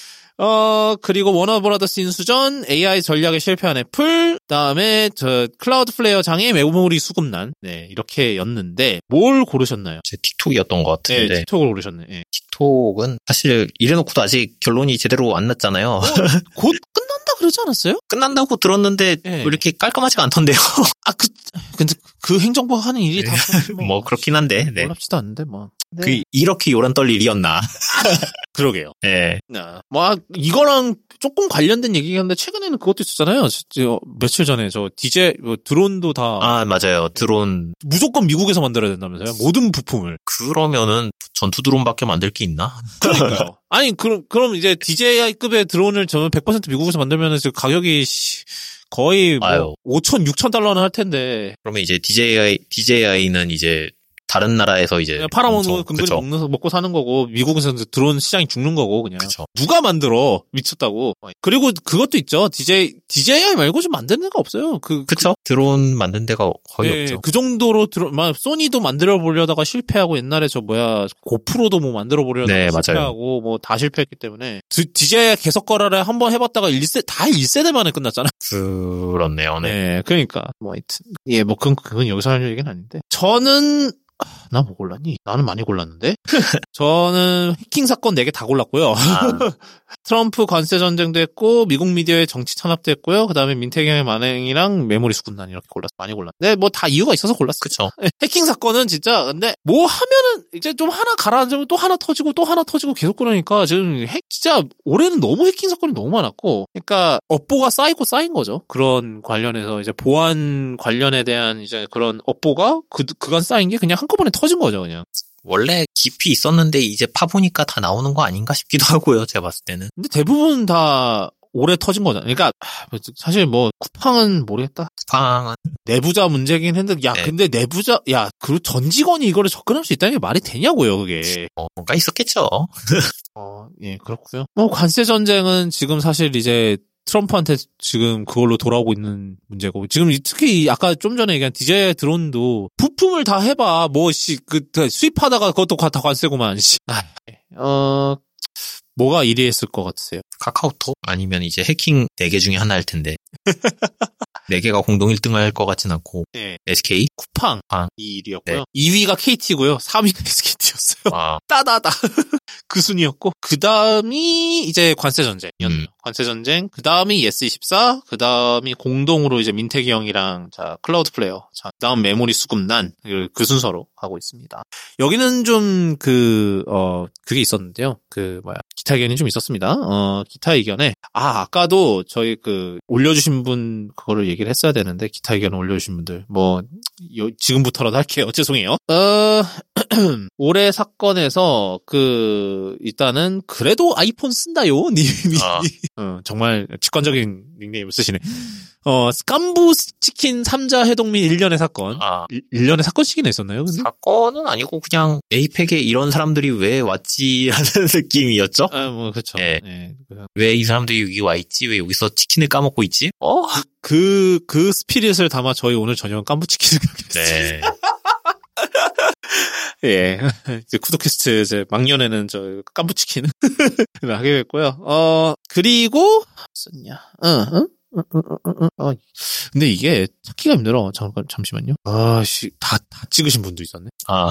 어, 그리고 워너브라더스 인수전, 에이아이 전략에 실패한 애플, 그다음에 저 클라우드 플레이어 장애 메모리 수급난. 네, 이렇게였는데 뭘 고르셨나요? 제 틱톡이었던 것 같은데. 네, 틱톡을 고르셨네. 네. 틱톡은 사실 이래놓고도 아직 결론이 제대로 안 났잖아요. 어, 곧 끝난다 그러지 않았어요? 끝난다고 들었는데 네. 왜 이렇게 깔끔하지가 않던데요. 아, 그 근데 그 행정부가 하는 일이 네. 다 뭐, 뭐 그렇긴 한데. 네. 놀랍지도 않는데 뭐. 네. 그 이렇게 요란 떨 일이었나? 그러게요. 네. 아, 뭐 이거랑 조금 관련된 얘기긴 한데 최근에는 그것도 있었잖아요. 저, 며칠 전에 저 디제이 뭐 드론도 다 아, 맞아요. 드론 무조건 미국에서 만들어야 된다면서요? 모든 부품을. 그러면은 전투 드론밖에 만들 게 있나? 그러니까요. 아니 그럼 그럼 이제 디제이급의 드론을 저는 백 퍼센트 미국에서 만들면은 지금 가격이 거의 뭐 오천, 육천 달러는 할 텐데. 그러면 이제 디제이아이 디제이아이는 이제 다른 나라에서 이제 팔아먹는 근근히 먹는 먹고 사는 거고 미국에서는 드론 시장이 죽는 거고 그냥 그쵸. 누가 만들어 미쳤다고. 그리고 그것도 있죠. 디제이 디제이아이 말고 좀 만드는 데가 없어요. 그 그쵸? 그, 드론 만든 데가 거의 네, 없죠. 그 정도로 드론 막 소니도 만들어 보려다가 실패하고 옛날에 저 뭐야 고프로도 뭐 만들어 보려다가 네, 실패하고 뭐 다 실패했기 때문에 디제이아이 계속 거래를 한번 해봤다가 일 세 다 일 세대 만에 끝났잖아. 그렇네요. 네. 네, 그러니까 뭐 하여튼 예, 뭐 그건 그건 여기서 할 얘기는 아닌데 저는. 나 뭐 골랐니? 나는 많이 골랐는데? 저는 해킹 사건 네 개 다 골랐고요. 아. 트럼프 관세 전쟁도 했고, 미국 미디어의 정치 찬압도 했고요. 그 다음에 민태경의 만행이랑 메모리 수군난 이렇게 골랐어. 많이 골랐는데, 뭐 다 이유가 있어서 골랐어. 그쵸. 해킹 사건은 진짜, 근데 뭐 하면은 이제 좀 하나 가라앉으면 또 하나 터지고 또 하나 터지고 계속 그러니까 지금 핵, 진짜 올해는 너무 해킹 사건이 너무 많았고, 그러니까 업보가 쌓이고 쌓인 거죠. 그런 관련해서 이제 보안 관련에 대한 이제 그런 업보가 그, 그간 쌓인 게 그냥 한꺼번에 터진 거죠, 그냥. 원래 깊이 있었는데 이제 파보니까 다 나오는 거 아닌가 싶기도 하고요, 제가 봤을 때는. 근데 대부분 다 올해 터진 거잖아. 그러니까 사실 뭐 쿠팡은 모르겠다. 쿠팡은 내부자 문제긴 했는데 야 네. 근데 내부자 야 그 전 직원이 이거를 접근할 수 있다는 게 말이 되냐고요, 그게. 어, 뭔가 있었겠죠. 어, 예, 그렇고요. 뭐 관세 전쟁은 지금 사실 이제 트럼프한테 지금 그걸로 돌아오고 있는 문제고 지금 특히 아까 좀 전에 얘기한 디제이 드론도 부품을 다 해봐 뭐씨 그 수입하다가 그것도 다 관세고만 씨. 아, 어 뭐가 일 위 했을 것 같으세요? 카카오톡 아니면 이제 해킹 네 개 중에 하나일 텐데 네 개가 공동 일 등을 할 것 같진 않고 네. 에스케이 쿠팡 아. 이 일이었고요. 네. 이 위가 케이티고요. 삼 위가 에스케이티였어요. 아. 따다다 그 순이었고 그 다음이 이제 관세 전쟁이었네요. 음. 관세전쟁, 그 다음이 예스 이십사, 그 다음이 공동으로 이제 민태기 형이랑, 자, 클라우드 플레이어, 자, 그 다음 메모리 수급난, 그 순서로 하고 있습니다. 여기는 좀 그, 어, 그게 있었는데요. 그, 뭐야, 기타 의견이 좀 있었습니다. 어, 기타 의견에, 아, 아까도 저희 그, 올려주신 분, 그거를 얘기를 했어야 되는데, 기타 의견을 올려주신 분들, 뭐, 요, 지금부터라도 할게요. 죄송해요. 어, 올해 사건에서, 그, 일단은, 그래도 아이폰 쓴다요? 님이, 아. 어, 정말 직관적인 닉네임을 쓰시네. 어, 깜부 치킨 삼자 해동 및 일련의 사건. 아. 일, 일련의 사건씩이나 있었나요, 근데? 사건은 아니고 그냥 에이펙에 이런 사람들이 왜 왔지 하는 느낌이었죠? 아, 뭐, 그쵸. 네. 네. 왜 이 사람들이 여기 와 있지? 왜 여기서 치킨을 까먹고 있지? 어? 그, 그 스피릿을 담아 저희 오늘 저녁은 깜부 치킨을 가겠습니다. 네. 예. 이제 쿠도캐스트 이제 막년에는 저 깜부치킨 하게 됐고요. 어, 그리고, 썼냐. 응, 응? 응, 응, 응, 응. 어, 근데 이게 찾기가 힘들어. 잠깐, 잠시만요. 아씨, 다, 다 찍으신 분도 있었네. 아.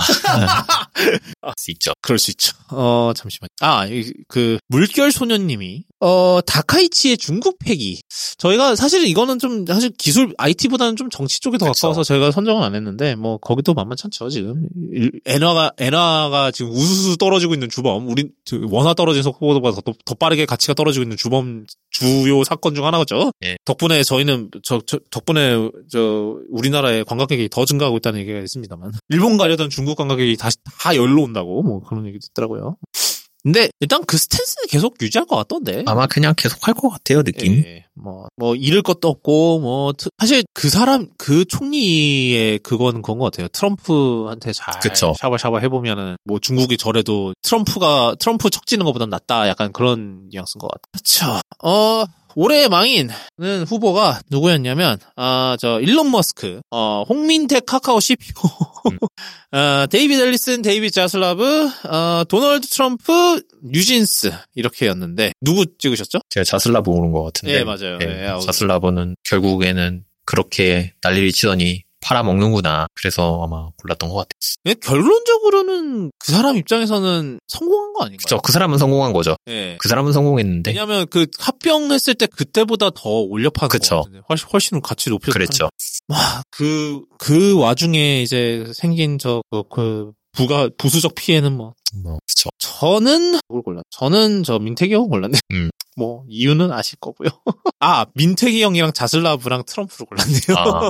아, 수 있죠. 그럴 수 있죠. 어, 잠시만요. 아, 그, 물결 소년님이, 어, 다카이치의 중국 패기. 저희가 사실 이거는 좀, 사실 기술, 아이티보다는 좀 정치 쪽에 더 그쵸. 가까워서 저희가 선정은 안 했는데, 뭐, 거기도 만만찮죠, 지금. 엔화가, 엔화가 지금 우수수 떨어지고 있는 주범, 우리, 원화 떨어진 속도보다 더, 더 빠르게 가치가 떨어지고 있는 주범, 주요 사건 중 하나죠. 예. 덕분에 저희는, 저, 저, 덕분에, 저, 우리나라의 관광객이 더 증가하고 있다는 얘기가 있습니다만. 일본 가려던 중국 관광객이 다시 다 열로 온다고, 뭐, 그런 얘기도 있더라고요. 근데 일단 그 스탠스는 계속 유지할 것 같던데. 아마 그냥 계속 할 것 같아요, 느낌. 예, 뭐, 뭐, 잃을 것도 없고, 뭐, 사실 그 사람, 그 총리의 그건 그건 것 같아요. 트럼프한테 잘 그쵸. 샤바샤바 해보면은, 뭐 중국이 저래도 트럼프가, 트럼프 척지는 것보단 낫다. 약간 그런 뉘앙스인 것 같아요. 그쵸. 어, 올해의 망인은 후보가 누구였냐면, 아, 저, 일론 머스크, 어, 홍민택 카카오 씨피오, 음. 어, 데이비드 앨리슨, 데이비드 자슬라브, 어, 도널드 트럼프, 뉴진스, 이렇게였는데, 누구 찍으셨죠? 제가 자슬라브 오른 것 같은데. 네, 맞아요. 네, 네, 자슬라브는 결국에는 그렇게 난리를 치더니 팔아먹는구나. 그래서 아마 골랐던 것 같아요. 네, 결론적으로는 그 사람 입장에서는 성공한 거 아닌가요? 그쵸. 그 사람은 성공한 거죠. 네. 그 사람은 성공했는데. 왜냐면 그 합병했을 때 그때보다 더 올려 파는 그쵸. 거 같은데. 훨씬, 훨씬 가치 높여서. 그랬죠. 와, 그, 그 와중에 이제 생긴 저, 그, 그 부가, 부수적 피해는 뭐. 뭐, 그쵸. 저는, 누굴 골랐 저는 저 민태기 형 골랐네. 음. 뭐, 이유는 아실 거고요. 아, 민태기 형이랑 자슬라브랑 트럼프를 골랐네요. 아.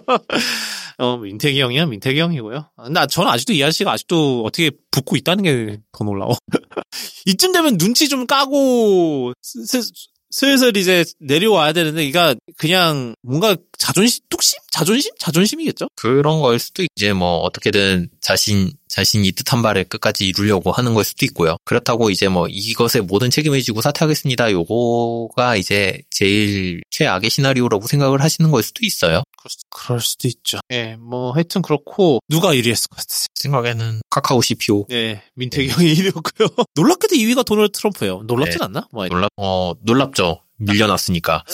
어, 민태기 형이야, 민태기 형이고요. 나, 저는 아직도 이 아저씨가 아직도 어떻게 붙고 있다는 게 더 놀라워. 이쯤 되면 눈치 좀 까고, 슬, 슬슬 이제 내려와야 되는데, 그러니까 그냥 뭔가 자존심, 뚝심? 자존심? 자존심이겠죠? 그런 거일 수도 이제 뭐 어떻게든 자신, 자신이 뜻한 바를 끝까지 이루려고 하는 걸 수도 있고요. 그렇다고 이제 뭐 이것에 모든 책임을 지고 사퇴하겠습니다. 요거가 이제 제일 최악의 시나리오라고 생각을 하시는 걸 수도 있어요. 그럴 수도 있죠. 예, 뭐 하여튼 그렇고 누가 일 위 했을 것 같으세요? 생각에는 카카오 씨피오. 네, 민태기 형이 일 위였고요. 놀랍게도 이 위가 도널드 트럼프예요. 놀랍진 네. 않나? 뭐 놀랍, 어, 놀랍죠. 밀려났으니까.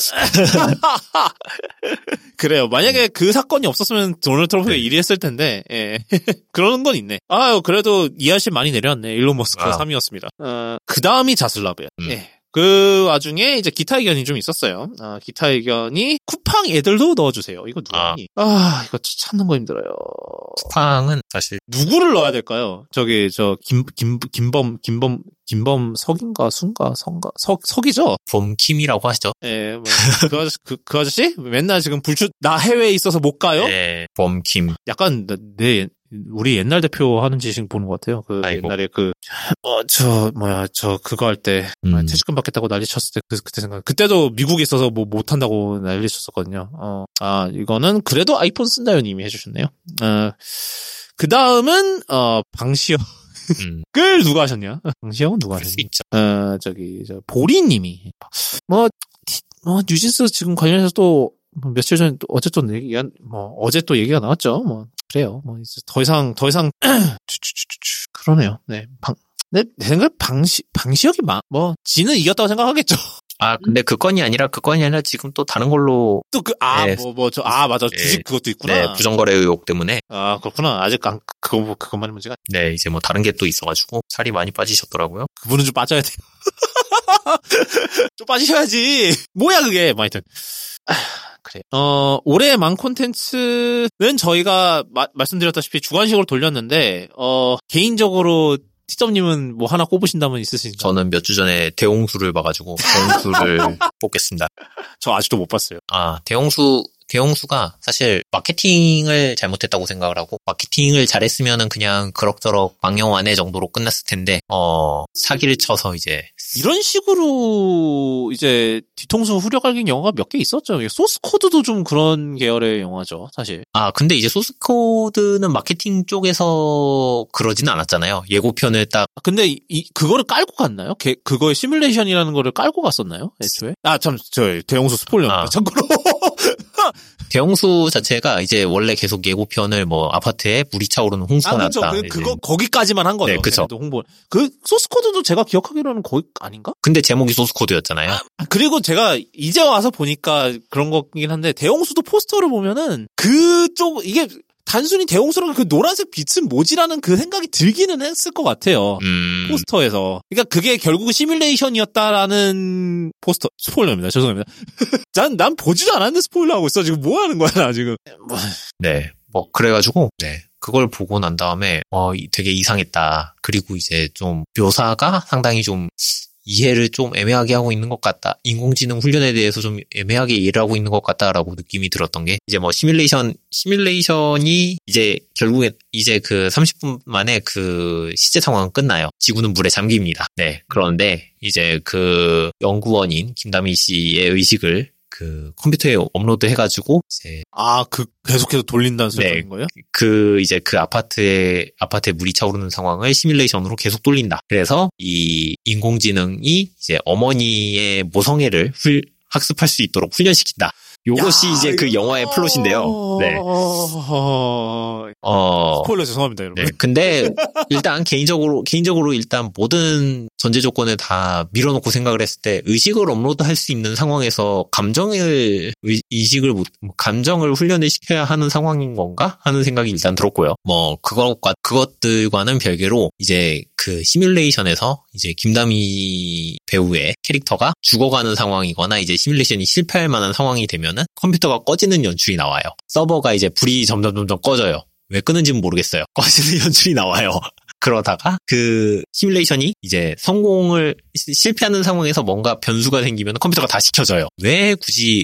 그래요. 만약에 그 사건이 없었으면 도널드 트럼프가 네. 일 위 했을 텐데, 예. 그러는 건 있네. 아유, 그래도 이 아저씨 많이 내려왔네. 일론 머스크가 아. 삼 위였습니다. 어, 그 다음이 자슬라브예요. 음. 예. 그 와중에 이제 기타 의견이 좀 있었어요. 아, 기타 의견이 쿠팡 애들도 넣어주세요. 이거 누구니? 아, 아 이거 찾는 거 힘들어요. 쿠팡은 사실 누구를 넣어야 될까요? 저기 저 김 김 김범 김범 김범 석인가 순가 성가 석 석이죠? 봄킴이라고 하시죠. 예, 뭐 그 아저씨 그, 그 아저씨 맨날 지금 불출 나 해외에 있어서 못 가요? 네, 봄킴. 약간 내 우리 옛날 대표 하는 짓을 보는 것 같아요. 그 아이고. 옛날에 그 어 저 뭐야 저 그거 할 때 음. 퇴직금 받겠다고 난리 쳤을 때 그, 그때 생각 그때도 미국에 있어서 뭐 못한다고 난리 쳤었거든요. 어, 아 이거는 그래도 아이폰 쓴다요님이 해주셨네요. 어, 그 다음은 어 방시혁. 음. 글 누가 하셨냐? 방시혁은 누가 그럴 수 하셨냐? 있죠. 어 저기 저 보리님이 뭐, 뭐 뉴진스 지금 관련해서 또 뭐 며칠 전에 또 어제 또 얘기가 뭐 어제 또 얘기가 나왔죠. 뭐 그래요. 뭐 이제 더 이상 더 이상 그러네요. 네, 방, 내, 내 생각에 방시 방시혁이 막 뭐 지는 이겼다고 생각하겠죠. 아, 근데 그 건이 아니라 그 건이 아니라 지금 또 다른 걸로 또 그 아 네. 뭐 뭐 저 아 맞아 네. 주식 그것도 있구나. 네, 부정거래 의혹 때문에 아 그렇구나. 아직 안 그거 뭐 그것만이 문제가. 네, 이제 뭐 다른 게 또 있어가지고 살이 많이 빠지셨더라고요. 그분은 좀 빠져야 돼요. 좀 빠지셔야지. 뭐야 그게. 뭐 하여튼. 아, 그래. 어, 올해 망 콘텐츠는 저희가 마, 말씀드렸다시피 주관식으로 돌렸는데 어, 개인적으로 티점님은 뭐 하나 꼽으신다면 있으신가요? 저는 몇 주 전에 대홍수를 봐가지고 대홍수를 뽑겠습니다. 저 아직도 못 봤어요. 아, 대홍수 대홍수가 사실 마케팅을 잘못했다고 생각을 하고 마케팅을 잘했으면은 그냥 그럭저럭 망영화내 정도로 끝났을 텐데 어 사기를 쳐서 이제 이런 식으로 이제 뒤통수 후려갈긴 영화가 몇 개 있었죠. 소스 코드도 좀 그런 계열의 영화죠, 사실. 아 근데 이제 소스 코드는 마케팅 쪽에서 그러지는 않았잖아요. 예고편을 딱. 근데 이, 이 그거를 깔고 갔나요? 게, 그거의 시뮬레이션이라는 거를 깔고 갔었나요? 애초에? 아 참 저 대홍수 스포일러입니다. 아. 참고로. 대홍수 자체가 이제 원래 계속 예고편을 뭐 아파트에 물이 차오르는 홍수가 아, 그렇죠. 났다. 그, 그거 거기까지만 한 거죠. 네, 그렇죠. 홍보. 그 소스 코드도 제가 기억하기로는 거기 아닌가? 근데 제목이 소스 코드였잖아요. 아, 그리고 제가 이제 와서 보니까 그런 거긴 한데 대홍수도 포스터를 보면은 그쪽 이게 단순히 대홍수랑 그 노란색 빛은 뭐지라는 그 생각이 들기는 했을 것 같아요. 음... 포스터에서. 그러니까 그게 결국은 시뮬레이션이었다라는 포스터. 스포일러입니다. 죄송합니다. 난, 난 보지도 않았는데 스포일러 하고 있어. 지금 뭐 하는 거야, 나 지금. 네. 뭐, 그래가지고, 네. 그걸 보고 난 다음에, 어, 되게 이상했다. 그리고 이제 좀 묘사가 상당히 좀, 이해를 좀 애매하게 하고 있는 것 같다. 인공지능 훈련에 대해서 좀 애매하게 이해를 하고 있는 것 같다라고 느낌이 들었던 게 이제 뭐 시뮬레이션 시뮬레이션이 이제 결국에 이제 그 삼십 분 만에 그 시제 상황은 끝나요. 지구는 물에 잠깁니다. 네. 그런데 이제 그 연구원인 김다미 씨의 의식을 그 컴퓨터에 업로드 해가지고 이제 아, 그 계속해서 돌린다는 네, 소리인 거예요? 그 이제 그 아파트에 아파트에 물이 차오르는 상황을 시뮬레이션으로 계속 돌린다. 그래서 이 인공지능이 이제 어머니의 모성애를 훌, 학습할 수 있도록 훈련시킨다. 요것이 야, 이제 그 영화의 플롯인데요. 네. 어, 스포일러 죄송합니다, 여러분. 네. 근데 일단 개인적으로 개인적으로 일단 모든 전제 조건을 다 밀어놓고 생각을 했을 때 의식을 업로드할 수 있는 상황에서 감정을 의, 의식을 감정을 훈련을 시켜야 하는 상황인 건가 하는 생각이 일단 들었고요. 뭐 그것과 그것들과는 별개로 이제 그 시뮬레이션에서 이제 김다미 배우의 캐릭터가 죽어가는 상황이거나 이제 시뮬레이션이 실패할 만한 상황이 되면은 컴퓨터가 꺼지는 연출이 나와요. 서버가 이제 불이 점점 점점 꺼져요. 왜 끄는지는 모르겠어요. 꺼지는 연출이 나와요. 그러다가 그 시뮬레이션이 이제 성공을 실패하는 상황에서 뭔가 변수가 생기면 컴퓨터가 다시 켜져요. 왜 굳이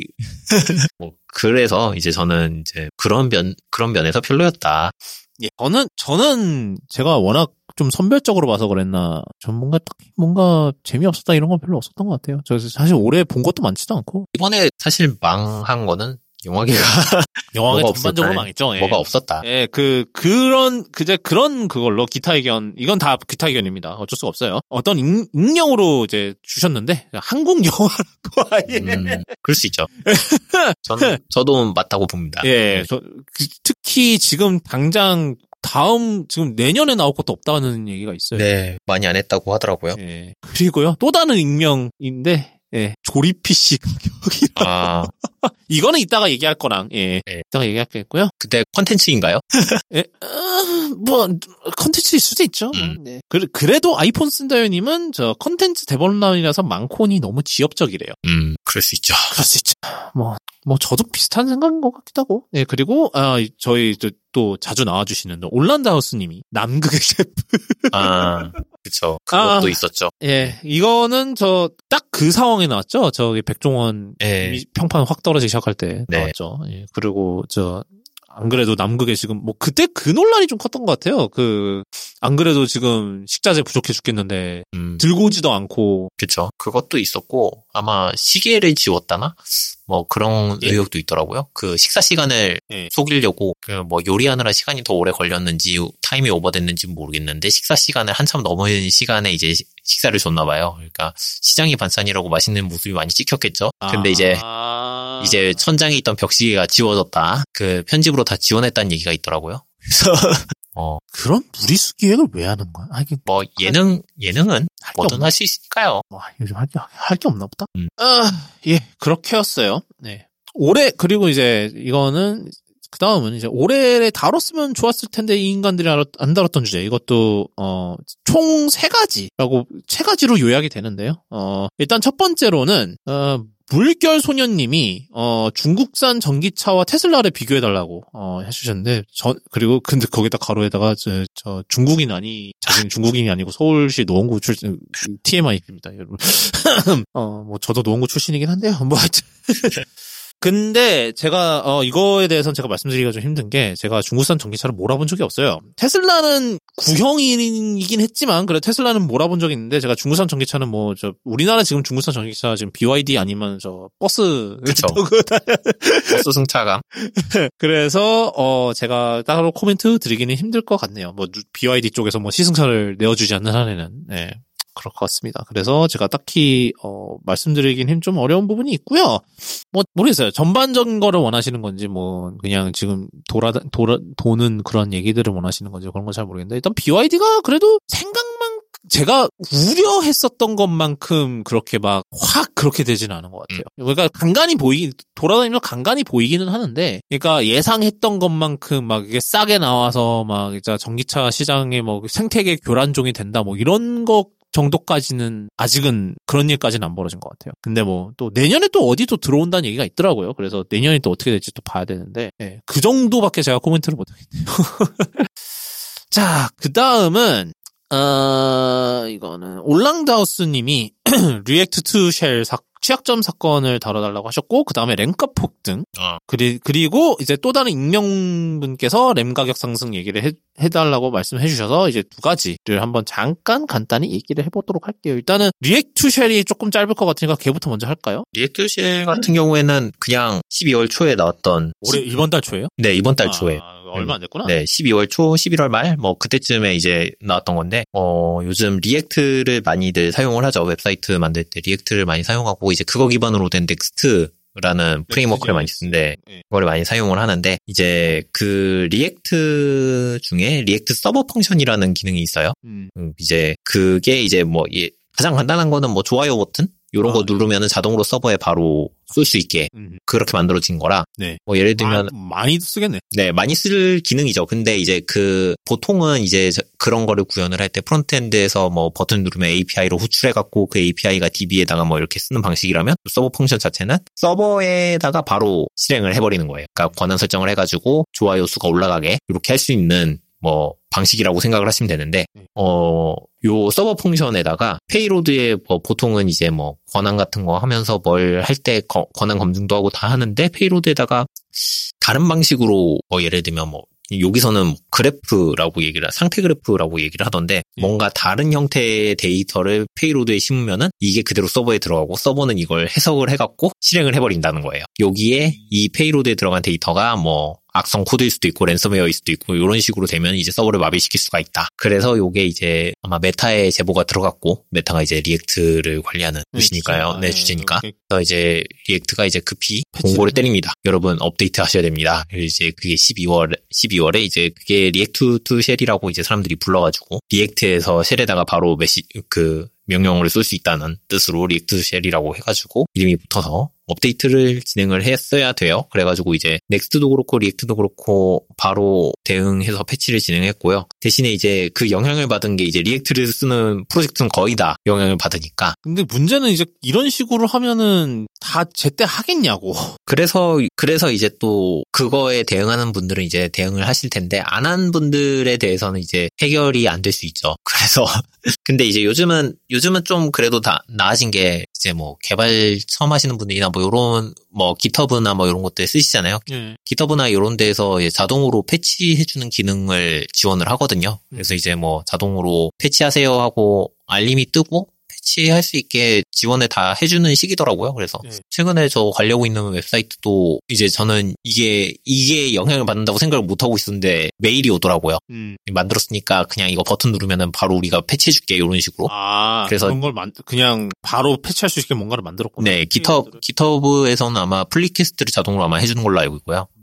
뭐 그래서 이제 저는 이제 그런 면 그런 면에서 별로였다. 예, 저는 저는 제가 워낙 좀 선별적으로 봐서 그랬나. 전 뭔가 딱히 뭔가 재미없었다 이런 건 별로 없었던 것 같아요. 저 사실 올해 본 것도 많지도 않고. 이번에 사실 망한 거는 영화계가 영화계 전반적으로 망했죠. 예. 뭐가 없었다. 예, 그 그런 그제 그런 그걸로 기타 의견 이건 다 기타 의견입니다. 어쩔 수가 없어요. 어떤 익, 익명으로 이제 주셨는데 한국 영화라고 아예. 음, 그럴 수 있죠. 저는 저도 맞다고 봅니다. 예, 저, 그, 특히 지금 당장 다음 지금 내년에 나올 것도 없다는 얘기가 있어요. 네, 많이 안 했다고 하더라고요. 예. 그리고요 또 다른 익명인데. 예, 조립 피씨 가격이라. 아. 이거는 이따가 얘기할 거랑, 예. 네. 이따가 얘기할겠고요. 그때 컨텐츠인가요? 예, 어, 뭐, 컨텐츠일 수도 있죠. 음. 네. 그, 그래도 아이폰 쓴다요님은 저 컨텐츠 데벌런이라서 망콘이 너무 지엽적이래요. 음, 그럴 수 있죠. 그럴 수 있죠. 뭐, 뭐, 저도 비슷한 생각인 것 같기도 하고. 예, 그리고, 아, 저희 또, 또 자주 나와주시는 올란드 하우스님이 남극의 셰프. 아. 그쵸. 그것도 아, 있었죠. 예, 이거는 저 딱 그 상황에 나왔죠. 저기 백종원 예. 평판 확 떨어지기 시작할 때 네. 나왔죠. 예, 그리고 저 안 그래도 남극에 지금 뭐 그때 그 논란이 좀 컸던 것 같아요. 그 안 그래도 지금 식자재 부족해 죽겠는데 음. 들고 오지도 않고. 그쵸. 그것도 있었고 아마 시계를 지웠다나 뭐 그런 예. 의혹도 있더라고요. 그 식사 시간을 예. 속이려고 그 뭐 요리하느라 시간이 더 오래 걸렸는지 타임이 오버됐는지 모르겠는데 식사 시간을 한참 넘은 시간에 이제 식사를 줬나 봐요. 그러니까 시장이 반찬이라고 맛있는 모습이 많이 찍혔겠죠. 근데 아... 이제 이제 천장에 있던 벽시계가 지워졌다. 그 편집으로 다 지워냈다는 얘기가 있더라고요. 그래서 어 그런 무리수 기획을 왜 하는 거야? 아, 이게 뭐 예능 예능은 뭐든 없나? 할 수 있으니까요. 와, 요즘 할 게 할 게 없나 보다. 음. 아, 예, 그렇게였어요. 네. 올해 그리고 이제 이거는 그 다음은 이제 올해 다뤘으면 좋았을 텐데 이 인간들이 안 다뤘던 주제. 이것도, 어, 총 세 가지라고, 세 가지로 요약이 되는데요. 어, 일단 첫 번째로는, 어, 물결 소년님이 어 중국산 전기차와 테슬라를 비교해달라고 어 해주셨는데 저 그리고 근데 거기다 가로에다가 저, 저 중국인 아니 자신이 중국인이 아니고 서울시 노원구 출신 티엠아이입니다 여러분. 어 뭐 저도 노원구 출신이긴 한데요. 뭐 하여튼. 근데 제가 어 이거에 대해서는 제가 말씀드리기가 좀 힘든 게 제가 중국산 전기차를 몰아본 적이 없어요. 테슬라는 구형이긴 했지만 그래 테슬라는 몰아본 적이 있는데 제가 중국산 전기차는 뭐 저 우리나라 지금 중국산 전기차 지금 비와이디 아니면 저 버스 버스 승차감. 그래서 어 제가 따로 코멘트 드리기는 힘들 것 같네요. 뭐 비와이디 쪽에서 뭐 시승차를 내어주지 않는 한에는 네. 그럴 것 같습니다. 그래서 제가 딱히 어 말씀드리긴 좀 어려운 부분이 있고요. 뭐 모르겠어요. 전반적인 거를 원하시는 건지 뭐 그냥 지금 돌아 돌아 도는 그런 얘기들을 원하시는 건지 그런 건 잘 모르겠는데 일단 비와이디가 그래도 생각만 제가 우려했었던 것만큼 그렇게 막 확 그렇게 되지는 않은 것 같아요. 그러니까 간간히 보이 돌아다니면서 간간히 보이기는 하는데, 그러니까 예상했던 것만큼 막 이게 싸게 나와서 막 이제 전기차 시장에 뭐 생태계 교란종이 된다 뭐 이런 거. 정도까지는 아직은 그런 일까지는 안 벌어진 것 같아요. 근데 뭐 또 내년에 또 어디 또 들어온다는 얘기가 있더라고요. 그래서 내년이 또 어떻게 될지 또 봐야 되는데 네, 그 정도밖에 제가 코멘트를 못 하겠네요. 자, 그 다음은 어 이거는 올랑다우스님이 리액트 투 쉘 사 취약점 사건을 다뤄달라고 하셨고 그 다음에 램값 폭등 어. 그리, 그리고 이제 또 다른 익명분께서 램 가격 상승 얘기를 해, 해달라고 말씀해 주셔서 이제 두 가지를 한번 잠깐 간단히 얘기를 해보도록 할게요. 일단은 리액트 쉘이 조금 짧을 것 같으니까 걔부터 먼저 할까요? 리액트 쉘 같은 경우에는 그냥 십이월 초에 나왔던 올해 십... 이번 달 초에요? 네, 이번 달 아, 초에 얼마 안 됐구나. 네, 십이월 초, 십일월 말, 뭐 그때쯤에 이제 나왔던 건데, 어 요즘 리액트를 많이들 사용을 하죠. 웹사이트 만들 때 리액트를 많이 사용하고 이제 그거 기반으로 된 넥스트라는 프레임워크를 많이 쓰는데, 네. 그거를 많이 사용을 하는데 이제 그 리액트 중에 리액트 서버 펑션이라는 기능이 있어요. 음. 이제 그게 이제 뭐 예, 가장 간단한 거는 뭐 좋아요 버튼. 요런 아, 거 누르면은 자동으로 서버에 바로 쏠 수 있게 음. 그렇게 만들어진 거라. 네. 뭐 예를 들면 아, 많이 쓰겠네. 네, 많이 쓸 기능이죠. 근데 이제 그 보통은 이제 그런 거를 구현을 할 때 프론트엔드에서 뭐 버튼 누르면 에이피아이로 후출해 갖고 그 에이피아이가 디비에다가 뭐 이렇게 쓰는 방식이라면 서버 펑션 자체는 서버에다가 바로 실행을 해버리는 거예요. 그러니까 권한 설정을 해가지고 좋아요 수가 올라가게 이렇게 할 수 있는 뭐 방식이라고 생각을 하시면 되는데, 어, 요 서버 펑션에다가 페이로드에 뭐 보통은 이제 뭐 권한 같은 거 하면서 뭘 할 때 권한 검증도 하고 다 하는데 페이로드에다가 다른 방식으로 뭐 예를 들면 뭐 여기서는 그래프라고 얘기를 상태 그래프라고 얘기를 하던데 뭔가 다른 형태의 데이터를 페이로드에 심으면은 이게 그대로 서버에 들어가고 서버는 이걸 해석을 해갖고 실행을 해버린다는 거예요. 여기에 이 페이로드에 들어간 데이터가 뭐 악성 코드일 수도 있고 랜섬웨어일 수도 있고 이런 식으로 되면 이제 서버를 마비시킬 수가 있다. 그래서 요게 이제 아마 메타에 제보가 들어갔고 메타가 이제 리액트를 관리하는 곳이니까요. 네, 주제니까. 그래서 이제 리액트가 이제 급히 공고를 때립니다. 여러분 업데이트 하셔야 됩니다. 이제 그게 십이월 십이월에 이제 그게 리액트 투 쉘이라고 이제 사람들이 불러가지고 리액트에서 쉘에다가 바로 메시 그 명령어를 쓸 수 있다는 뜻으로 리액트 쉘이라고 해가지고 이름이 붙어서 업데이트를 진행을 했어야 돼요. 그래가지고 이제 넥스트도 그렇고 리액트도 그렇고 바로 대응해서 패치를 진행했고요. 대신에 이제 그 영향을 받은 게 이제 리액트를 쓰는 프로젝트는 거의 다 영향을 받으니까. 근데 문제는 이제 이런 식으로 하면은 다 제때 하겠냐고. 그래서 그래서 이제 또 그거에 대응하는 분들은 이제 대응을 하실 텐데 안 한 분들에 대해서는 이제 해결이 안 될 수 있죠. 그래서 근데 이제 요즘은 요즘은 좀 그래도 다 나아진 게 이제 뭐 개발 처음 하시는 분들이나 뭐 요런 뭐 깃허브나 뭐 이런 것들 쓰시잖아요. 네. 깃허브나 이런 데에서 자동으로 패치해주는 기능을 지원을 하거든요. 그래서 음. 이제 뭐 자동으로 패치하세요 하고 알림이 뜨고 패치할 수 있게 지원을 다 해주는 시기더라고요. 그래서 네. 최근에 저 가려고 있는 웹사이트도 이제 저는 이게 이게 영향을 받는다고 생각을 못 하고 있었는데 메일이 오더라고요. 음. 만들었으니까 그냥 이거 버튼 누르면은 바로 우리가 패치해줄게 이런 식으로. 아, 그래서 그런 걸 만, 그냥 바로 패치할 수 있게 뭔가를 만들었구나. 네, 깃허브 깃허브에서는 아마 플리캐스트를 자동으로 아마 해주는 걸로 알고 있고요.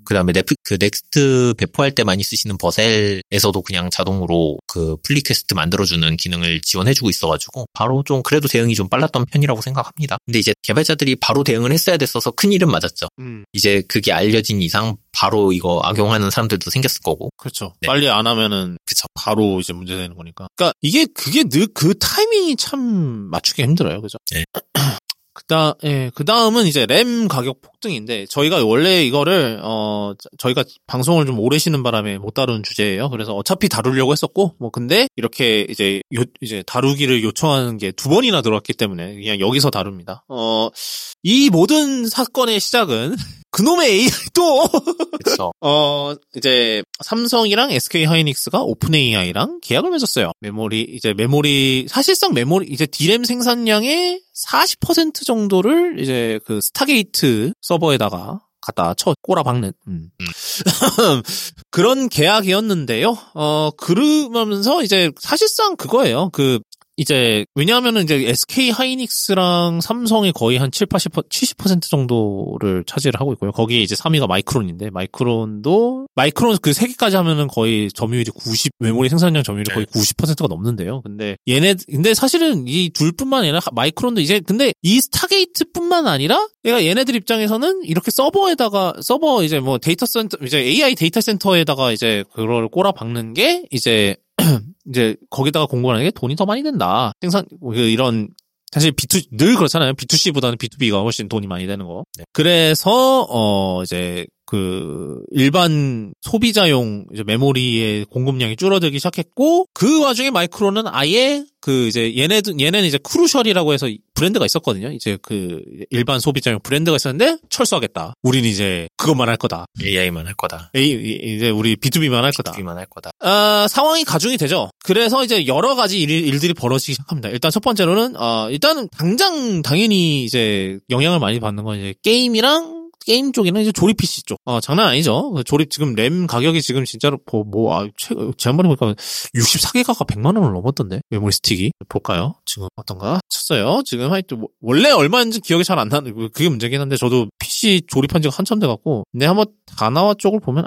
그 다음에 넷플, 그 넥스트 배포할 때 많이 쓰시는 버셀에서도 그냥 자동으로 그 플리퀘스트 만들어주는 기능을 지원해주고 있어가지고 바로 좀 그래도 대응이 좀 빨랐던 편이라고 생각합니다. 근데 이제 개발자들이 바로 대응을 했어야 됐어서 큰일은 맞았죠. 음. 이제 그게 알려진 이상 바로 이거 악용하는 사람들도 생겼을 거고. 그렇죠. 네. 빨리 안 하면은 그쵸. 바로 이제 문제되는 거니까. 그러니까 이게 그게 늘 그 타이밍이 참 맞추기 힘들어요. 그죠? 네. 그다, 예, 그 다음은 이제 램 가격 폭등인데, 저희가 원래 이거를, 어, 저희가 방송을 좀 오래 쉬는 바람에 못 다룬 주제예요. 그래서 어차피 다루려고 했었고, 뭐, 근데 이렇게 이제, 요, 이제 다루기를 요청하는 게 두 번이나 들어왔기 때문에 그냥 여기서 다룹니다. 어, 이 모든 사건의 시작은, 그놈의 에이아이 또! 그쵸. 어, 이제, 삼성이랑 에스케이 하이닉스가 오픈 에이아이랑 계약을 맺었어요. 메모리, 이제 메모리, 사실상 메모리, 이제 디램 생산량의 사십 퍼센트 정도를 이제 그 스타게이트 서버에다가 갖다 쳐, 꼬라박는, 음. 음. 그런 계약이었는데요. 어, 그러면서 이제 사실상 그거예요. 그, 이제, 왜냐하면은 이제 에스케이 하이닉스랑 삼성이 거의 한 칠, 팔십, 칠십 퍼센트 정도를 차지를 하고 있고요. 거기에 이제 삼 위가 마이크론인데, 마이크론도, 마이크론 그 세 개까지 하면은 거의 점유율이 구십, 메모리 생산량 점유율이 거의 구십 퍼센트가 넘는데요. 근데 얘네, 근데 사실은 이 둘뿐만 아니라 마이크론도 이제, 근데 이 스타게이트뿐만 아니라, 얘가 얘네들 입장에서는 이렇게 서버에다가, 서버 이제 뭐 데이터 센터, 이제 에이아이 데이터 센터에다가 이제 그걸 꼬라박는 게 이제, 이제 거기다가 공부를 하는 게 돈이 더 많이 된다. 생산 이런 사실 비투 늘 그렇잖아요. 비투씨보다는 비투비가 훨씬 돈이 많이 되는 거. 네. 그래서 어 이제 그 일반 소비자용 이제 메모리의 공급량이 줄어들기 시작했고 그 와중에 마이크론은 아예 그 이제 얘네들 얘네는 이제 크루셜이라고 해서 브랜드가 있었거든요. 이제 그 일반 소비자용 브랜드가 있었는데 철수하겠다. 우린 이제 그것만 할 거다. 에이아이만 할 거다. 에이 이제 우리 비투비만 할 거다. 비투비만 할 거다. 아, 상황이 가중이 되죠. 그래서 이제 여러 가지 일, 일들이 벌어지기 시작합니다. 일단 첫 번째로는 어 일단은 당장 당연히 이제 영향을 많이 받는 건 이제 게임이랑 게임 쪽에는 이제 조립 피씨 쪽. 어, 장난 아니죠. 조립 지금 램 가격이 지금 진짜로 뭐, 뭐 아, 지난번에 보니까 육십사 기가가 백만 원을 넘었던데. 메모리 스틱이. 볼까요? 지금 어떤가? 쳤어요. 지금 하여튼 뭐, 원래 얼마인지 기억이 잘 안 나는 그게 문제긴 한데 저도 피씨 조립한 지가 한참 돼 갖고. 근데 한번 다나와 쪽을 보면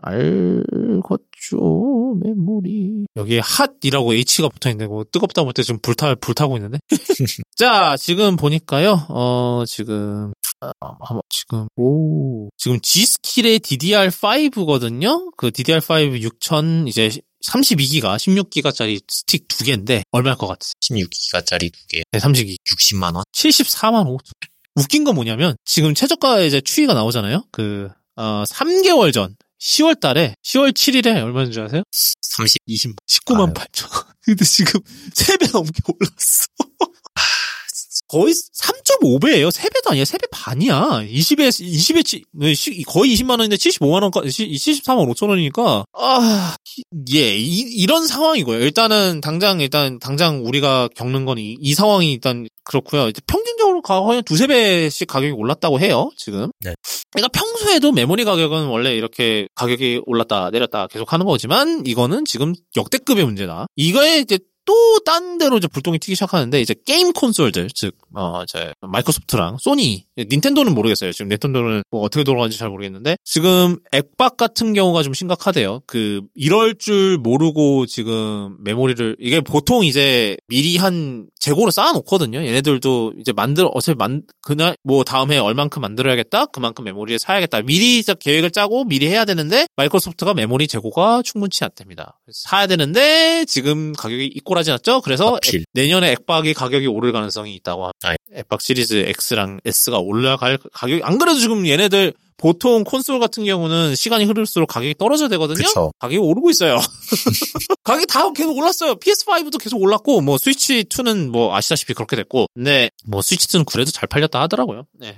알겠죠. 메모리. 여기에 핫이라고 H가 붙어 있는데 뭐 뜨겁다 못해 지금 불타 불타고 있는데. 자, 지금 보니까요. 어, 지금 아, 지금 오 지금 G스킬의 디디알 파이브거든요. 그 디디알 파이브 육천 이제 삼십이 기가 십육 기가짜리 스틱 두 개인데 얼마일 것 같으세요? 십육 기가짜리 두 개. 네, 삼십 기. 육십만 원? 칠십사만 오천. 웃긴 건 뭐냐면 지금 최저가 이제 추이가 나오잖아요. 그 어, 삼 개월 전 시월 달에 시월 칠일에 얼마인 줄 아세요? 삼십, 이십만. 십구만 팔천. 근데 지금 세 배 넘게 올랐어. 거의 삼 점 오 배예요. 세 배도 아니야. 세 배 반이야. 이십에 이십에 거의 이십만 원인데 칠십오만 원까지 칠십사만 오천 원이니까 아, 예, 이, 이런 상황이고요. 일단은 당장 일단 당장 우리가 겪는 건 이 이 상황이 일단 그렇고요. 이제 평균적으로 거의 두세 배씩 가격이 올랐다고 해요. 지금. 네. 그러니까 평소에도 메모리 가격은 원래 이렇게 가격이 올랐다 내렸다 계속 하는 거지만 이거는 지금 역대급의 문제다. 이거에 이제 또 딴 데로 이제 불똥이 튀기 시작하는데 이제 게임 콘솔들 즉 어 이제 마이크로소프트랑 소니, 닌텐도는 모르겠어요. 지금 닌텐도는 뭐 어떻게 돌아가는지 잘 모르겠는데 지금 액박 같은 경우가 좀 심각하대요. 그 이럴 줄 모르고 지금 메모리를 이게 보통 이제 미리 한 재고로 쌓아놓거든요. 얘네들도 이제 만들어 어차피 만 그날 뭐 다음 해 얼만큼 만들어야겠다. 그만큼 메모리를 사야겠다. 미리 계획을 짜고 미리 해야 되는데 마이크로소프트가 메모리 재고가 충분치 않답니다. 사야 되는데 지금 가격이 이꼴하지 않았죠. 그래서 액, 내년에 액박이 가격이 오를 가능성이 있다고 합니다. 아, 액박 시리즈 X랑 S가 올라갈 가격이 안 그래도 지금 얘네들 보통 콘솔 같은 경우는 시간이 흐를수록 가격이 떨어져야 되거든요. 그쵸. 가격이 오르고 있어요. 가격이 다 계속 올랐어요. 피에스파이브도 계속 올랐고 뭐 스위치 투는 뭐 아시다시피 그렇게 됐고 네, 뭐 스위치 투는 그래도 잘 팔렸다 하더라고요. 네.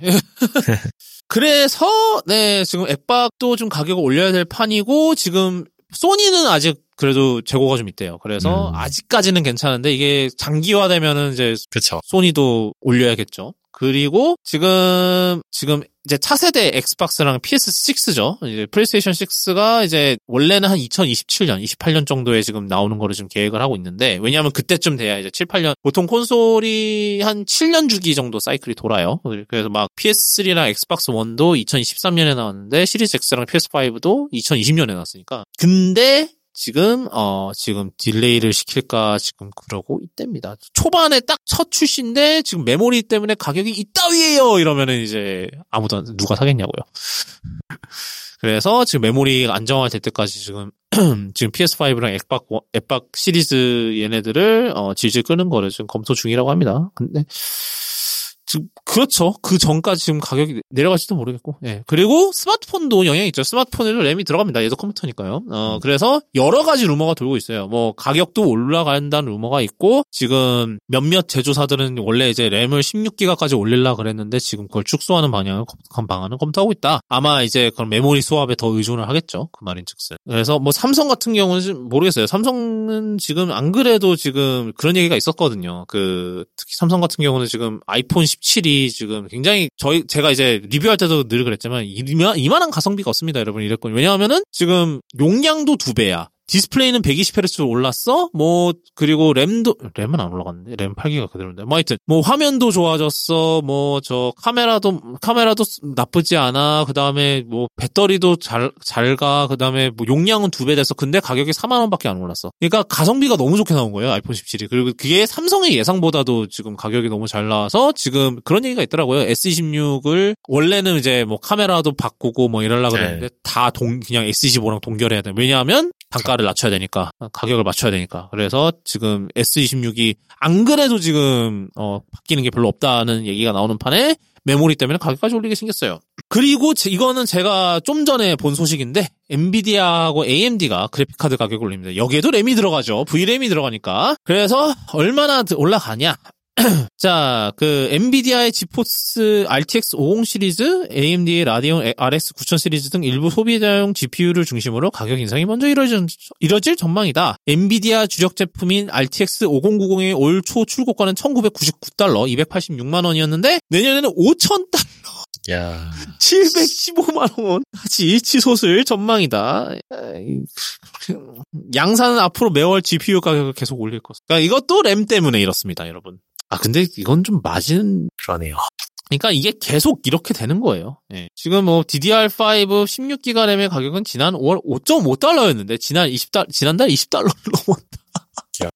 그래서 네, 지금 액박도 좀 가격을 올려야 될 판이고 지금 소니는 아직 그래도 재고가 좀 있대요. 그래서 음. 아직까지는 괜찮은데 이게 장기화되면은 이제 그쵸. 소니도 올려야겠죠. 그리고 지금 지금 이제 차세대 엑스박스랑 피에스 식스죠. 이제 플레이스테이션 식스가 이제 원래는 한 이천이십칠 년, 이십팔 년 정도에 지금 나오는 거를 지금 계획을 하고 있는데, 왜냐하면 그때쯤 돼야 이제 칠, 팔 년, 보통 콘솔이 한 칠 년 주기 정도 사이클이 돌아요. 그래서 막 피에스쓰리랑 엑스박스 원도 이천이십삼 년에 나왔는데 시리즈 X랑 피에스파이브도 이천이십 년에 나왔으니까. 근데 지금 어 지금 딜레이를 시킬까 지금 그러고 있답니다. 초반에 딱 첫 출시인데 지금 메모리 때문에 가격이 이따위에요 이러면은 이제 아무도 누가 사겠냐고요. 그래서 지금 메모리 안정화될 때까지 지금 지금 피에스파이브랑 엑박 엑박 시리즈 얘네들을 어 질질 끄는 거를 지금 검토 중이라고 합니다. 근데 지금 그렇죠. 그 전까지 지금 가격이 내려갈지도 모르겠고. 예. 그리고 스마트폰도 영향이 있죠. 스마트폰에도 램이 들어갑니다. 얘도 컴퓨터니까요. 어, 그래서 여러 가지 루머가 돌고 있어요. 뭐 가격도 올라간다는 루머가 있고, 지금 몇몇 제조사들은 원래 이제 램을 십육 기가까지 올리려고 그랬는데 지금 그걸 축소하는 방향을 방안을 검토하고 있다. 아마 이제 그런 메모리 수압에 더 의존을 하겠죠. 그 말인즉슨. 그래서 뭐 삼성 같은 경우는 모르겠어요. 삼성은 지금 안 그래도 지금 그런 얘기가 있었거든요. 그 특히 삼성 같은 경우는 지금 아이폰 십칠이 지금 굉장히 저희 제가 이제 리뷰할 때도 늘 그랬지만 이만, 이만한 가성비가 없습니다, 여러분. 이랬거든요. 왜냐하면은 지금 용량도 두 배야. 디스플레이는 백이십 헤르츠로 올랐어? 뭐, 그리고 램도, 램은 안 올라갔는데? 램 팔 기가 그대로인데. 뭐 하여튼, 뭐 화면도 좋아졌어. 뭐, 저, 카메라도, 카메라도 나쁘지 않아. 그 다음에 뭐, 배터리도 잘, 잘 가. 그 다음에 뭐, 용량은 두 배 됐어. 근데 가격이 사만 원밖에 안 올랐어. 그러니까 가성비가 너무 좋게 나온 거예요, 아이폰 십칠이. 그리고 그게 삼성의 예상보다도 지금 가격이 너무 잘 나와서 지금 그런 얘기가 있더라고요. 에스 이십육을, 원래는 이제 뭐, 카메라도 바꾸고 뭐 이러려고 그랬는데, 네. 다 동, 그냥 에스 이십오랑 동결해야 돼. 왜냐하면, 단가를 낮춰야 되니까, 가격을 맞춰야 되니까. 그래서 지금 에스 이십육이 안 그래도 지금 어 바뀌는 게 별로 없다는 얘기가 나오는 판에 메모리 때문에 가격까지 올리게 생겼어요. 그리고 이거는 제가 좀 전에 본 소식인데 엔비디아하고 에이엠디가 그래픽카드 가격을 올립니다. 여기에도 램이 들어가죠. 브이램이 들어가니까. 그래서 얼마나 올라가냐? 자, 그 엔비디아의 지포스 알티엑스 오십 시리즈, 에이엠디의 라디온 알엑스 구천 시리즈 등 일부 소비자용 지피유를 중심으로 가격 인상이 먼저 이뤄질, 이뤄질 전망이다. 엔비디아 주력 제품인 알티엑스 오십 구십의 올 초 출고가는 천구백구십구 달러, 이백팔십육만 원이었는데 내년에는 오천 달러. 야. 칠백십오만 원까지 치솟을 전망이다. 양사는 앞으로 매월 지피유 가격을 계속 올릴 것이다. 그러니까 이것도 램 때문에 이렇습니다, 여러분. 아, 근데 이건 좀 맞은, 그러네요. 그러니까 이게 계속 이렇게 되는 거예요. 예. 지금 뭐 디디알 파이브 십육 기가 램의 가격은 지난 오월 오 점 오 달러였는데, 지난 이십 달, 지난달 이십 달러를 넘었다.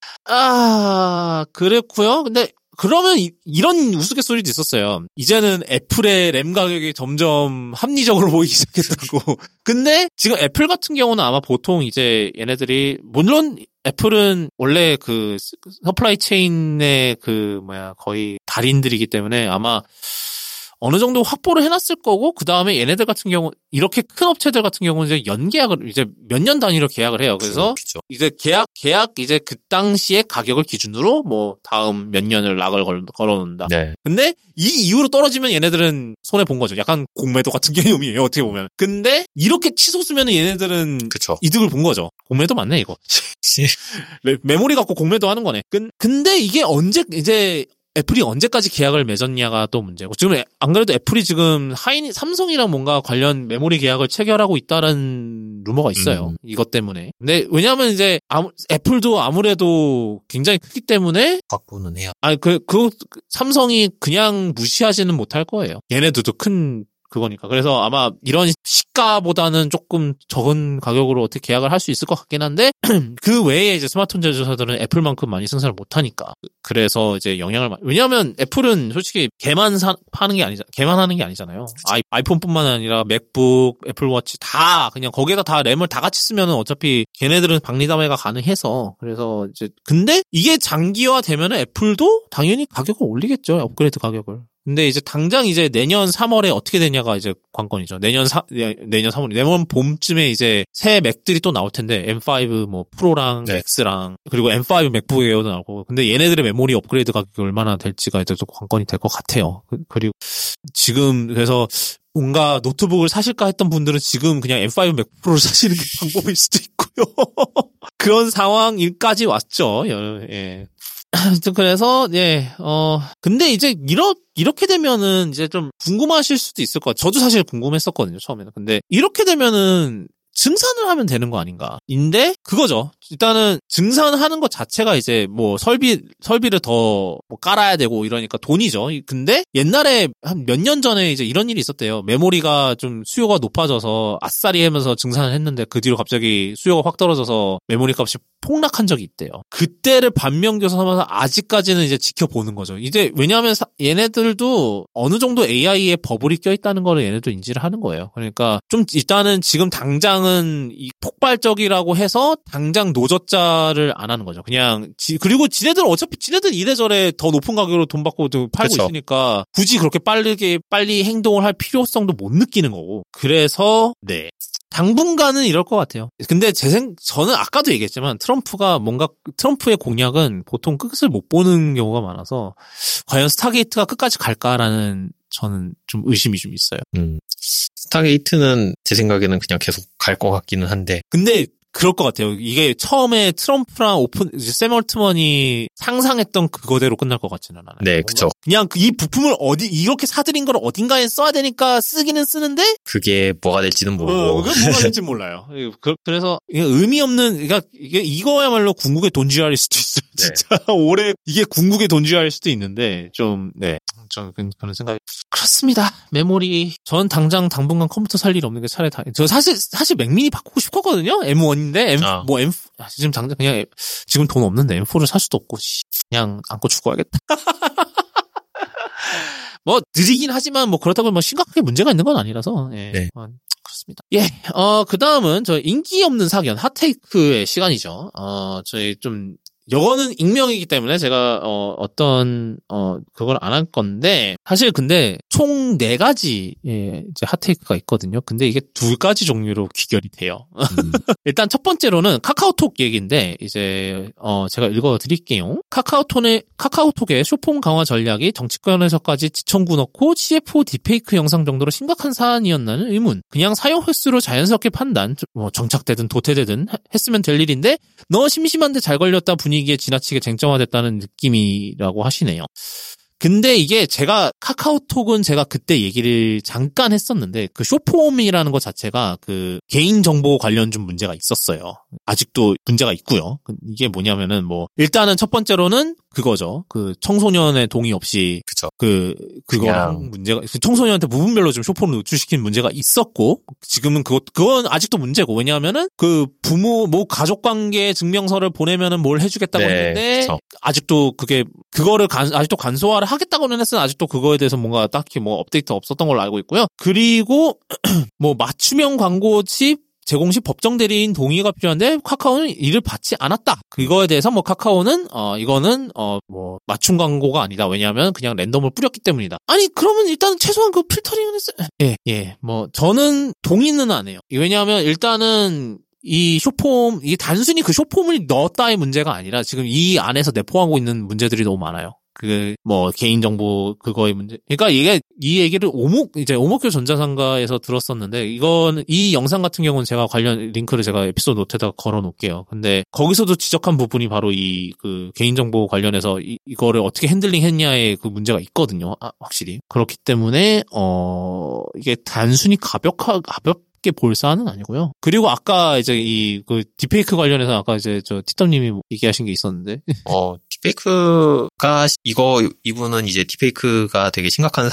아, 그랬고요. 근데, 그러면 이, 이런 우스갯소리도 있었어요. 이제는 애플의 램 가격이 점점 합리적으로 보이기 시작했다고. 근데 지금 애플 같은 경우는 아마 보통 이제 얘네들이, 물론 애플은 원래 그 서플라이 체인의 그 뭐야 거의 달인들이기 때문에 아마 어느 정도 확보를 해놨을 거고, 그 다음에 얘네들 같은 경우, 이렇게 큰 업체들 같은 경우는 이제 연계약을, 이제 몇 년 단위로 계약을 해요. 그래서, 그렇죠. 이제 계약, 계약, 이제 그 당시의 가격을 기준으로, 뭐, 다음 몇 년을 락을 걸, 걸어놓는다. 네. 근데, 이 이후로 떨어지면 얘네들은 손해본 거죠. 약간 공매도 같은 개념이에요, 어떻게 보면. 근데, 이렇게 치솟으면 얘네들은, 그쵸. 이득을 본 거죠. 공매도 맞네, 이거. 메모리 갖고 공매도 하는 거네. 근데 이게 언제, 이제, 애플이 언제까지 계약을 맺었냐가 또 문제고, 지금 안 그래도 애플이 지금 하이니 삼성이랑 뭔가 관련 메모리 계약을 체결하고 있다는 루머가 있어요. 음. 이것 때문에. 근데 왜냐하면 이제 아무, 애플도 아무래도 굉장히 크기 때문에 확보는 해요. 아니 그 그 삼성이 그냥 무시하지는 못할 거예요. 얘네들도 큰 그거니까. 그래서 아마 이런 시가보다는 조금 적은 가격으로 어떻게 계약을 할 수 있을 것 같긴 한데, 그 외에 이제 스마트폰 제조사들은 애플만큼 많이 생산을 못하니까. 그래서 이제 영향을, 왜냐하면 애플은 솔직히 걔만 사, 파는 게 아니잖아. 걔만 하는 게 아니잖아요. 아이, 아이폰뿐만 아니라 맥북, 애플워치 다 그냥 거기에다 다 램을 다 같이 쓰면은 어차피 걔네들은 박리담회가 가능해서. 그래서 이제, 근데 이게 장기화 되면은 애플도 당연히 가격을 올리겠죠. 업그레이드 가격을. 근데 이제 당장 이제 내년 삼월에 어떻게 되냐가 이제 관건이죠. 내년 사, 내년 삼월, 내년 봄쯤에 이제 새 맥들이 또 나올 텐데, 엠 파이브 뭐 프로랑 네. X랑, 그리고 엠 파이브 맥북 에어도 나오고, 근데 얘네들의 메모리 업그레이드 가격이 얼마나 될지가 이제 또 관건이 될 것 같아요. 그리고 지금 그래서 뭔가 노트북을 사실까 했던 분들은 지금 그냥 엠 파이브 맥북 프로를 사시는 게 방법일 수도 있고요. 그런 상황까지 왔죠. 예. 그래서, 예, 어, 근데 이제, 이러, 이렇게 되면은 이제 좀 궁금하실 수도 있을 것 같아요. 저도 사실 궁금했었거든요, 처음에는. 근데 이렇게 되면은 증산을 하면 되는 거 아닌가. 인데, 그거죠. 일단은 증산하는 것 자체가 이제 뭐 설비, 설비를 더 뭐 깔아야 되고 이러니까 돈이죠. 근데 옛날에 한 몇 년 전에 이제 이런 일이 있었대요. 메모리가 좀 수요가 높아져서 아싸리 하면서 증산을 했는데 그 뒤로 갑자기 수요가 확 떨어져서 메모리 값이 폭락한 적이 있대요. 그때를 반면교사 삼아서 아직까지는 이제 지켜보는 거죠. 이제 왜냐하면 사, 얘네들도 어느 정도 에이아이에 버블이 껴있다는 거를 얘네도 인지를 하는 거예요. 그러니까 좀 일단은 지금 당장은 이 폭발적이라고 해서 당장 노저자를 안 하는 거죠. 그냥 지, 그리고 지네들 어차피 지네들 이래저래 더 높은 가격으로 돈 받고 팔고 그쵸. 있으니까 굳이 그렇게 빠르게 빨리 행동을 할 필요성도 못 느끼는 거고. 그래서 네. 당분간은 이럴 것 같아요. 근데 제 생, 저는 아까도 얘기했지만 트럼프가 뭔가, 트럼프의 공약은 보통 끝을 못 보는 경우가 많아서 과연 스타게이트가 끝까지 갈까라는 저는 좀 의심이 좀 있어요. 음. 스타게이트는 제 생각에는 그냥 계속 갈 것 같기는 한데. 근데 그럴 것 같아요. 이게 처음에 트럼프랑 오픈, 이제 샘 올트먼이 상상했던 그거대로 끝날 것 같지는 않아요. 네, 그쵸. 그냥 이 부품을 어디, 이렇게 사들인 걸 어딘가에 써야 되니까 쓰기는 쓰는데? 그게 뭐가 될지는 모르고. 어, 그게 뭐가 될지 몰라요. 그래서, 의미 없는, 그러니까 이게, 이거야말로 궁극의 돈쥐알일 수도 있어요. 네. 진짜. 올해, 이게 궁극의 돈쥐알일 수도 있는데, 좀, 네. 저는 그런 생각이. 그렇습니다. 메모리. 전 당장 당분간 컴퓨터 살 일 없는 게 차라리 다, 저 사실, 사실 맥미니 바꾸고 싶었거든요? 엠 원인데, M, 아. 뭐 M, 지금 당장 그냥, 지금 돈 없는데 엠 포를 살 수도 없고, 그냥 안고 죽어야겠다. 뭐, 느리긴 하지만, 뭐, 그렇다고 뭐, 심각하게 문제가 있는 건 아니라서, 예. 네. 어, 그렇습니다. 예, 어, 그 다음은, 저, 인기 없는 사견, 핫테이크의 시간이죠. 어, 저희 좀, 이거는 익명이기 때문에 제가 어 어떤 어 그걸 안 할 건데 사실 근데 총 네 가지의 이제 핫테이크가 있거든요. 근데 이게 두 가지 종류로 귀결이 돼요. 음. 일단 첫 번째로는 카카오톡 얘기인데 이제 어 제가 읽어 드릴게요. 카카오톡의 카카오톡의 쇼폼 강화 전략이 정치권에서까지 지청구 넣고 씨에프오 딥페이크 영상 정도로 심각한 사안이었나는 의문. 그냥 사용 횟수로 자연스럽게 판단 뭐 정착되든 도태되든 했으면 될 일인데 너 심심한데 잘 걸렸다 분위 이게 지나치게 쟁점화됐다는 느낌이라고 하시네요. 근데 이게 제가 카카오톡은 제가 그때 얘기를 잠깐 했었는데 그 쇼폼이라는 것 자체가 그 개인정보 관련 좀 문제가 있었어요. 아직도 문제가 있고요. 이게 뭐냐면은 뭐 일단은 첫 번째로는 그거죠. 그 청소년의 동의 없이 그쵸. 그 그거 그냥... 문제가 청소년한테 부분별로 좀 쇼폼을 노출시킨 문제가 있었고 지금은 그것 그건 아직도 문제고 왜냐하면은 그 부모 뭐 가족 관계 증명서를 보내면은 뭘 해주겠다고 네, 했는데 그쵸. 아직도 그게 그거를 간, 아직도 간소화를 하겠다고는 했으나 아직도 그거에 대해서 뭔가 딱히 뭐 업데이트 없었던 걸로 알고 있고요. 그리고 뭐 맞춤형 광고집 제공시 법정 대리인 동의가 필요한데 카카오는 이를 받지 않았다. 그거에 대해서 뭐 카카오는 어 이거는 어 뭐 맞춤 광고가 아니다. 왜냐하면 그냥 랜덤을 뿌렸기 때문이다. 아니 그러면 일단 최소한 그 필터링은 했어요. 예, 예. 뭐 저는 동의는 안 해요. 왜냐하면 일단은 이 쇼폼 이게 단순히 그 쇼폼을 넣었다의 문제가 아니라 지금 이 안에서 내포하고 있는 문제들이 너무 많아요. 그, 뭐, 개인정보, 그거의 문제. 그러니까 이게, 이 얘기를 오목, 이제 오목교 전자상가에서 들었었는데, 이건, 이 영상 같은 경우는 제가 관련 링크를 제가 에피소드 노트에다가 걸어 놓을게요. 근데, 거기서도 지적한 부분이 바로 이, 그, 개인정보 관련해서 이, 이거를 어떻게 핸들링 했냐의 그 문제가 있거든요. 아, 확실히. 그렇기 때문에, 어, 이게 단순히 가볍하, 가볍, 볼 사안은 아니고요. 그리고 아까 이제 이 그 딥페이크 관련해서 아까 이제 저 티덤님이 얘기하신 게 있었는데, 어 딥페이크가 이거 이분은 이제 딥페이크가 되게 심각한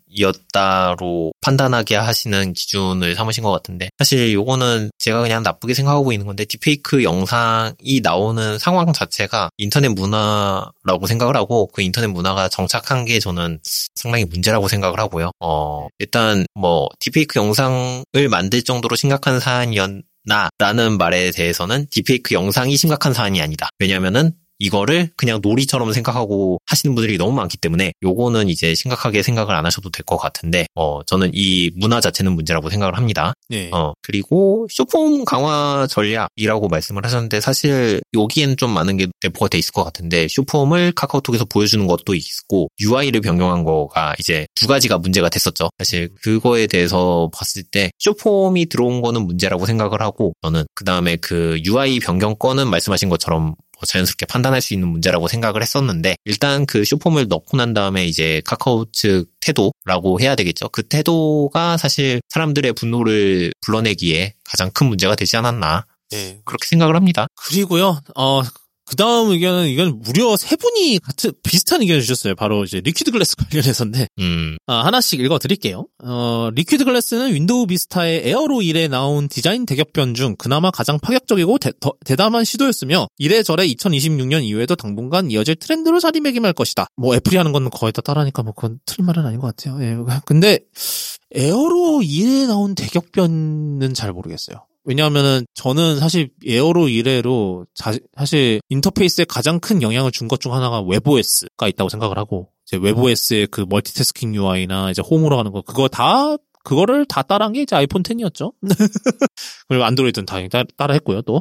사안이었다로 판단하게 하시는 기준을 삼으신 것 같은데 사실 요거는 제가 그냥 나쁘게 생각하고 있는 건데 딥페이크 영상이 나오는 상황 자체가 인터넷 문화라고 생각을 하고 그 인터넷 문화가 정착한 게 저는 상당히 문제라고 생각을 하고요. 어 일단 뭐 딥페이크 영상을 만들 정도로 심각한 사안이었나 라는 말에 대해서는 딥페이크 영상이 심각한 사안이 아니다. 왜냐면은 이거를 그냥 놀이처럼 생각하고 하시는 분들이 너무 많기 때문에 요거는 이제 심각하게 생각을 안 하셔도 될 것 같은데 어 저는 이 문화 자체는 문제라고 생각을 합니다. 네. 어 그리고 쇼폼 강화 전략이라고 말씀을 하셨는데 사실 여기에는 좀 많은 게 내포가 돼 있을 것 같은데 쇼폼을 카카오톡에서 보여주는 것도 있고 유아이를 변경한 거가 이제 두 가지가 문제가 됐었죠. 사실 그거에 대해서 봤을 때 쇼폼이 들어온 거는 문제라고 생각을 하고 저는 그 다음에 그 유아이 변경 건은 말씀하신 것처럼 뭐 자연스럽게 판단할 수 있는 문제라고 생각을 했었는데 일단 그 쇼폼을 넣고 난 다음에 이제 카카오 측 태도라고 해야 되겠죠. 그 태도가 사실 사람들의 분노를 불러내기에 가장 큰 문제가 되지 않았나 네. 그렇게 생각을 합니다. 그리고요. 어 그 다음 의견은 이건 무려 세 분이 같은 비슷한 의견을 주셨어요. 바로 이제 리퀴드 글래스 관련해서인데 음. 아, 하나씩 읽어드릴게요. 어, 리퀴드 글래스는 윈도우 비스타의 에어로 일에 나온 디자인 대격변 중 그나마 가장 파격적이고 대, 더, 대담한 시도였으며 이래저래 이천이십육 년 이후에도 당분간 이어질 트렌드로 자리매김할 것이다. 뭐 애플이 하는 건 거의 다 따라하니까 뭐 그건 틀린 말은 아닌 것 같아요. 예. 근데 에어로 일에 나온 대격변은 잘 모르겠어요. 왜냐하면은 저는 사실 에어로 이래로 자, 사실 인터페이스에 가장 큰 영향을 준 것 중 하나가 웹오에스가 있다고 생각을 하고 이제 웹오에스의 그 멀티태스킹 유아이나 이제 홈으로 하는 거 그거 다 그거를 다 따라한 게 이제 아이폰 텐이었죠. 그리고 안드로이드는 당연히 따, 따라했고요 또.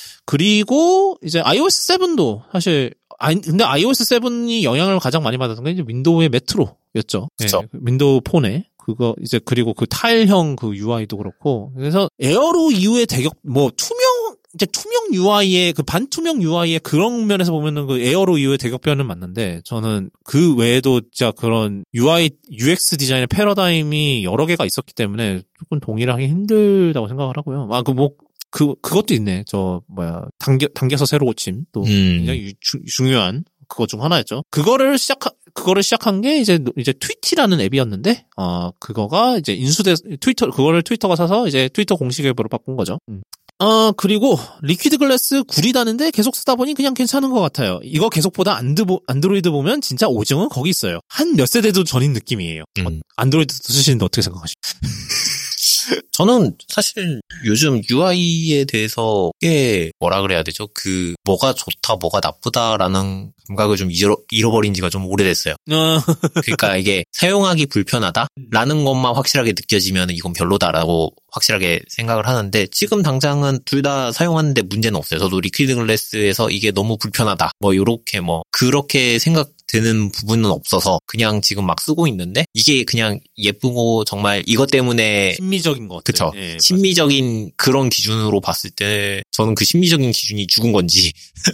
그리고 이제 아이오에스 세븐도 사실 아니 근데 아이오에스 세븐이 영향을 가장 많이 받았던 게 이제 윈도우의 메트로였죠. 그렇죠. 네, 윈도우 폰에. 그거 이제 그리고 그 타일형 그 유아이도 그렇고 그래서 에어로 이후의 대격 뭐 투명 이제 투명 유아이의 그 반투명 유아이의 그런 면에서 보면은 그 에어로 이후의 대격변은 맞는데 저는 그 외에도 진짜 그런 유아이 유엑스 디자인의 패러다임이 여러 개가 있었기 때문에 조금 동일하기 힘들다고 생각을 하고요. 아 그 뭐 그 그것도 있네. 저 뭐야 당겨 당겨서 새로 고침 또 음. 굉장히 주, 중요한. 그거 중 하나였죠. 그거를 시작, 그거를 시작한 게 이제, 이제 트위티라는 앱이었는데, 어, 그거가 이제 인수돼, 트위터, 그거를 트위터가 사서 이제 트위터 공식 앱으로 바꾼 거죠. 음. 어, 그리고 리퀴드 글래스 구리다는데 계속 쓰다 보니 그냥 괜찮은 것 같아요. 이거 계속 보다 안드, 안드로이드 보면 진짜 오징어는 거기 있어요. 한 몇 세대도 전인 느낌이에요. 음. 어, 안드로이드 쓰시는데 어떻게 생각하십니까? 저는 사실 요즘 유아이에 대해서 꽤 뭐라 그래야 되죠? 그 뭐가 좋다, 뭐가 나쁘다라는 감각을 좀 잃어, 잃어버린 지가 좀 오래됐어요. 어. 그러니까 이게 사용하기 불편하다라는 것만 확실하게 느껴지면 이건 별로다라고 확실하게 생각을 하는데 지금 당장은 둘 다 사용하는데 문제는 없어요. 저도 리퀴드 글래스에서 이게 너무 불편하다. 뭐 요렇게 뭐 그렇게 생각 되는 부분은 없어서 그냥 지금 막 쓰고 있는데 이게 그냥 예쁘고 정말 이것 때문에 심미적인 것 그쵸. 같아요. 예, 심미적인 그런 기준으로 봤을 때 저는 그 심미적인 기준이 죽은 건지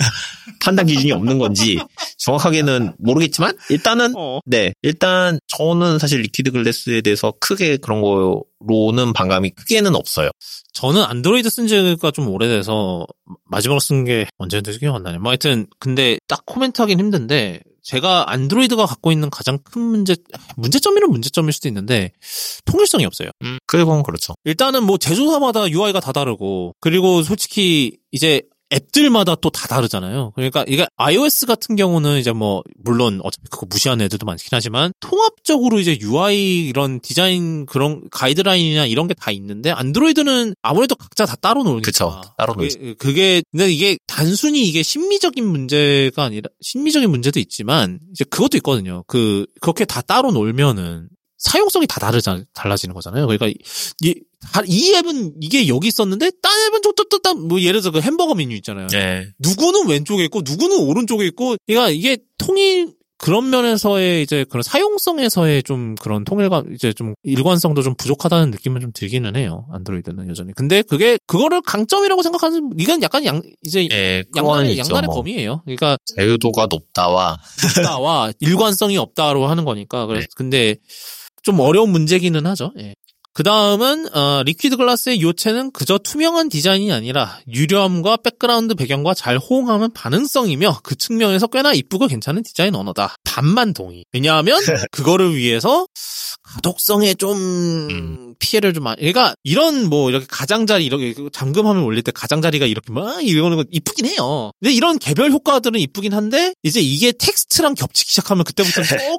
판단 기준이 없는 건지 정확하게는 모르겠지만 일단은 어. 네 일단 저는 사실 리퀴드 글래스에 대해서 크게 그런 거로는 반감이 크게는 없어요. 저는 안드로이드 쓴 지가 좀 오래돼서 마지막으로 쓴 게 언제였는지 기억 안 나네. 뭐 하여튼 근데 딱 코멘트하긴 힘든데 제가 안드로이드가 갖고 있는 가장 큰 문제 문제점이란 문제점일 수도 있는데 통일성이 없어요. 음, 그건 그렇죠. 일단은 뭐 제조사마다 유아이가 다 다르고 그리고 솔직히 이제 앱들마다 또 다 다르잖아요. 그러니까 이게 iOS 같은 경우는 이제 뭐 물론 어차피 그거 무시하는 애들도 많긴 하지만 통합적으로 이제 유아이 이런 디자인 그런 가이드라인이나 이런 게 다 있는데 안드로이드는 아무래도 각자 다 따로 놀니까. 그쵸. 따로 놀죠. 그게, 그게 근데 이게 단순히 이게 심미적인 문제가 아니라 심미적인 문제도 있지만 이제 그것도 있거든요. 그 그렇게 다 따로 놀면은 사용성이 다 다르자, 달라지는 거잖아요. 그러니까, 이, 이 앱은 이게 여기 있었는데, 딴 앱은 또, 또, 또, 또, 뭐, 예를 들어서 그 햄버거 메뉴 있잖아요. 네. 누구는 왼쪽에 있고, 누구는 오른쪽에 있고, 그러니까 이게 통일, 그런 면에서의 이제 그런 사용성에서의 좀 그런 통일감, 이제 좀 일관성도 좀 부족하다는 느낌은 좀 들기는 해요. 안드로이드는 여전히. 근데 그게, 그거를 강점이라고 생각하는, 이건 약간 양, 이제, 네, 양날의, 양날의 뭐. 범위예요. 그러니까. 자유도가 높다와. 높다와 일관성이 없다로 하는 거니까. 그래서, 네. 근데, 좀 어려운 문제기는 하죠. 예. 그 다음은 어, 리퀴드 글라스의 요체는 그저 투명한 디자인이 아니라 유려함과 백그라운드 배경과 잘 호응하는 반응성이며 그 측면에서 꽤나 이쁘고 괜찮은 디자인 언어다. 반만 동의. 왜냐하면 그거를 위해서 가독성에 좀 음. 피해를 좀 많이. 그러니까 이런 뭐 이렇게 가장자리 이렇게 잠금화면 올릴 때 가장자리가 이렇게 막 이러는 거 이쁘긴 해요. 근데 이런 개별 효과들은 이쁘긴 한데 이제 이게 텍스트랑 겹치기 시작하면 그때부터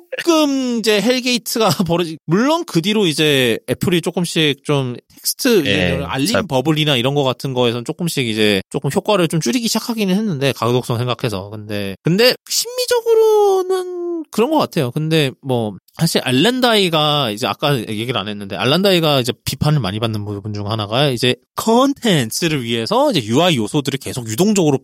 조금 이제 헬게이트가 벌어지. 물론 그 뒤로 이제 애플이 조금씩 좀 텍스트 예, 알림 잘... 버블이나 이런 거 같은 거에선 조금씩 이제 조금 효과를 좀 줄이기 시작하기는 했는데 가독성 생각해서. 근데 근데 심미적으로는 그런 것 같아요. 근데 뭐 사실 알렌다이가 이제 아까 얘기를 안 했는데 알렌다이가 이제 비판을 많이 받는 부분 중 하나가 이제 컨텐츠를 위해서 이제 유아이 요소들을 계속 유동적으로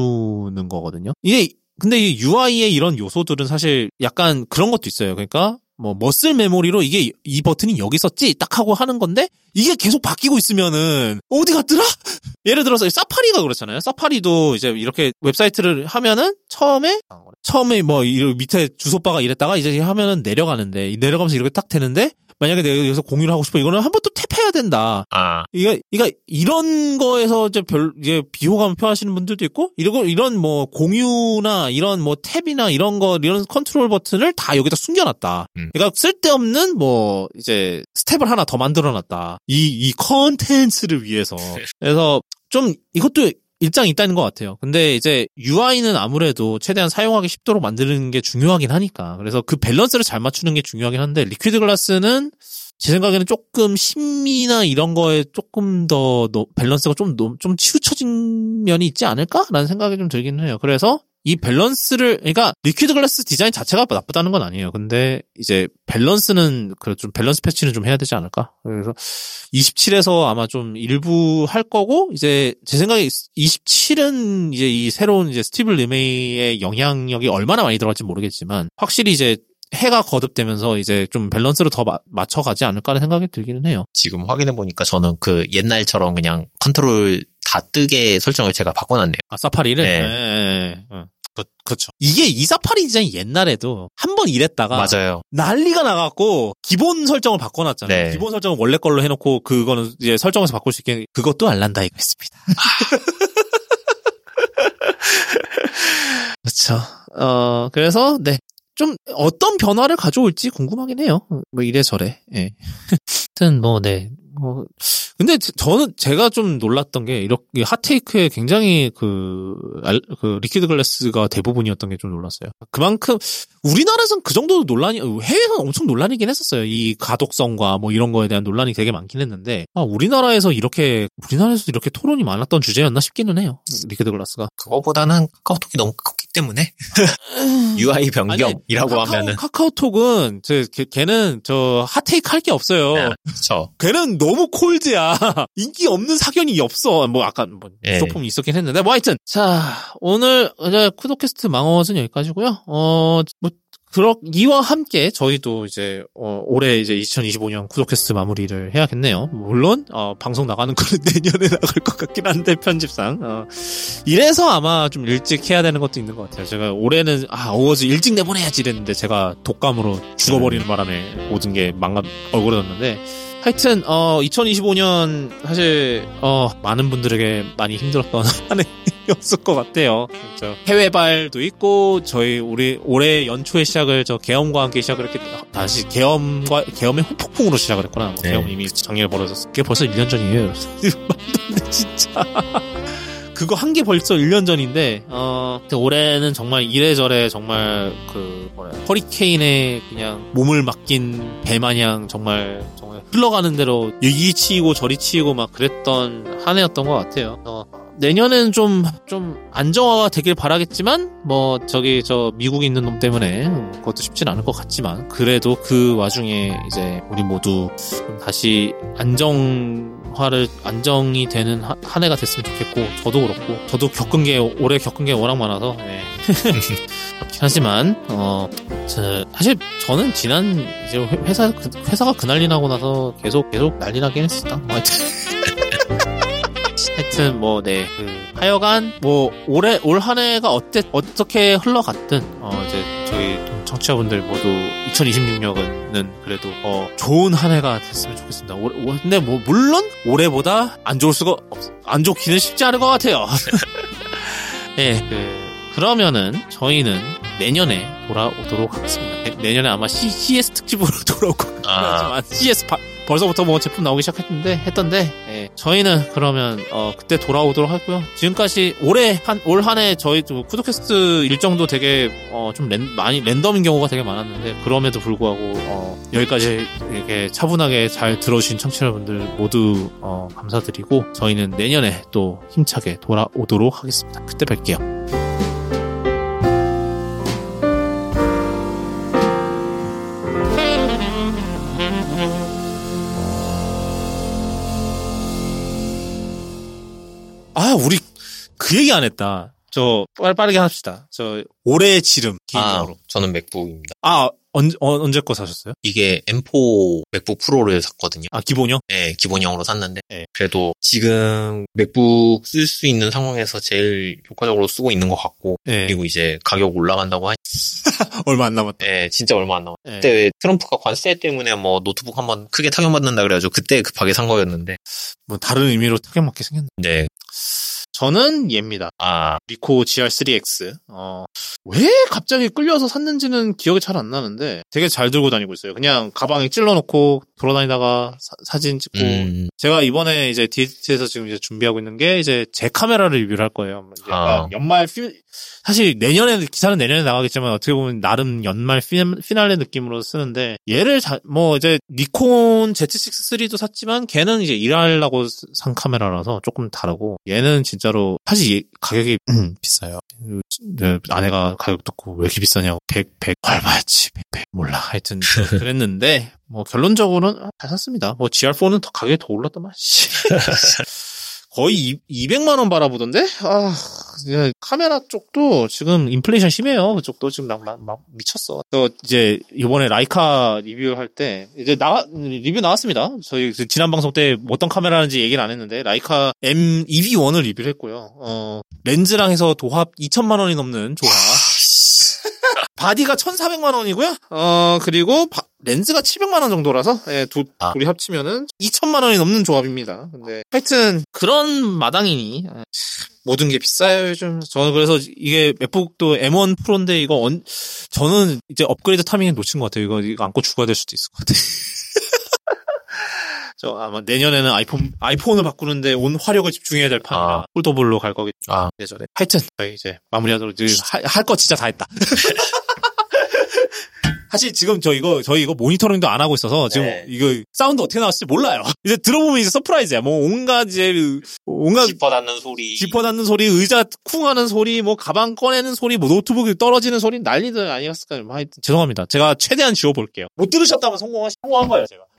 바꾸는 거거든요. 이게 근데 이 유아이의 이런 요소들은 사실 약간 그런 것도 있어요. 그러니까 뭐 머슬 메모리로 이게 이 버튼이 여기 있었지 딱 하고 하는 건데 이게 계속 바뀌고 있으면은 어디 갔더라? 예를 들어서 사파리가 그렇잖아요. 사파리도 이제 이렇게 웹사이트를 하면은 처음에 처음에 뭐 밑에 주소바가 이랬다가 이제 하면은 내려가는데 내려가면서 이렇게 딱 되는데 만약에 내가 여기서 공유를 하고 싶어 이거는 한 번 또 탭해야 된다. 아. 이거 이거 이런 거에서 이제 별 이제 비호감을 표하시는 분들도 있고 이런 이런 뭐 공유나 이런 뭐 탭이나 이런 거 이런 컨트롤 버튼을 다 여기다 숨겨놨다. 음. 그러니까 쓸데없는 뭐 이제 스텝을 하나 더 만들어놨다. 이 이 컨텐츠를 위해서. 그래서 좀 이것도 일장이 있다는 것 같아요. 근데 이제 유아이는 아무래도 최대한 사용하기 쉽도록 만드는 게 중요하긴 하니까. 그래서 그 밸런스를 잘 맞추는 게 중요하긴 한데 리퀴드 글라스는 제 생각에는 조금 심미나 이런 거에 조금 더 밸런스가 좀, 좀 치우쳐진 면이 있지 않을까라는 생각이 좀 들긴 해요. 그래서 이 밸런스를, 그러니까 리퀴드 글라스 디자인 자체가 나쁘다는 건 아니에요. 근데 이제 밸런스는, 그 좀 밸런스 패치는 좀 해야 되지 않을까? 그래서 이십칠에서 아마 좀 일부 할 거고, 이제 제 생각에 이십칠은 이제 이 새로운 이제 스티브 리메이의 영향력이 얼마나 많이 들어갈지 모르겠지만, 확실히 이제 해가 거듭되면서 이제 좀 밸런스를 더 마, 맞춰가지 않을까라는 생각이 들기는 해요. 지금 확인해보니까 저는 그 옛날처럼 그냥 컨트롤 다 뜨게 설정을 제가 바꿔놨네요. 아, 사파리를? 네. 네. 네. 네. 그, 그쵸. 이게 이 사파리 디자인 옛날에도 한 번 이랬다가. 맞아요. 난리가 나갖고, 기본 설정을 바꿔놨잖아요. 네. 기본 설정을 원래 걸로 해놓고, 그거는 이제 설정에서 바꿀 수 있게, 그것도 알란다 이거였습니다. 그렇죠. 어, 그래서, 네. 좀, 어떤 변화를 가져올지 궁금하긴 해요. 뭐, 이래저래. 예. 하여튼, 뭐, 네. 뭐, 근데 저는 제가 좀 놀랐던 게, 이렇게 핫테이크에 굉장히 그, 그, 리퀴드 글래스가 대부분이었던 게 좀 놀랐어요. 그만큼, 우리나라에선 그 정도도 논란이, 해외에서는 엄청 논란이긴 했었어요. 이 가독성과 뭐 이런 거에 대한 논란이 되게 많긴 했는데, 아, 우리나라에서 이렇게, 우리나라에서도 이렇게 토론이 많았던 주제였나 싶기는 해요. 리퀴드 글래스가. 그거보다는 카카오톡이 너무 컸기 때문에. 유아이 변경이라고 아니, 카카오, 하면은. 카카오톡은, 저, 걔, 걔는 저, 핫테이크 할 게 없어요. 네, 그쵸. 걔는 너무 콜드야. 인기 없는 사견이 없어. 뭐, 아까, 뭐, 예. 소품이 있었긴 했는데, 뭐, 하여튼. 자, 오늘, 이제, 쿠도캐스트 망원은 여기까지고요 어, 뭐, 그러, 이와 함께 저희도 이제, 어, 올해 이제 이천이십오 년 쿠도캐스트 마무리를 해야겠네요. 물론, 어, 방송 나가는 거는 내년에 나갈 것 같긴 한데, 편집상. 어, 이래서 아마 좀 일찍 해야 되는 것도 있는 것 같아요. 제가 올해는, 아, 어워즈 일찍 내보내야지 이랬는데, 제가 독감으로 죽어버리는 바람에 모든 게 망가, 얼굴어졌는데, 하여튼, 어, 이천이십오 년, 사실, 어, 많은 분들에게 많이 힘들었던 한 해였을 것 같아요. 진짜. 해외발도 있고, 저희, 우리, 올해 연초에 시작을, 저, 계엄과 함께 시작을 했기 때문에, 다시 계엄과, 계엄의 후폭풍으로 시작을 했구나. 뭐, 네. 계엄 이미 작년에 벌어졌어. 그게 벌써 일 년 전이에요. 말도 안 돼, 진짜. 그거 한 게 벌써 일 년 전인데, 어, 올해는 정말 이래저래 정말 그, 뭐라, 허리케인에 그냥 몸을 맡긴 배 마냥 정말, 정말 흘러가는 대로 여기 치이고 저리 치이고 막 그랬던 한 해였던 것 같아요. 어, 내년엔 좀, 좀 안정화가 되길 바라겠지만, 뭐, 저기, 저, 미국에 있는 놈 때문에, 그것도 쉽진 않을 것 같지만, 그래도 그 와중에 이제 우리 모두 좀 다시 안정화를, 안정이 되는 한, 한 해가 됐으면 좋겠고, 저도 그렇고, 저도 겪은 게, 올해 겪은 게 워낙 많아서, 예. 그렇긴 하지만, 어, 저, 사실 저는 지난, 이제 회사, 회사가 그난리 나고 나서 계속, 계속 난리 나긴 했었다. 뭐 하여튼. 하여튼 뭐 네 그 하여간 뭐 올해 올 한 해가 어때 어떻게 흘러갔든 어 이제 저희 청취자분들 모두 이천이십육 년은 그래도 어 좋은 한 해가 됐으면 좋겠습니다. 올, 올, 근데 뭐 물론 올해보다 안 좋을 수가 없, 안 좋기는 쉽지 않을 것 같아요. 네, 그 그러면은 저희는 내년에 돌아오도록 하겠습니다. 내, 내년에 아마 C, 씨에스 특집으로 돌아올 것 같긴 하지만 씨에스 바, 벌써부터 뭐 제품 나오기 시작했는데 했던데 예, 저희는 그러면 어 그때 돌아오도록 하고요. 지금까지 올해 한 올 한 해 저희 쿠도캐스트 일정도 되게 어 좀 많이 랜덤인 경우가 되게 많았는데 그럼에도 불구하고 어 여기까지 이렇게 차분하게 잘 들어주신 청취자분들 모두 어 감사드리고 저희는 내년에 또 힘차게 돌아오도록 하겠습니다. 그때 뵐게요. 아, 우리 그 얘기 안 했다. 저 빠르게 합시다. 저 올해의 지름 개인적으로. 아, 저는 맥북입니다. 아, 언, 어, 언제 거 사셨어요? 이게 엠 포 맥북 프로를 샀거든요. 아, 기본이요? 네, 기본형으로 샀는데 네. 그래도 지금 맥북 쓸 수 있는 상황에서 제일 효과적으로 쓰고 있는 것 같고 네. 그리고 이제 가격 올라간다고 하니 얼마 안 남았다. 네, 진짜 얼마 안 남았. 네. 그때 왜 트럼프가 관세 때문에 뭐 노트북 한번 크게 타격받는다 그래가지고 그때 급하게 산 거였는데 뭐 다른 의미로 타격맞게 생겼네. 네. 저는 얘입니다. 아, 리코 지알 쓰리 엑스. 어, 왜 갑자기 끌려서 샀는지는 기억이 잘 안 나는데 되게 잘 들고 다니고 있어요. 그냥 가방에 찔러놓고 돌아다니다가 사, 사진 찍고. 음. 제가 이번에 이제 디에이치에서 지금 이제 준비하고 있는 게 이제 제 카메라를 리뷰를 할 거예요. 이제 아. 연말 피, 사실 내년에 기사는 내년에 나가겠지만 어떻게 보면 나름 연말 피, 피날레 느낌으로 쓰는데 얘를 자, 뭐 이제 니콘 제트 식스 쓰리도 샀지만 걔는 이제 일하려고 산 카메라라서 조금 다르고 얘는 진짜로 사실 얘 가격이 음, 비싸요. 네, 아내가 가격 듣고 왜 이렇게 비싸냐고 백, 백 얼마였지? 백, 백 몰라. 하여튼 그랬는데 뭐 결론적으로는 잘 샀습니다. 뭐 지알 포는 더 가격이 더 올랐더만. 거의 이백만 원 바라보던데? 아, 카메라 쪽도 지금 인플레이션 심해요. 그쪽도 지금 막, 막, 막 미쳤어. 저 이제 이번에 라이카 리뷰할 때 이제 나 리뷰 나왔습니다. 저희 지난 방송 때 어떤 카메라인지 얘기를 안 했는데 라이카 엠 이브이 원을 리뷰를 했고요. 어, 렌즈랑 해서 도합 이천만 원이 넘는 조합. 바디가 천사백만 원이고요. 어, 그리고 바, 렌즈가 칠백만 원 정도라서, 예, 두, 아. 둘이 합치면은 이천만 원이 넘는 조합입니다. 근데, 하여튼, 그런 마당이니, 예, 모든 게 비싸요, 요즘. 저는 그래서 이게 맥북도 엠 원 프로인데 이거 언, 저는 이제 업그레이드 타이밍에 놓친 것 같아요. 이거, 이거 안고 죽어야 될 수도 있을 것 같아요. 저 아마 내년에는 아이폰, 아이폰을 바꾸는데 온 화력을 집중해야 될 판이라 아. 폴더블로 갈 거겠죠. 아. 예전에. 하여튼, 저희 이제 마무리하도록, 할 거 진짜 다 했다. 사실 지금 저 이거 저희 이거 모니터링도 안 하고 있어서 지금 네. 이거 사운드 어떻게 나왔을지 몰라요. 이제 들어보면 이제 서프라이즈야. 뭐 온갖 이제 온갖 지퍼 닿는 소리, 지퍼 닿는 소리, 의자 쿵하는 소리, 뭐 가방 꺼내는 소리, 뭐 노트북 떨어지는 소리 난리들 아니었을까요? 하여튼 죄송합니다. 제가 최대한 지워볼게요. 못 들으셨다면 성공하시 성공한 거예요, 제가.